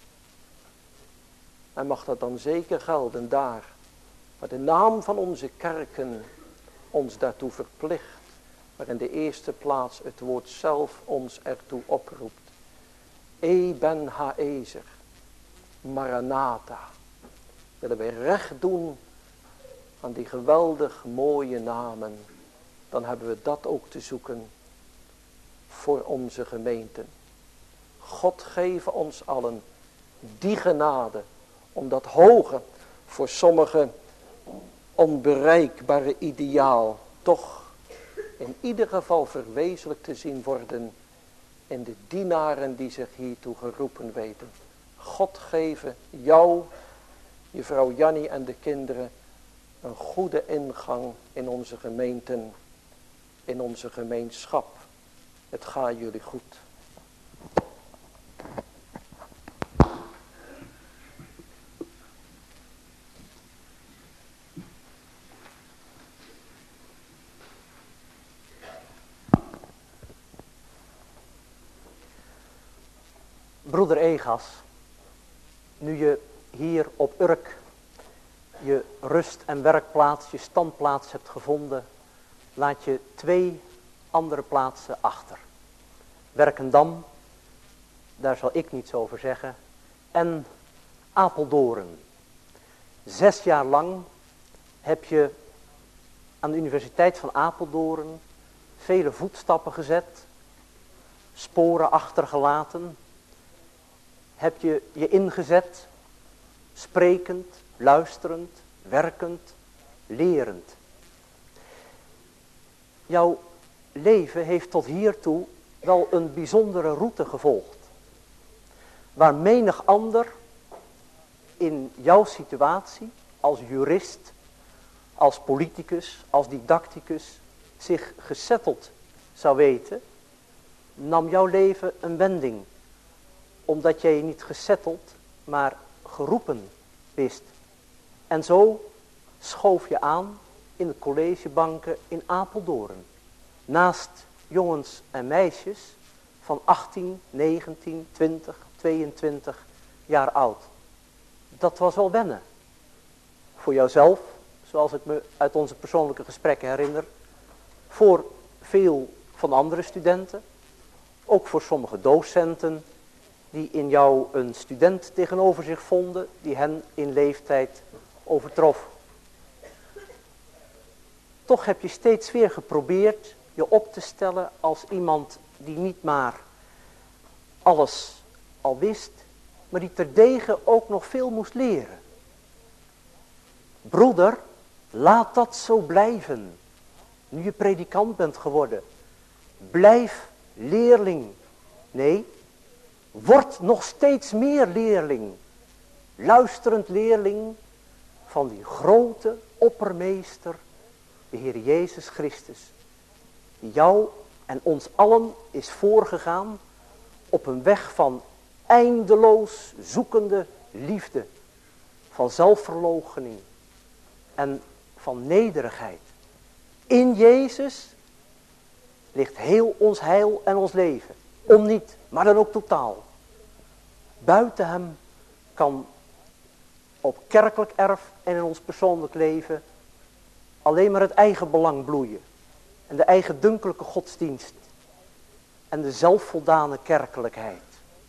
En mag dat dan zeker gelden daar, waar de naam van onze kerken ons daartoe verplicht. Maar in de eerste plaats het woord zelf ons ertoe oproept. Eben Haezer, Maranatha. Willen wij recht doen aan die geweldig mooie namen, dan hebben we dat ook te zoeken voor onze gemeenten. God geven ons allen die genade om dat hoge, voor sommigen onbereikbare ideaal toch in ieder geval verwezenlijk te zien worden in de dienaren die zich hiertoe geroepen weten. God geven jou, je vrouw Jannie en de kinderen een goede ingang in onze gemeenten, in onze gemeenschap. Het gaat jullie goed. Broeder Egas, nu je hier op Urk je rust- en werkplaats, je standplaats hebt gevonden, laat je twee andere plaatsen achter. Werkendam, daar zal ik niets over zeggen, en Apeldoorn. Zes jaar lang heb je aan de Universiteit van Apeldoorn vele voetstappen gezet, sporen achtergelaten. Heb je je ingezet, sprekend, luisterend, werkend, lerend. Jouw leven heeft tot hiertoe wel een bijzondere route gevolgd. Waar menig ander in jouw situatie als jurist, als politicus, als didacticus zich gesetteld zou weten, nam jouw leven een wending. Omdat jij je niet gesetteld, maar geroepen wist. En zo schoof je aan in de collegebanken in Apeldoorn. Naast jongens en meisjes van achttien, negentien, twintig, tweeëntwintig jaar oud. Dat was wel wennen. Voor jouzelf, zoals ik me uit onze persoonlijke gesprekken herinner. Voor veel van andere studenten. Ook voor sommige docenten die in jou een student tegenover zich vonden die hen in leeftijd overtrof. Toch heb je steeds weer geprobeerd je op te stellen als iemand die niet maar alles al wist, maar die terdege ook nog veel moest leren. Broeder, laat dat zo blijven, nu je predikant bent geworden. Blijf leerling. Nee, word nog steeds meer leerling. Luisterend leerling van die grote oppermeester, de Heer Jezus Christus. Die jou en ons allen is voorgegaan op een weg van eindeloos zoekende liefde. Van zelfverloochening en van nederigheid. In Jezus ligt heel ons heil en ons leven. Om niet, maar dan ook totaal. Buiten hem kan op kerkelijk erf en in ons persoonlijk leven alleen maar het eigen belang bloeien. En de eigendunkelijke godsdienst. En de zelfvoldane kerkelijkheid.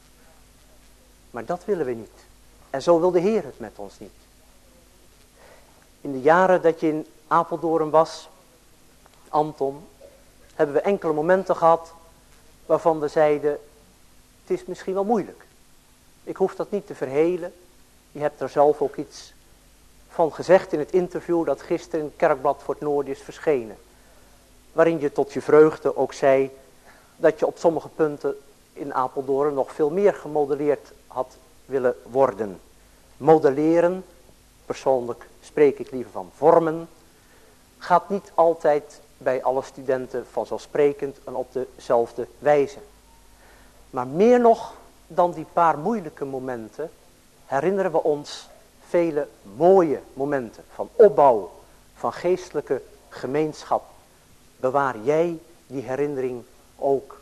Maar dat willen we niet. En zo wil de Heer het met ons niet. In de jaren dat je in Apeldoorn was, Anton, hebben we enkele momenten gehad waarvan we zeiden, het is misschien wel moeilijk. Ik hoef dat niet te verhelen. Je hebt er zelf ook iets van gezegd in het interview dat gisteren in het Kerkblad voor het Noorden is verschenen. Waarin je tot je vreugde ook zei dat je op sommige punten in Apeldoorn nog veel meer gemodelleerd had willen worden. Modelleren, persoonlijk spreek ik liever van vormen, gaat niet altijd bij alle studenten vanzelfsprekend en op dezelfde wijze. Maar meer nog dan die paar moeilijke momenten herinneren we ons vele mooie momenten van opbouw, van geestelijke gemeenschap. Bewaar jij die herinnering ook.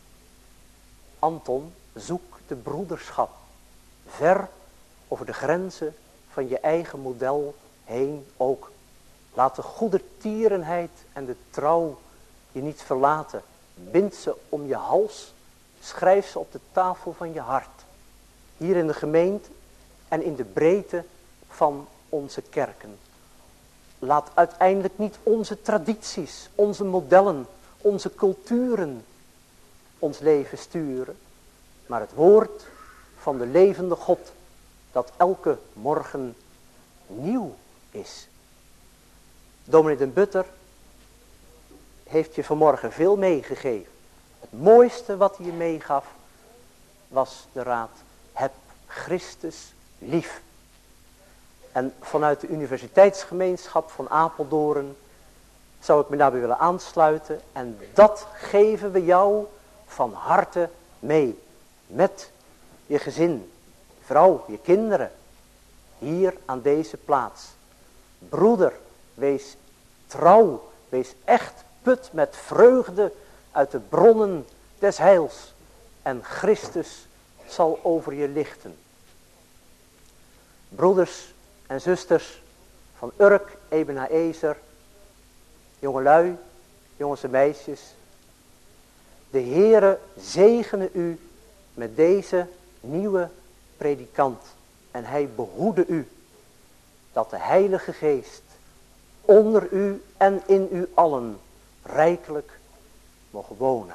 Anton, zoek de broederschap ver over de grenzen van je eigen model heen ook. Laat de goedertierenheid en de trouw je niet verlaten. Bind ze om je hals, schrijf ze op de tafel van je hart. Hier in de gemeente en in de breedte van onze kerken. Laat uiteindelijk niet onze tradities, onze modellen, onze culturen ons leven sturen. Maar het woord van de levende God dat elke morgen nieuw is. Dominee den Butter heeft je vanmorgen veel meegegeven. Het mooiste wat hij je meegaf was de raad, heb Christus lief. En vanuit de universiteitsgemeenschap van Apeldoorn zou ik me daarbij willen aansluiten. En dat geven we jou van harte mee. Met je gezin, vrouw, je kinderen. Hier aan deze plaats. Broeder, wees trouw, wees echt put met vreugde uit de bronnen des heils. En Christus zal over je lichten. Broeders en zusters van Urk, Ebenezer, jongelui, jongens en meisjes. De Heere zegene u met deze nieuwe predikant. En hij behoede u dat de Heilige Geest onder u en in u allen rijkelijk mogen wonen.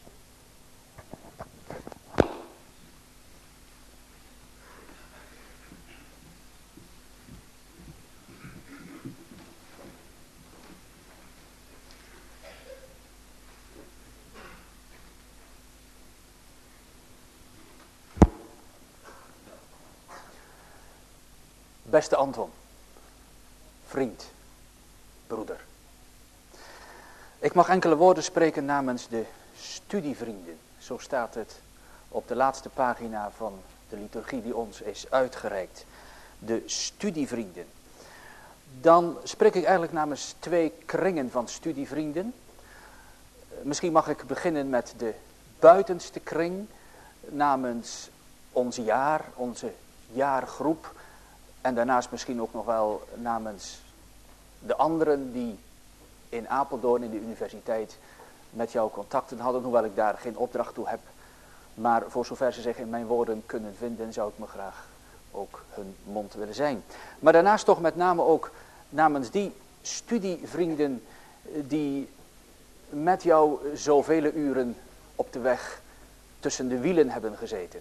Beste Anton, vriend, broeder. Ik mag enkele woorden spreken namens de studievrienden. Zo staat het op de laatste pagina van de liturgie die ons is uitgereikt. De studievrienden. Dan spreek ik eigenlijk namens twee kringen van studievrienden. Misschien mag ik beginnen met de buitenste kring namens ons jaar, onze jaargroep. En daarnaast misschien ook nog wel namens de anderen die in Apeldoorn in de universiteit met jou contacten hadden. Hoewel ik daar geen opdracht toe heb. Maar voor zover ze zich in mijn woorden kunnen vinden, zou ik me graag ook hun mond willen zijn. Maar daarnaast toch met name ook namens die studievrienden die met jou zoveel uren op de weg tussen de wielen hebben gezeten.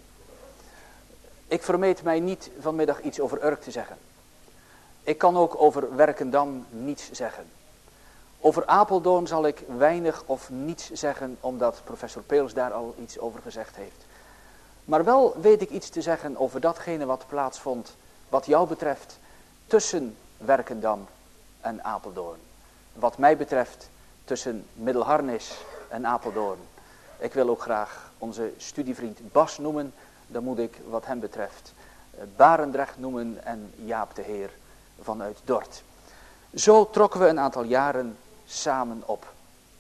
Ik vermeet mij niet vanmiddag iets over Urk te zeggen. Ik kan ook over Werkendam niets zeggen. Over Apeldoorn zal ik weinig of niets zeggen, omdat professor Peels daar al iets over gezegd heeft. Maar wel weet ik iets te zeggen over datgene wat plaatsvond, wat jou betreft, tussen Werkendam en Apeldoorn. Wat mij betreft, tussen Middelharnis en Apeldoorn. Ik wil ook graag onze studievriend Bas noemen. Dan moet ik wat hem betreft Barendrecht noemen en Jaap de Heer vanuit Dort. Zo trokken we een aantal jaren samen op.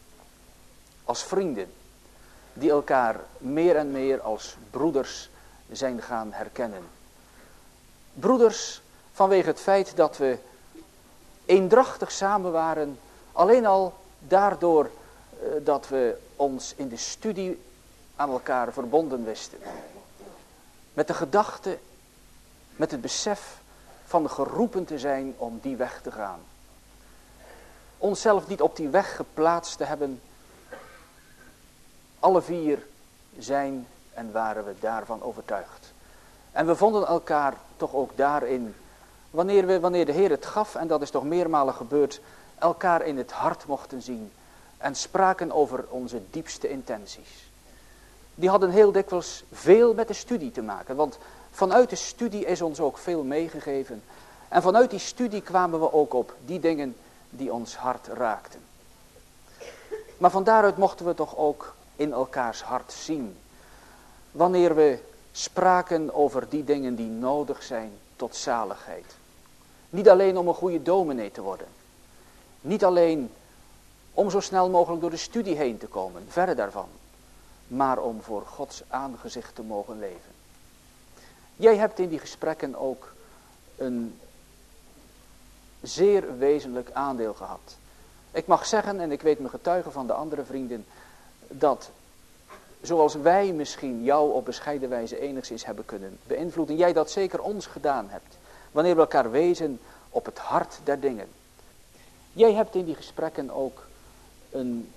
Als vrienden die elkaar meer en meer als broeders zijn gaan herkennen. Broeders vanwege het feit dat we eendrachtig samen waren. Alleen al daardoor uh, dat we ons in de studie aan elkaar verbonden wisten. Met de gedachte, met het besef van geroepen te zijn om die weg te gaan. Onszelf niet op die weg geplaatst te hebben. Alle vier zijn en waren we daarvan overtuigd. En we vonden elkaar toch ook daarin, wanneer, we, wanneer de Heer het gaf, en dat is toch meermalen gebeurd, elkaar in het hart mochten zien en spraken over onze diepste intenties. Die hadden heel dikwijls veel met de studie te maken. Want vanuit de studie is ons ook veel meegegeven. En vanuit die studie kwamen we ook op die dingen die ons hart raakten. Maar van daaruit mochten we toch ook in elkaars hart zien. Wanneer we spraken over die dingen die nodig zijn tot zaligheid. Niet alleen om een goede dominee te worden. Niet alleen om zo snel mogelijk door de studie heen te komen. Verre daarvan. Maar om voor Gods aangezicht te mogen leven. Jij hebt in die gesprekken ook een zeer wezenlijk aandeel gehad. Ik mag zeggen, en ik weet me getuigen van de andere vrienden, dat zoals wij misschien jou op bescheiden wijze enigszins hebben kunnen beïnvloeden, jij dat zeker ons gedaan hebt. Wanneer we elkaar wezen op het hart der dingen. Jij hebt in die gesprekken ook een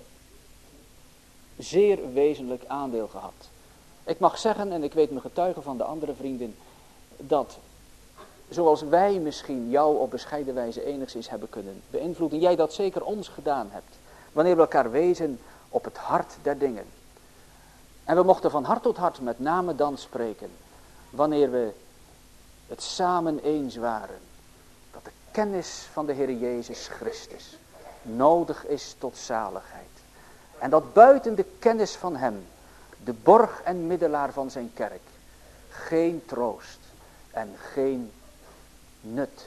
zeer wezenlijk aandeel gehad. Ik mag zeggen, en ik weet me getuigen van de andere vrienden, dat zoals wij misschien jou op bescheiden wijze enigszins hebben kunnen beïnvloeden, jij dat zeker ons gedaan hebt. Wanneer we elkaar wezen op het hart der dingen. En we mochten van hart tot hart met name dan spreken, wanneer we het samen eens waren, dat de kennis van de Heer Jezus Christus nodig is tot zaligheid. En dat buiten de kennis van hem, de borg en middelaar van zijn kerk, geen troost en geen nut,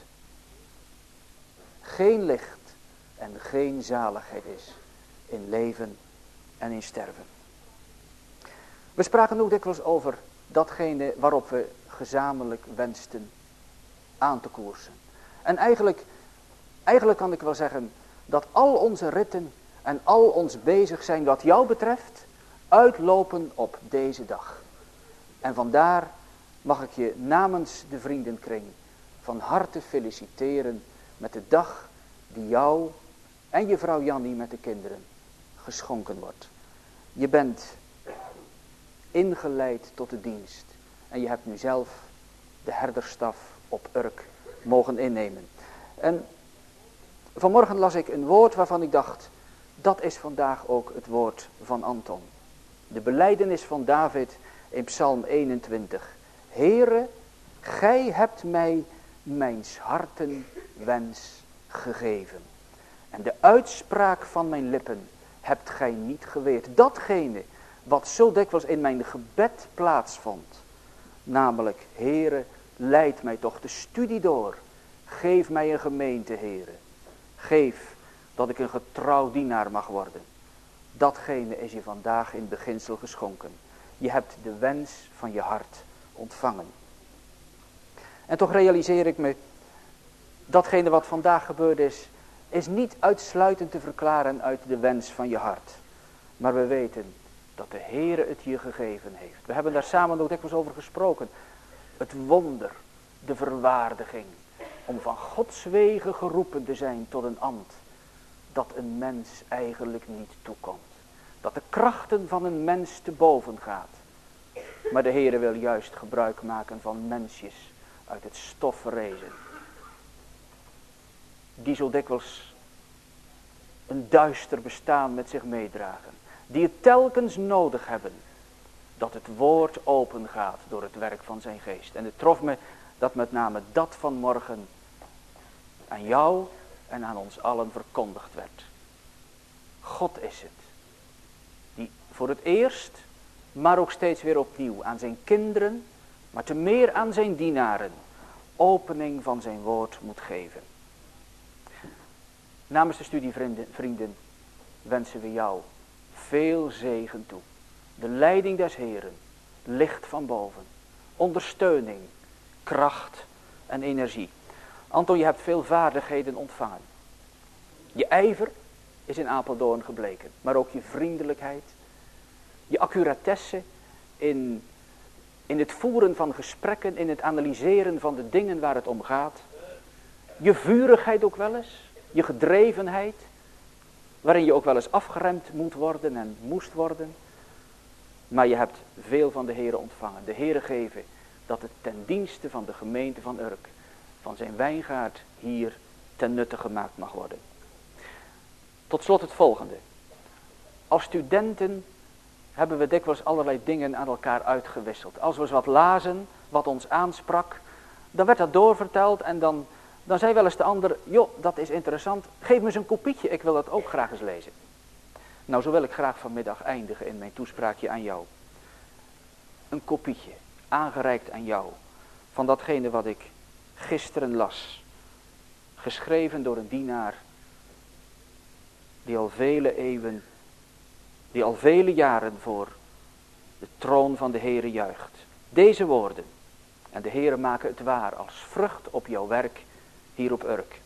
geen licht en geen zaligheid is in leven en in sterven. We spraken ook dikwijls over datgene waarop we gezamenlijk wensten aan te koersen. En eigenlijk, eigenlijk kan ik wel zeggen dat al onze ritten en al ons bezig zijn wat jou betreft uitlopen op deze dag. En vandaar mag ik je namens de vriendenkring van harte feliciteren met de dag die jou en je vrouw Jannie met de kinderen geschonken wordt. Je bent ingeleid tot de dienst. En je hebt nu zelf de herderstaf op Urk mogen innemen. En vanmorgen las ik een woord waarvan ik dacht, dat is vandaag ook het woord van Anton. De belijdenis van David in Psalm eenentwintig. Heere, gij hebt mij mijns harten wens gegeven. En de uitspraak van mijn lippen hebt gij niet geweerd. Datgene wat zo dikwijls in mijn gebed plaatsvond. Namelijk, Heere, leid mij toch de studie door. Geef mij een gemeente, Heere. Geef dat ik een getrouw dienaar mag worden. Datgene is je vandaag in beginsel geschonken. Je hebt de wens van je hart ontvangen. En toch realiseer ik me, datgene wat vandaag gebeurd is, is niet uitsluitend te verklaren uit de wens van je hart. Maar we weten dat de Heere het je gegeven heeft. We hebben daar samen ook dikwijls over gesproken. Het wonder, de verwaardiging, om van Gods wegen geroepen te zijn tot een ambt dat een mens eigenlijk niet toekomt. Dat de krachten van een mens te boven gaat. Maar de Heere wil juist gebruik maken van mensjes uit het stof verrezen. Die zo dikwijls een duister bestaan met zich meedragen. Die het telkens nodig hebben dat het woord open gaat door het werk van zijn geest. En het trof me dat met name dat vanmorgen aan jou en aan ons allen verkondigd werd. God is het die voor het eerst, maar ook steeds weer opnieuw aan zijn kinderen, maar te meer aan zijn dienaren, opening van zijn woord moet geven. Namens de studievrienden vrienden, wensen we jou veel zegen toe. De leiding des Heren, licht van boven, ondersteuning, kracht en energie. Anton, je hebt veel vaardigheden ontvangen. Je ijver is in Apeldoorn gebleken, maar ook je vriendelijkheid, je accuratesse in, in het voeren van gesprekken, in het analyseren van de dingen waar het om gaat. Je vurigheid ook wel eens, je gedrevenheid, waarin je ook wel eens afgeremd moet worden en moest worden. Maar je hebt veel van de Heere ontvangen. De Heere geven dat het ten dienste van de gemeente van Urk, van zijn wijngaard hier ten nutte gemaakt mag worden. Tot slot het volgende. Als studenten hebben we dikwijls allerlei dingen aan elkaar uitgewisseld. Als we eens wat lazen, wat ons aansprak, dan werd dat doorverteld en dan, dan zei wel eens de ander, joh, dat is interessant, geef me eens een kopietje, ik wil dat ook graag eens lezen. Nou, zo wil ik graag vanmiddag eindigen in mijn toespraakje aan jou. Een kopietje, aangereikt aan jou, van datgene wat ik gisteren las. Geschreven door een dienaar die al vele eeuwen, die al vele jaren voor de troon van de Heere juicht. Deze woorden, en de Heere maken het waar als vrucht op jouw werk hier op Urk.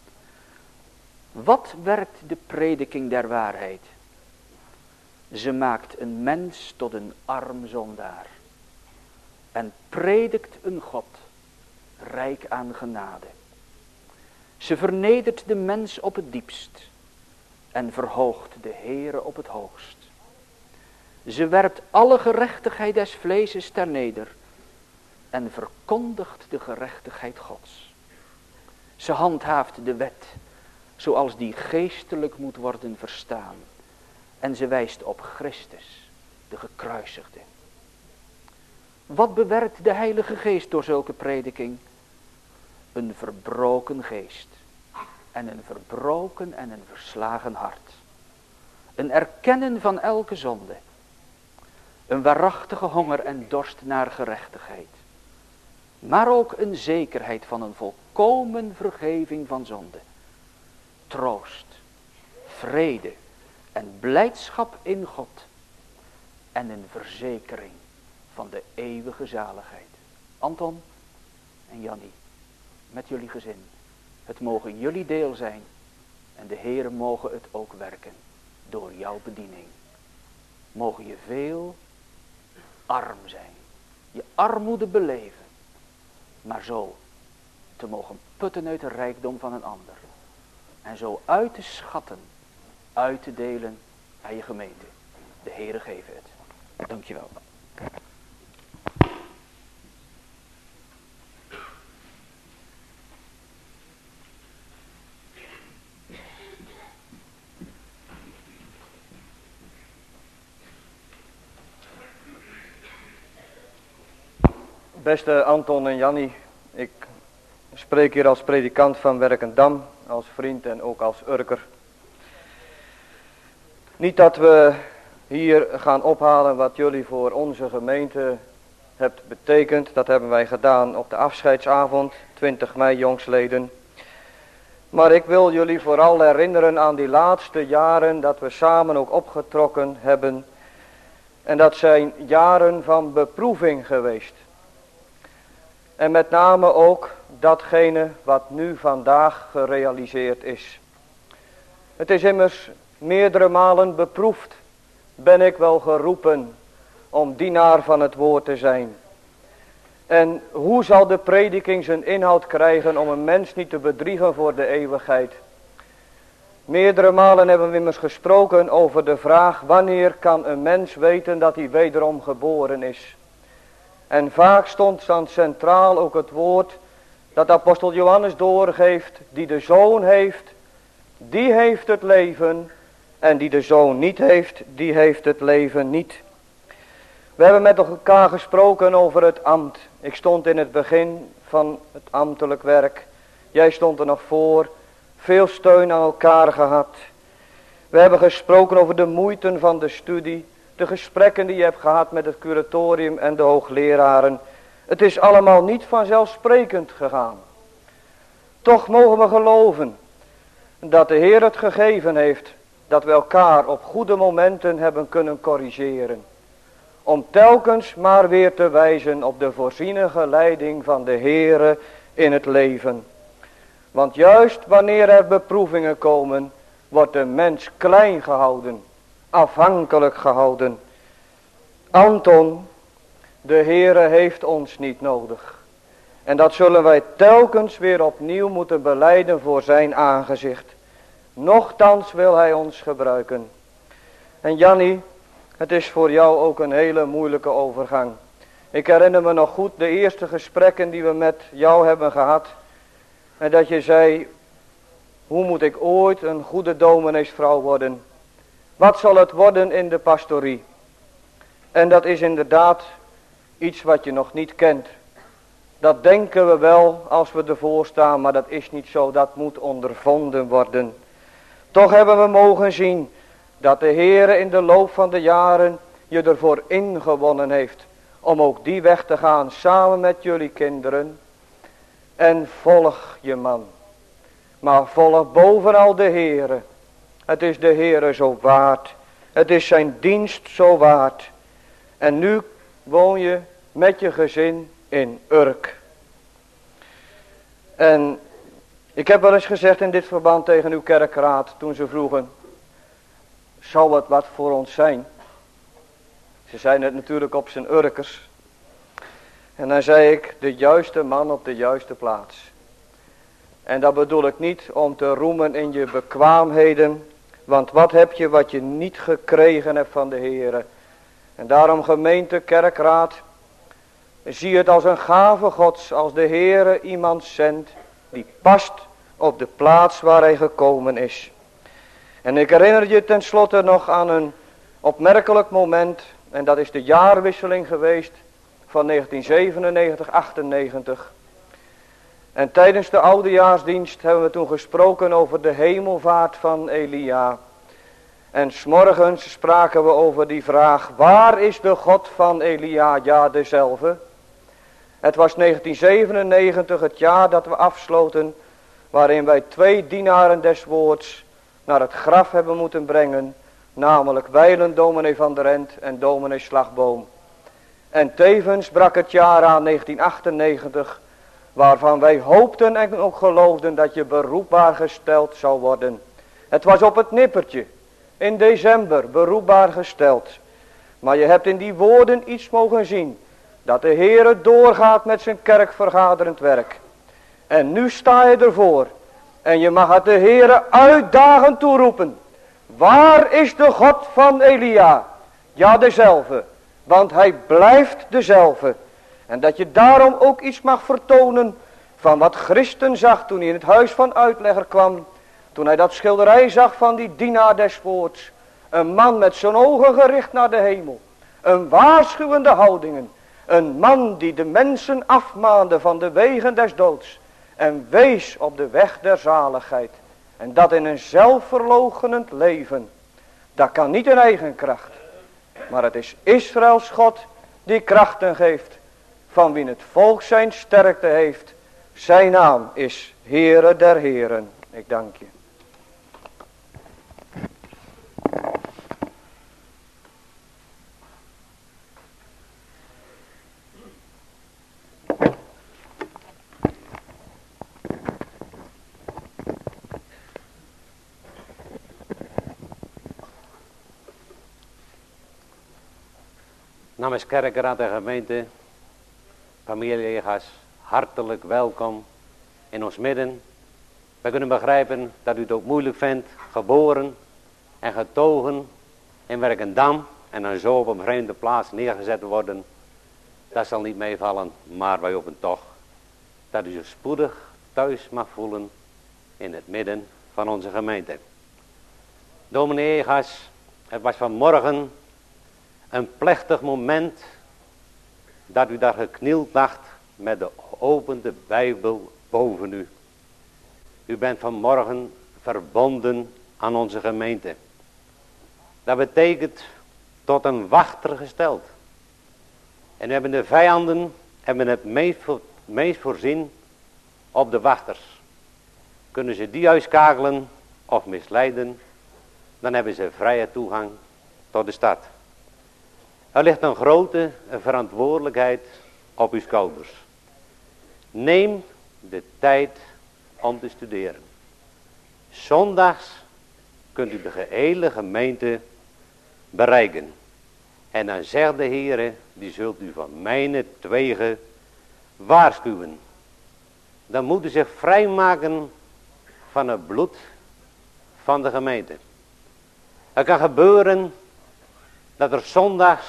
Wat werkt de prediking der waarheid? Ze maakt een mens tot een arm zondaar en predikt een God, rijk aan genade. Ze vernedert de mens op het diepst en verhoogt de Heere op het hoogst. Ze werpt alle gerechtigheid des vleeses ter neder en verkondigt de gerechtigheid Gods. Ze handhaaft de wet zoals die geestelijk moet worden verstaan. En ze wijst op Christus, de gekruisigde. Wat bewerkt de Heilige Geest door zulke prediking? Een verbroken geest. En een verbroken en een verslagen hart. Een erkennen van elke zonde. Een waarachtige honger en dorst naar gerechtigheid. Maar ook een zekerheid van een volkomen vergeving van zonde. Troost, vrede en blijdschap in God. En een verzekering van de eeuwige zaligheid. Anton en Jannie, met jullie gezin. Het mogen jullie deel zijn. En de Heere mogen het ook werken door jouw bediening. Mogen je veel arm zijn. Je armoede beleven. Maar zo te mogen putten uit de rijkdom van een ander. en zo uit te schatten, uit te delen aan je gemeente. De Heere geven het. Dankjewel. Beste Anton en Jannie, ik spreek hier als predikant van Werkendam, als vriend en ook als Urker. Niet dat we hier gaan ophalen wat jullie voor onze gemeente hebt betekend. Dat hebben wij gedaan op de afscheidsavond, twintig mei jongsleden. Maar ik wil jullie vooral herinneren aan die laatste jaren dat we samen ook opgetrokken hebben. En dat zijn jaren van beproeving geweest. En met name ook datgene wat nu vandaag gerealiseerd is. Het is immers meerdere malen beproefd, ben ik wel geroepen om dienaar van het woord te zijn. En hoe zal de prediking zijn inhoud krijgen om een mens niet te bedriegen voor de eeuwigheid? Meerdere malen hebben we immers gesproken over de vraag, wanneer kan een mens weten dat hij wederom geboren is? En vaak stond dan centraal ook het woord dat apostel Johannes doorgeeft, die de zoon heeft, die heeft het leven, en die de zoon niet heeft, die heeft het leven niet. We hebben met elkaar gesproken over het ambt. Ik stond in het begin van het ambtelijk werk. Jij stond er nog voor. Veel steun aan elkaar gehad. We hebben gesproken over de moeite van de studie. De gesprekken die je hebt gehad met het curatorium en de hoogleraren. Het is allemaal niet vanzelfsprekend gegaan. Toch mogen we geloven dat de Heer het gegeven heeft dat we elkaar op goede momenten hebben kunnen corrigeren. Om telkens maar weer te wijzen op de voorzienige leiding van de Heere in het leven. Want juist wanneer er beproevingen komen, wordt de mens klein gehouden, afhankelijk gehouden. Anton, de Heere heeft ons niet nodig. En dat zullen wij telkens weer opnieuw moeten belijden voor zijn aangezicht. Nochtans wil hij ons gebruiken. En Jannie, het is voor jou ook een hele moeilijke overgang. Ik herinner me nog goed de eerste gesprekken die we met jou hebben gehad. En dat je zei, hoe moet ik ooit een goede domineesvrouw worden? Wat zal het worden in de pastorie? En dat is inderdaad iets wat je nog niet kent. Dat denken we wel als we ervoor staan, maar dat is niet zo. Dat moet ondervonden worden. Toch hebben we mogen zien dat de Heere in de loop van de jaren je ervoor ingewonnen heeft om ook die weg te gaan samen met jullie kinderen. En volg je man. Maar volg bovenal de Heere. Het is de Heere zo waard. Het is zijn dienst zo waard. En nu woon je met je gezin in Urk. En ik heb wel eens gezegd in dit verband tegen uw kerkraad toen ze vroegen, zou het wat voor ons zijn? Ze zeiden het natuurlijk op zijn Urkers. En dan zei ik, de juiste man op de juiste plaats. En dat bedoel ik niet om te roemen in je bekwaamheden, want wat heb je wat je niet gekregen hebt van de Heere? En daarom gemeente, kerkraad, zie het als een gave Gods, als de Heere iemand zendt die past op de plaats waar hij gekomen is. En ik herinner je tenslotte nog aan een opmerkelijk moment, en dat is de jaarwisseling geweest van negentien zevenennegentig achtennegentig. En tijdens de oudejaarsdienst hebben we toen gesproken over de hemelvaart van Elia. En 's morgens spraken we over die vraag, waar is de God van Elia? Ja, dezelfde. Het was negentien zevenennegentig, het jaar dat we afsloten, waarin wij twee dienaren des woords naar het graf hebben moeten brengen, namelijk wijlen dominee Van der Ent en dominee Slagboom. En tevens brak het jaar aan negentien achtennegentig, waarvan wij hoopten en ook geloofden dat je beroepbaar gesteld zou worden. Het was op het nippertje, in december, beroepbaar gesteld. Maar je hebt in die woorden iets mogen zien, dat de Heere doorgaat met zijn kerkvergaderend werk. En nu sta je ervoor, En je mag het de Heere uitdagend toeroepen. Waar is de God van Elia? Ja, dezelfde. Want hij blijft dezelfde. En dat je daarom ook iets mag vertonen van wat Christen zag toen hij in het huis van uitlegger kwam. Toen hij dat schilderij zag van die dienaar des woords. Een man met zijn ogen gericht naar de hemel. Een waarschuwende houdingen. Een man die de mensen afmaande van de wegen des doods. En wees op de weg der zaligheid. En dat in een zelfverloochenend leven. Dat kan niet in eigen kracht. Maar het is Israëls God die krachten geeft. Van wie het volk zijn sterkte heeft. Zijn naam is Heere der Heren. Ik dank je. Namens kerkenraad en gemeente, familiega's, hartelijk welkom in ons midden. Wij kunnen begrijpen dat u het ook moeilijk vindt, geboren en getogen in Werkendam en dan zo op een vreemde plaats neergezet worden. Dat zal niet meevallen, maar wij hopen toch dat u zich spoedig thuis mag voelen in het midden van onze gemeente. Dominee Egas, het was vanmorgen een plechtig moment dat u daar geknield lag met de geopende Bijbel boven u. U bent vanmorgen verbonden aan onze gemeente. Dat betekent tot een wachter gesteld. En we hebben de vijanden hebben het meest, voor, meest voorzien op de wachters. Kunnen ze die uitschakelen of misleiden, dan hebben ze vrije toegang tot de stad. Er ligt een grote verantwoordelijkheid op uw schouders. Neem de tijd om te studeren. Zondags kunt u de gehele gemeente bereiken. En dan zegt de Heere, die zult u van mijne twegen waarschuwen. Dan moet u zich vrijmaken van het bloed van de gemeente. Het kan gebeuren dat er zondags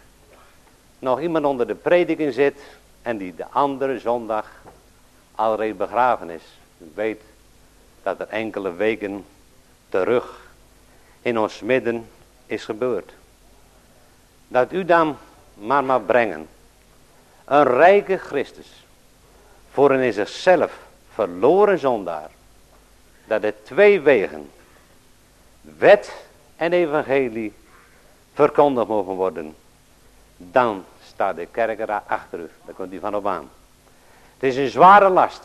nog iemand onder de prediking zit en die de andere zondag alreeds begraven is. U weet dat er enkele weken terug in ons midden is gebeurd. Dat u dan maar mag brengen een rijke Christus voor een in zichzelf verloren zondaar. Dat er twee wegen, wet en evangelie, verkondigd mogen worden. Dan staat de kerk achter u. Daar komt u van op aan. Het is een zware last.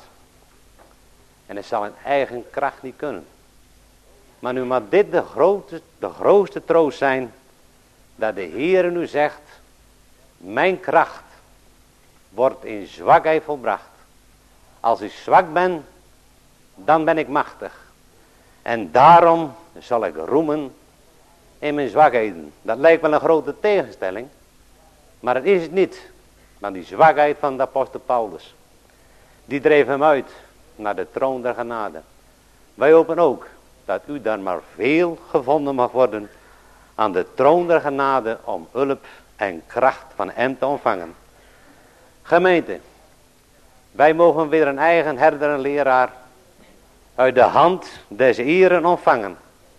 En het zal in eigen kracht niet kunnen. Maar nu mag dit de grootste, de grootste troost zijn. Dat de Heer nu zegt. Mijn kracht wordt in zwakheid volbracht. Als ik zwak ben. Dan ben ik machtig. En daarom zal ik roemen in mijn zwakheden. Dat lijkt wel een grote tegenstelling. Maar het is het niet. Maar die zwakheid van de apostel Paulus. Die dreef hem uit naar de troon der genade. Wij hopen ook dat u daar maar veel gevonden mag worden aan de troon der genade om hulp en kracht van hem te ontvangen. Gemeente, wij mogen weer een eigen herder en leraar uit de hand des Heeren ontvangen.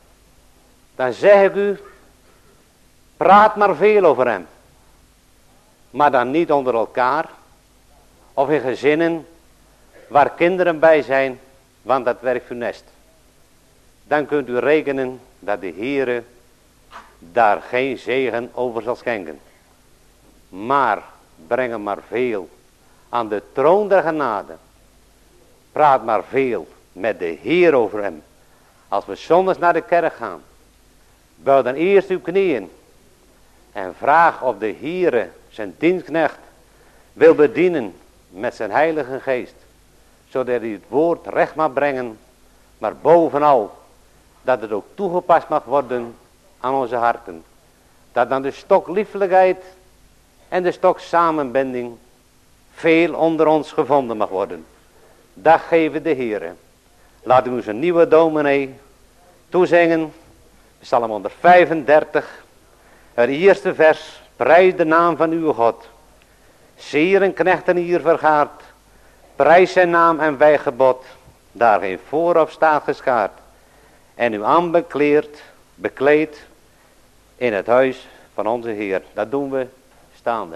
Dan zeg ik u, praat maar veel over hem. Maar dan niet onder elkaar of in gezinnen waar kinderen bij zijn, want dat werkt funest. Dan kunt u rekenen dat de Heere daar geen zegen over zal schenken. Maar breng hem maar veel aan de troon der genade. Praat maar veel met de Heer over hem. Als we zondags naar de kerk gaan, buig dan eerst uw knieën en vraag of de Heere zijn dienstknecht wil bedienen met zijn heilige geest, zodat hij het woord recht mag brengen, maar bovenal dat het ook toegepast mag worden aan onze harten. Dat dan de stok liefelijkheid en de stok samenbinding veel onder ons gevonden mag worden. Dat geven de Heere. Laat u ons een nieuwe dominee toezingen. Psalm honderdvijfendertig. Het eerste vers. Prijs de naam van uw God. Sieren, knechten hier vergaard. Prijs zijn naam en wijgebod. Daar geen voorop staat geschaard. En u aanbekleerd, bekleed in het huis van onze Heer. Dat doen we staande.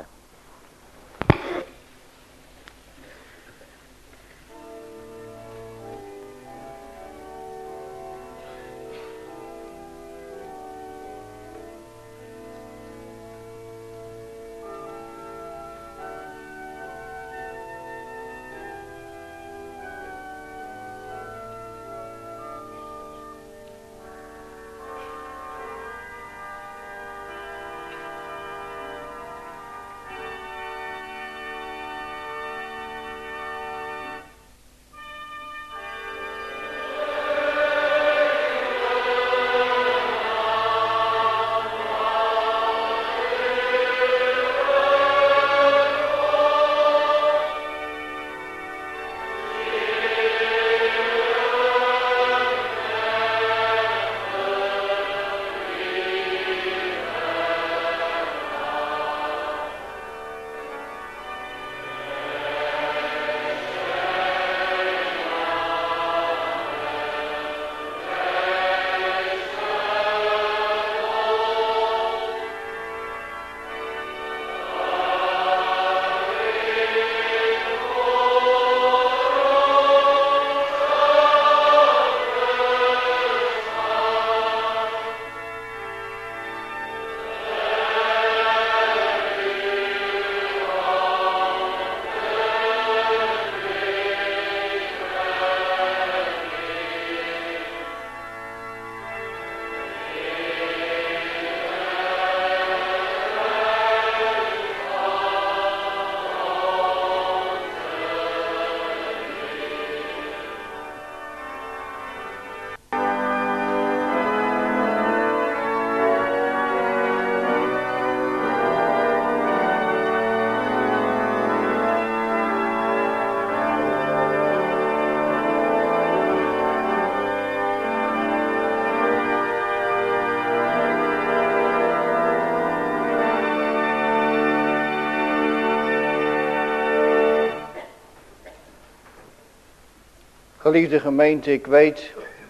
Geliefde gemeente, ik weet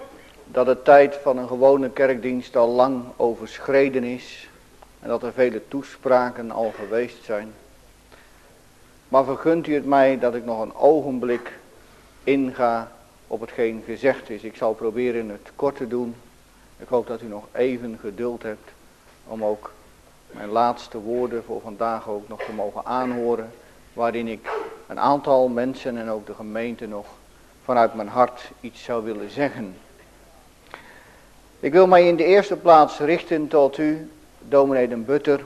dat de tijd van een gewone kerkdienst al lang overschreden is en dat er vele toespraken al geweest zijn. Maar vergunt u het mij dat ik nog een ogenblik inga op hetgeen gezegd is. Ik zal proberen het kort te doen. Ik hoop dat u nog even geduld hebt om ook mijn laatste woorden voor vandaag ook nog te mogen aanhoren, waarin ik een aantal mensen en ook de gemeente nog vanuit mijn hart iets zou willen zeggen. Ik wil mij in de eerste plaats richten tot u, dominee den Butter.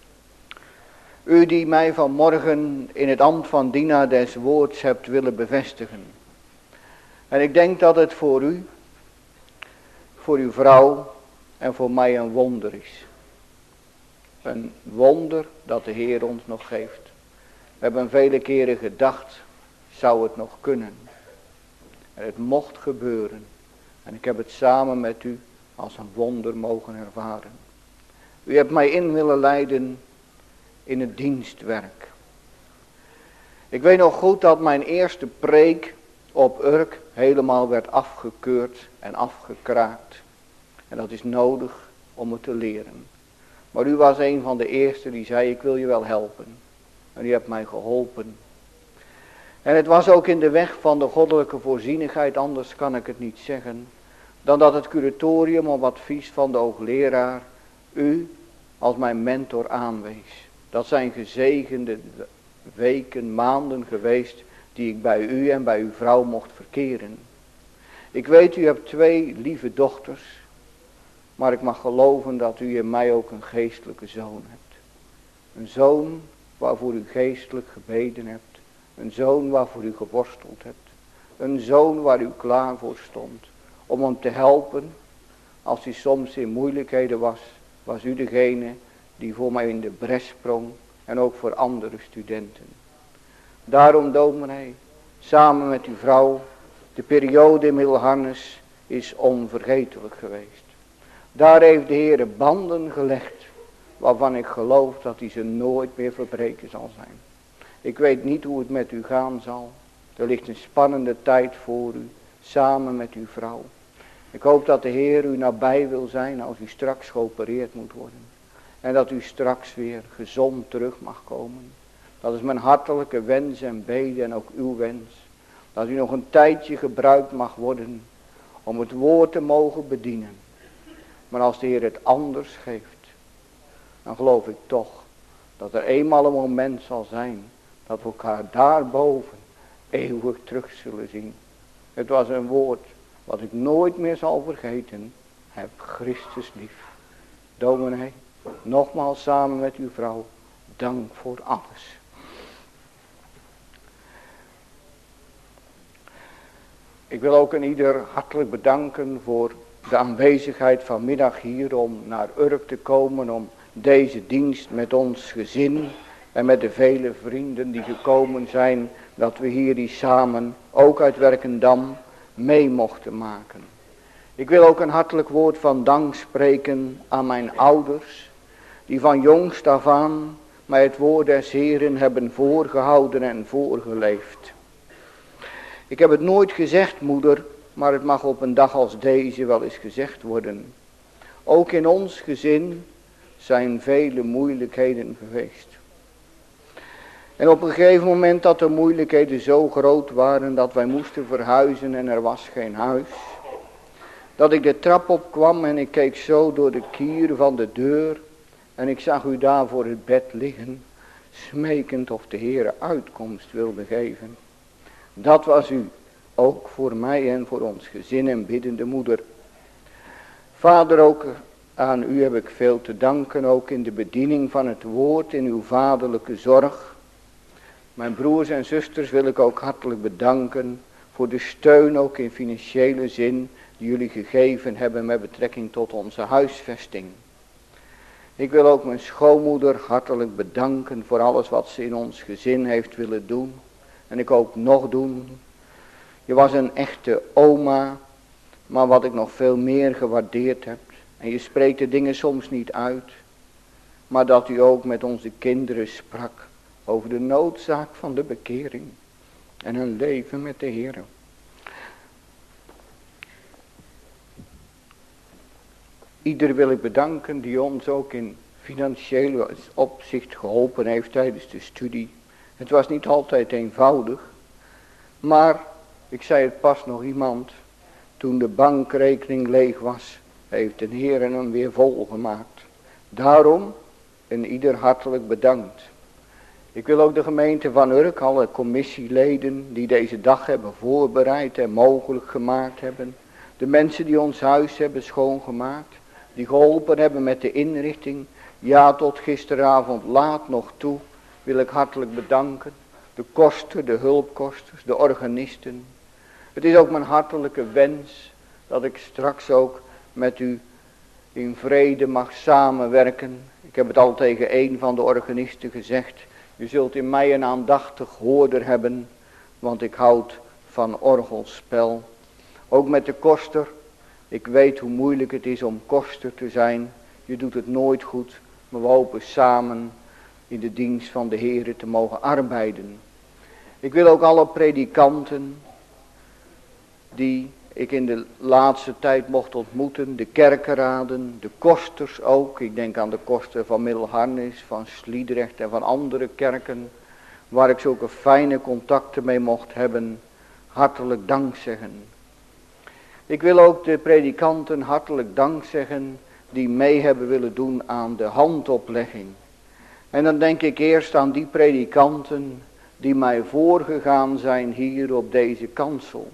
U die mij vanmorgen in het ambt van dienaar des woords hebt willen bevestigen. En ik denk dat het voor u, voor uw vrouw en voor mij een wonder is. Een wonder dat de Heer ons nog geeft. We hebben vele keren gedacht, zou het nog kunnen? En het mocht gebeuren. En ik heb het samen met u als een wonder mogen ervaren. U hebt mij in willen leiden in het dienstwerk. Ik weet nog goed dat mijn eerste preek op Urk helemaal werd afgekeurd en afgekraakt. En dat is nodig om het te leren. Maar u was een van de eerste die zei, ik wil je wel helpen. En u hebt mij geholpen. En het was ook in de weg van de goddelijke voorzienigheid, anders kan ik het niet zeggen, dan dat het curatorium op advies van de hoogleraar u als mijn mentor aanwees. Dat zijn gezegende weken, maanden geweest die ik bij u en bij uw vrouw mocht verkeren. Ik weet, u hebt twee lieve dochters, maar ik mag geloven dat u in mij ook een geestelijke zoon hebt. Een zoon waarvoor u geestelijk gebeden hebt. Een zoon waarvoor u geworsteld hebt. Een zoon waar u klaar voor stond. Om hem te helpen. Als hij soms in moeilijkheden was. Was u degene die voor mij in de bres sprong. En ook voor andere studenten. Daarom, dominee. Samen met uw vrouw. De periode in Middelharnis is onvergetelijk geweest. Daar heeft de Heer banden gelegd, waarvan ik geloof dat hij ze nooit meer verbreken zal zijn. Ik weet niet hoe het met u gaan zal. Er ligt een spannende tijd voor u, samen met uw vrouw. Ik hoop dat de Heer u nabij wil zijn als u straks geopereerd moet worden. En dat u straks weer gezond terug mag komen. Dat is mijn hartelijke wens en bede en ook uw wens. Dat u nog een tijdje gebruikt mag worden om het woord te mogen bedienen. Maar als de Heer het anders geeft, dan geloof ik toch dat er eenmaal een moment zal zijn dat we elkaar daarboven eeuwig terug zullen zien. Het was een woord wat ik nooit meer zal vergeten. Heb Christus lief. Dominee, nogmaals samen met uw vrouw, dank voor alles. Ik wil ook een ieder hartelijk bedanken voor de aanwezigheid vanmiddag hier om naar Urk te komen, om deze dienst met ons gezin en met de vele vrienden die gekomen zijn, dat we hier die samen, ook uit Werkendam, mee mochten maken. Ik wil ook een hartelijk woord van dank spreken aan mijn ouders, die van jongst af aan mij het woord des Heeren hebben voorgehouden en voorgeleefd. Ik heb het nooit gezegd, moeder, maar het mag op een dag als deze wel eens gezegd worden. Ook in ons gezin zijn vele moeilijkheden geweest. En op een gegeven moment dat de moeilijkheden zo groot waren dat wij moesten verhuizen en er was geen huis. Dat ik de trap opkwam en ik keek zo door de kier van de deur en ik zag u daar voor het bed liggen, smekend of de Heere uitkomst wilde geven. Dat was u, ook voor mij en voor ons gezin en biddende moeder. Vader, ook aan u heb ik veel te danken, ook in de bediening van het woord, in uw vaderlijke zorg. Mijn broers en zusters wil ik ook hartelijk bedanken voor de steun, ook in financiële zin, die jullie gegeven hebben met betrekking tot onze huisvesting. Ik wil ook mijn schoonmoeder hartelijk bedanken voor alles wat ze in ons gezin heeft willen doen. En ik hoop nog doen. Je was een echte oma, maar wat ik nog veel meer gewaardeerd heb. En je spreekt de dingen soms niet uit. Maar dat u ook met onze kinderen sprak over de noodzaak van de bekering. En een leven met de Heer. Ieder wil ik bedanken die ons ook in financieel opzicht geholpen heeft tijdens de studie. Het was niet altijd eenvoudig. Maar, ik zei het pas nog iemand, toen de bankrekening leeg was, heeft de Heer hem weer volgemaakt. Daarom, en ieder hartelijk bedankt. Ik wil ook de gemeente van Urk, alle commissieleden die deze dag hebben voorbereid en mogelijk gemaakt hebben. De mensen die ons huis hebben schoongemaakt, die geholpen hebben met de inrichting. Ja, tot gisteravond laat nog toe wil ik hartelijk bedanken. De koster, de hulpkosters, de organisten. Het is ook mijn hartelijke wens dat ik straks ook met u in vrede mag samenwerken. Ik heb het al tegen een van de organisten gezegd. U zult in mij een aandachtig hoorder hebben, want ik houd van orgelspel. Ook met de koster. Ik weet hoe moeilijk het is om koster te zijn. Je doet het nooit goed, maar we hopen samen in de dienst van de Heere te mogen arbeiden. Ik wil ook alle predikanten die ik in de laatste tijd mocht ontmoeten, de kerkenraden, de kosters ook. Ik denk aan de koster van Middelharnis, van Sliedrecht en van andere kerken, waar ik zulke fijne contacten mee mocht hebben, hartelijk dank zeggen. Ik wil ook de predikanten hartelijk dank zeggen die mee hebben willen doen aan de handoplegging. En dan denk ik eerst aan die predikanten die mij voorgegaan zijn hier op deze kansel.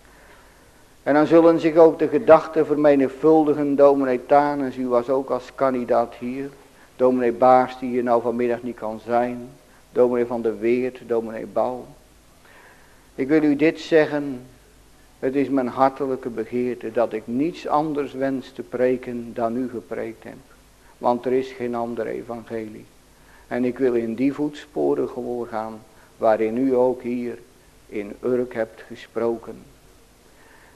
En dan zullen zich ook de gedachten vermenigvuldigen. Dominee Tanens, u was ook als kandidaat hier. Dominee Baars die hier nou vanmiddag niet kan zijn. Dominee van der Weert, dominee Bouw. Ik wil u dit zeggen. Het is mijn hartelijke begeerte dat ik niets anders wens te preken dan u gepreekt heb. Want er is geen ander evangelie. En ik wil in die voetsporen gewoon gaan waarin u ook hier in Urk hebt gesproken.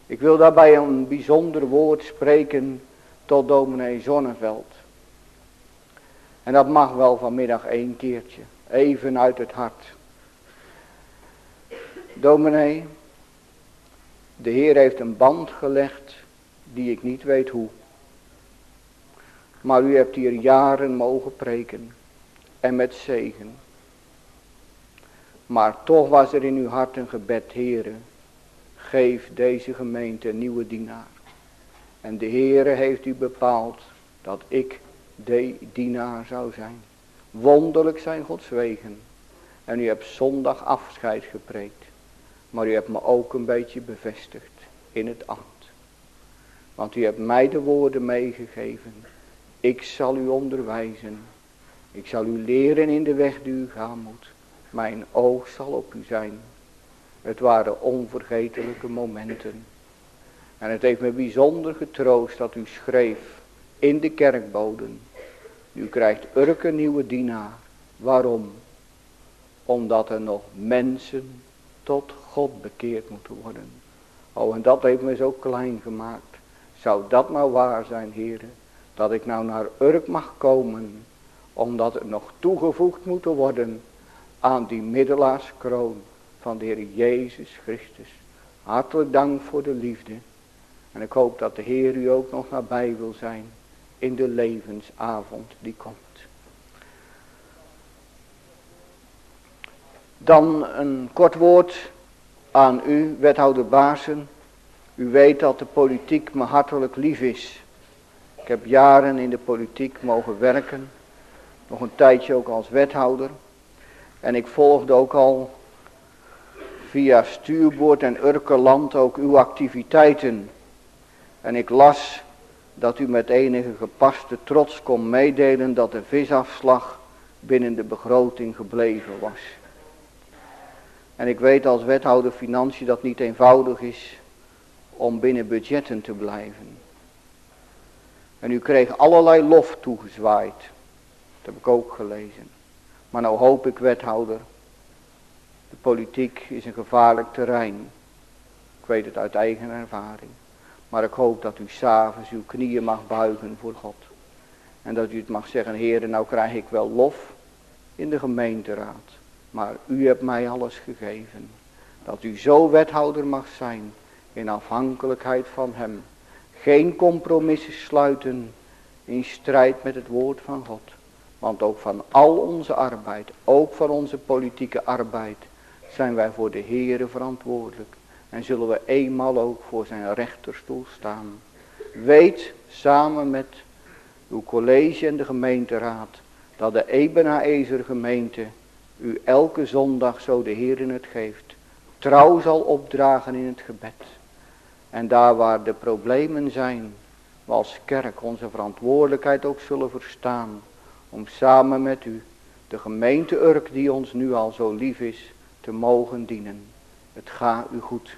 Ik wil daarbij een bijzonder woord spreken tot dominee Zonneveld. En dat mag wel vanmiddag één keertje, even uit het hart. Dominee, de Heer heeft een band gelegd die ik niet weet hoe. Maar u hebt hier jaren mogen preken en met zegen. Maar toch was er in uw hart een gebed, Heere, geef deze gemeente een nieuwe dienaar. En de Heere heeft u bepaald dat ik de dienaar zou zijn. Wonderlijk zijn Gods wegen. En u hebt zondag afscheid gepreekt. Maar u hebt me ook een beetje bevestigd in het ambt. Want u hebt mij de woorden meegegeven. Ik zal u onderwijzen. Ik zal u leren in de weg die u gaan moet. Mijn oog zal op u zijn. Het waren onvergetelijke momenten. En het heeft me bijzonder getroost dat u schreef in de kerkboden. U krijgt Urk een nieuwe dienaar. Waarom? Omdat er nog mensen tot God bekeerd moeten worden. Oh, en dat heeft me zo klein gemaakt. Zou dat nou waar zijn, heren? Dat ik nou naar Urk mag komen. Omdat het nog toegevoegd moet worden aan die middelaarskroon van de Heer Jezus Christus. Hartelijk dank voor de liefde. En ik hoop dat de Heer u ook nog nabij wil zijn in de levensavond die komt. Dan een kort woord aan u, wethouder Baarsen. U weet dat de politiek me hartelijk lief is. Ik heb jaren in de politiek mogen werken. Nog een tijdje ook als wethouder. En ik volgde ook al via Stuurboord en Urkeland ook uw activiteiten. En ik las dat u met enige gepaste trots kon meedelen dat de visafslag binnen de begroting gebleven was. En ik weet als wethouder Financiën dat niet eenvoudig is om binnen budgetten te blijven. En u kreeg allerlei lof toegezwaaid. Dat heb ik ook gelezen. Maar nou hoop ik, wethouder, de politiek is een gevaarlijk terrein. Ik weet het uit eigen ervaring. Maar ik hoop dat u 's avonds uw knieën mag buigen voor God. En dat u het mag zeggen, Heere, nou krijg ik wel lof in de gemeenteraad. Maar u hebt mij alles gegeven. Dat u zo wethouder mag zijn in afhankelijkheid van hem. Geen compromissen sluiten in strijd met het woord van God. Want ook van al onze arbeid, ook van onze politieke arbeid, zijn wij voor de Heere verantwoordelijk. En zullen we eenmaal ook voor zijn rechterstoel staan. Weet samen met uw college en de gemeenteraad dat de Ebenezer gemeente u elke zondag zo de Heer het geeft. Trouw zal opdragen in het gebed. En daar waar de problemen zijn, we als kerk onze verantwoordelijkheid ook zullen verstaan. Om samen met u de gemeente Urk die ons nu al zo lief is te mogen dienen. Het gaat u goed.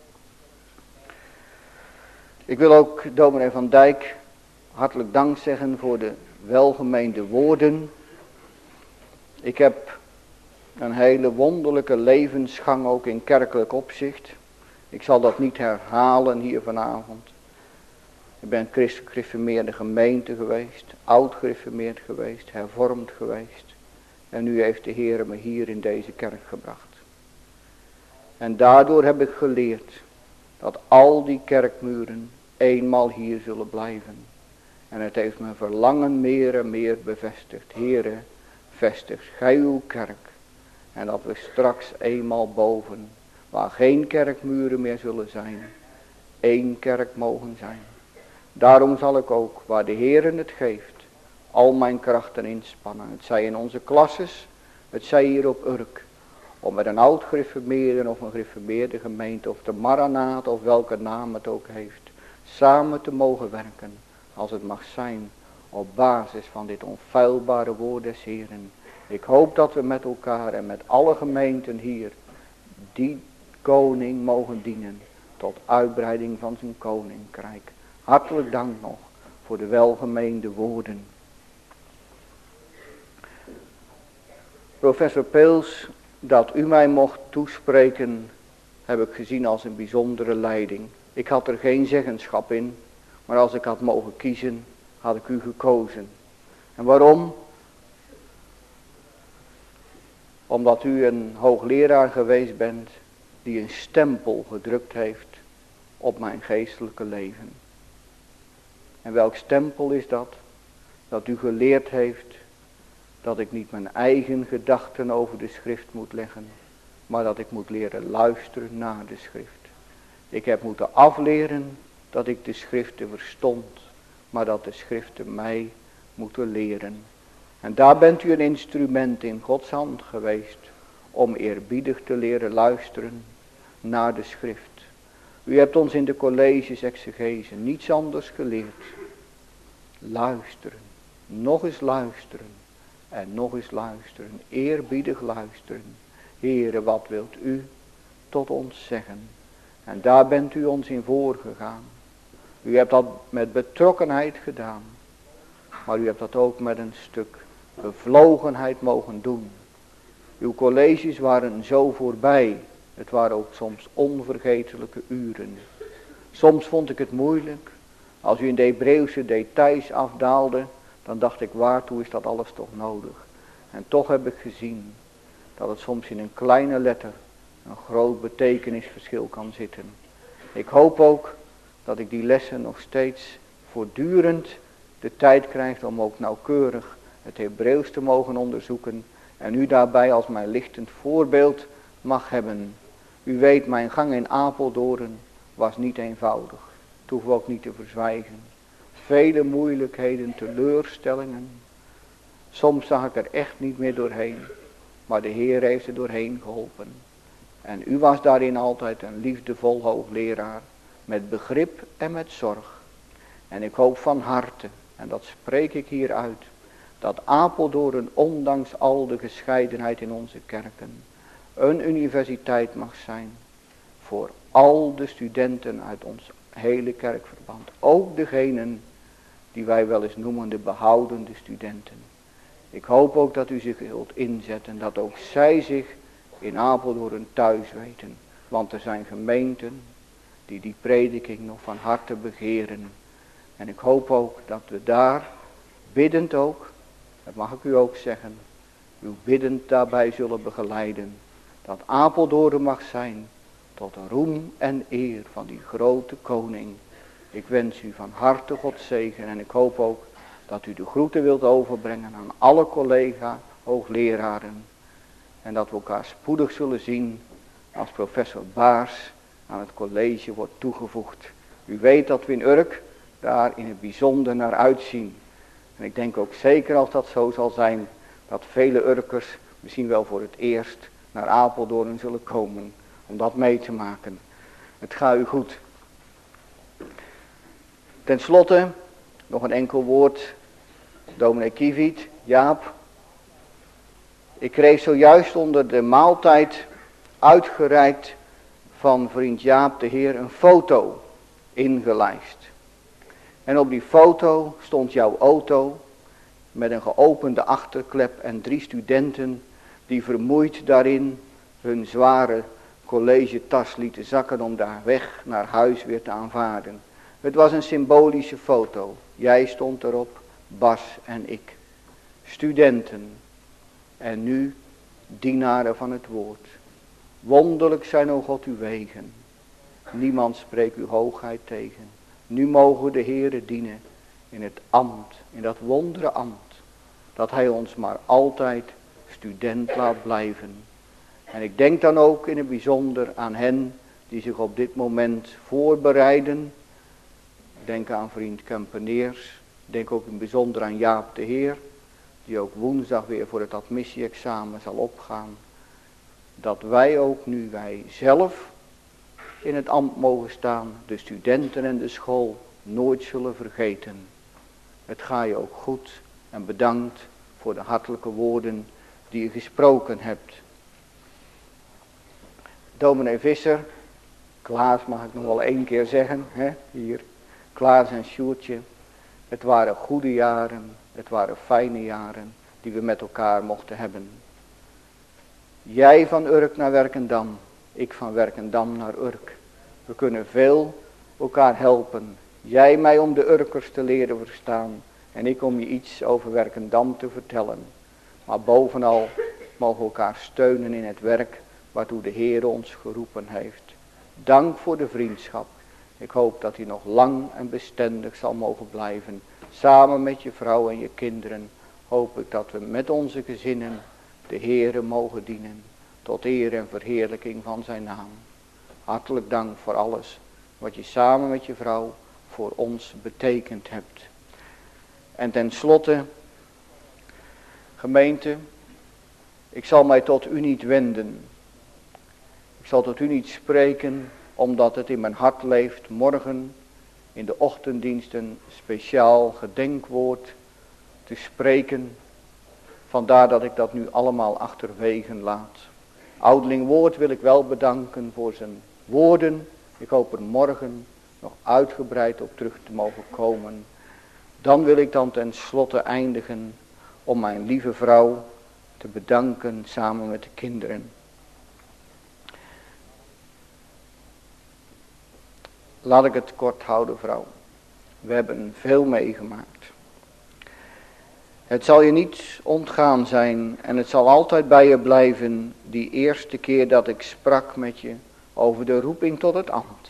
Ik wil ook dominee Van Dijk hartelijk dank zeggen voor de welgemeende woorden. Ik heb een hele wonderlijke levensgang ook in kerkelijk opzicht. Ik zal dat niet herhalen hier vanavond. Ik ben christelijk gereformeerde gemeente geweest, oud gereformeerd geweest, hervormd geweest. En nu heeft de Heer me hier in deze kerk gebracht. En daardoor heb ik geleerd dat al die kerkmuren eenmaal hier zullen blijven. En het heeft mijn verlangen meer en meer bevestigd. Heere, vestig gij uw kerk. En dat we straks eenmaal boven, waar geen kerkmuren meer zullen zijn, één kerk mogen zijn. Daarom zal ik ook, waar de Heer het geeft, al mijn krachten inspannen. Het zij in onze klasses, het zij hier op Urk. Om met een oud gereformeerde of een gereformeerde gemeente, of de Maranaat, of welke naam het ook heeft, samen te mogen werken, als het mag zijn, op basis van dit onfeilbare woord des Heeren. Ik hoop dat we met elkaar en met alle gemeenten hier, die koning mogen dienen, tot uitbreiding van zijn koninkrijk. Hartelijk dank nog voor de welgemeende woorden. Professor Peels, dat u mij mocht toespreken, heb ik gezien als een bijzondere leiding. Ik had er geen zeggenschap in, maar als ik had mogen kiezen, had ik u gekozen. En waarom? Omdat u een hoogleraar geweest bent die een stempel gedrukt heeft op mijn geestelijke leven. En welk stempel is dat? Dat u geleerd heeft dat ik niet mijn eigen gedachten over de schrift moet leggen, maar dat ik moet leren luisteren naar de schrift. Ik heb moeten afleren dat ik de schriften verstond, maar dat de schriften mij moeten leren. En daar bent u een instrument in Gods hand geweest om eerbiedig te leren luisteren naar de schrift. U hebt ons in de colleges exegese niets anders geleerd. Luisteren, nog eens luisteren en nog eens luisteren, eerbiedig luisteren. Heere, wat wilt u tot ons zeggen? En daar bent u ons in voorgegaan. U hebt dat met betrokkenheid gedaan, maar u hebt dat ook met een stuk bevlogenheid mogen doen. Uw colleges waren zo voorbij. Het waren ook soms onvergetelijke uren. Soms vond ik het moeilijk. Als u in de Hebreeuwse details afdaalde, dan dacht ik, waartoe is dat alles toch nodig? En toch heb ik gezien dat het soms in een kleine letter een groot betekenisverschil kan zitten. Ik hoop ook dat ik die lessen nog steeds voortdurend de tijd krijg om ook nauwkeurig het Hebreeuws te mogen onderzoeken en u daarbij als mijn lichtend voorbeeld mag hebben. U weet, mijn gang in Apeldoorn was niet eenvoudig. Dat hoeven we ook niet te verzwijgen. Vele moeilijkheden, teleurstellingen. Soms zag ik er echt niet meer doorheen. Maar de Heer heeft er doorheen geholpen. En u was daarin altijd een liefdevol hoogleraar. Met begrip en met zorg. En ik hoop van harte, en dat spreek ik hier uit, dat Apeldoorn ondanks al de gescheidenheid in onze kerken een universiteit mag zijn voor al de studenten uit ons hele kerkverband. Ook degenen die wij wel eens noemen de behoudende studenten. Ik hoop ook dat u zich zult inzetten, dat ook zij zich in Apeldoorn thuis weten. Want er zijn gemeenten die die prediking nog van harte begeren. En ik hoop ook dat we daar biddend ook, dat mag ik u ook zeggen, uw biddend daarbij zullen begeleiden. Dat Apeldoorn mag zijn tot een roem en eer van die grote koning. Ik wens u van harte Gods zegen en ik hoop ook dat u de groeten wilt overbrengen aan alle collega hoogleraren. En dat we elkaar spoedig zullen zien als professor Baars aan het college wordt toegevoegd. U weet dat we in Urk daar in het bijzonder naar uitzien. En ik denk ook zeker als dat zo zal zijn, dat vele Urkers misschien wel voor het eerst naar Apeldoorn zullen komen om dat mee te maken. Het gaat u goed. Ten slotte nog een enkel woord. Dominee Kieviet, Jaap. Ik kreeg zojuist onder de maaltijd uitgereikt van vriend Jaap de Heer een foto ingelijst. En op die foto stond jouw auto met een geopende achterklep en drie studenten die vermoeid daarin hun zware collegetas lieten zakken om daar weg naar huis weer te aanvaarden. Het was een symbolische foto. Jij stond erop, Bas en ik. Studenten. En nu dienaren van het woord. Wonderlijk zijn, o God, uw wegen. Niemand spreekt uw hoogheid tegen. Nu mogen we de Heere dienen in het ambt, in dat wondere ambt. Dat hij ons maar altijd student laat blijven. En ik denk dan ook in het bijzonder aan hen die zich op dit moment voorbereiden. Denk aan vriend Kempeneers. Denk ook in het bijzonder aan Jaap de Heer. Die ook woensdag weer voor het admissie-examen zal opgaan. Dat wij ook nu wij zelf in het ambt mogen staan. De studenten en de school nooit zullen vergeten. Het gaat je ook goed en bedankt voor de hartelijke woorden die je gesproken hebt. Dominee Visser, Klaas mag ik nog wel één keer zeggen, hè, hier, Klaas en Sjoerdje. Het waren goede jaren, het waren fijne jaren die we met elkaar mochten hebben. Jij van Urk naar Werkendam, ik van Werkendam naar Urk. We kunnen veel elkaar helpen. Jij mij om de Urkers te leren verstaan. En ik om je iets over Werkendam te vertellen. Maar bovenal mogen we elkaar steunen in het werk waartoe de Heer ons geroepen heeft. Dank voor de vriendschap. Ik hoop dat die nog lang en bestendig zal mogen blijven. Samen met je vrouw en je kinderen hoop ik dat we met onze gezinnen de Heere mogen dienen. Tot eer en verheerlijking van zijn naam. Hartelijk dank voor alles wat je samen met je vrouw voor ons betekend hebt. En ten slotte, gemeente, ik zal mij tot u niet wenden. Ik zal tot u niet spreken, omdat het in mijn hart leeft morgen in de ochtenddienst een speciaal gedenkwoord te spreken. Vandaar dat ik dat nu allemaal achterwege laat. Ouderling Woord wil ik wel bedanken voor zijn woorden. Ik hoop er morgen nog uitgebreid op terug te mogen komen. Dan wil ik dan ten slotte eindigen om mijn lieve vrouw te bedanken samen met de kinderen. Laat ik het kort houden, vrouw. We hebben veel meegemaakt. Het zal je niet ontgaan zijn en het zal altijd bij je blijven die eerste keer dat ik sprak met je over de roeping tot het ambt.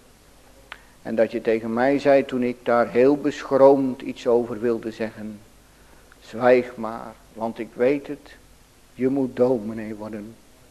En dat je tegen mij zei toen ik daar heel beschroomd iets over wilde zeggen. Zwijg maar, want ik weet het, je moet dominee worden.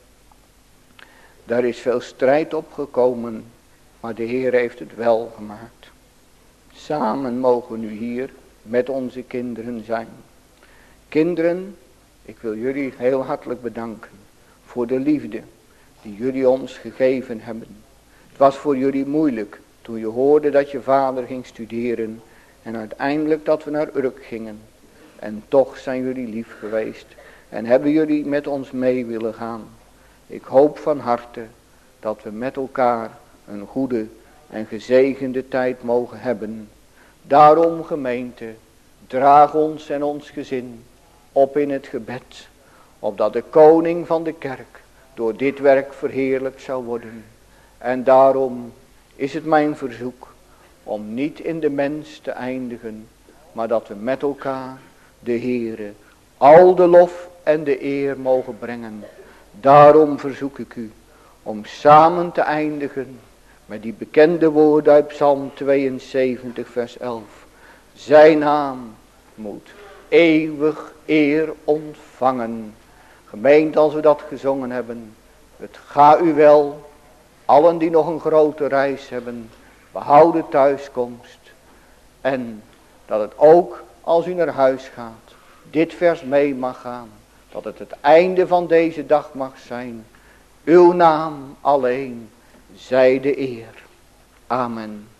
Daar is veel strijd op gekomen, maar de Heer heeft het wel gemaakt. Samen mogen we nu hier met onze kinderen zijn. Kinderen, ik wil jullie heel hartelijk bedanken voor de liefde die jullie ons gegeven hebben. Het was voor jullie moeilijk toen je hoorde dat je vader ging studeren en uiteindelijk dat we naar Urk gingen. En toch zijn jullie lief geweest en hebben jullie met ons mee willen gaan. Ik hoop van harte dat we met elkaar een goede en gezegende tijd mogen hebben. Daarom, gemeente, draag ons en ons gezin op in het gebed, opdat de koning van de kerk door dit werk verheerlijkt zou worden. En daarom is het mijn verzoek om niet in de mens te eindigen, maar dat we met elkaar de Heere al de lof en de eer mogen brengen. Daarom verzoek ik u om samen te eindigen met die bekende woorden uit Psalm tweeënzeventig vers elf. Zijn naam moet eeuwig eer ontvangen. Gemeente, als we dat gezongen hebben, het ga u wel. Allen die nog een grote reis hebben, behouden thuiskomst. En dat het ook als u naar huis gaat, dit vers mee mag gaan. Dat het het einde van deze dag mag zijn. Uw naam alleen zij de eer. Amen.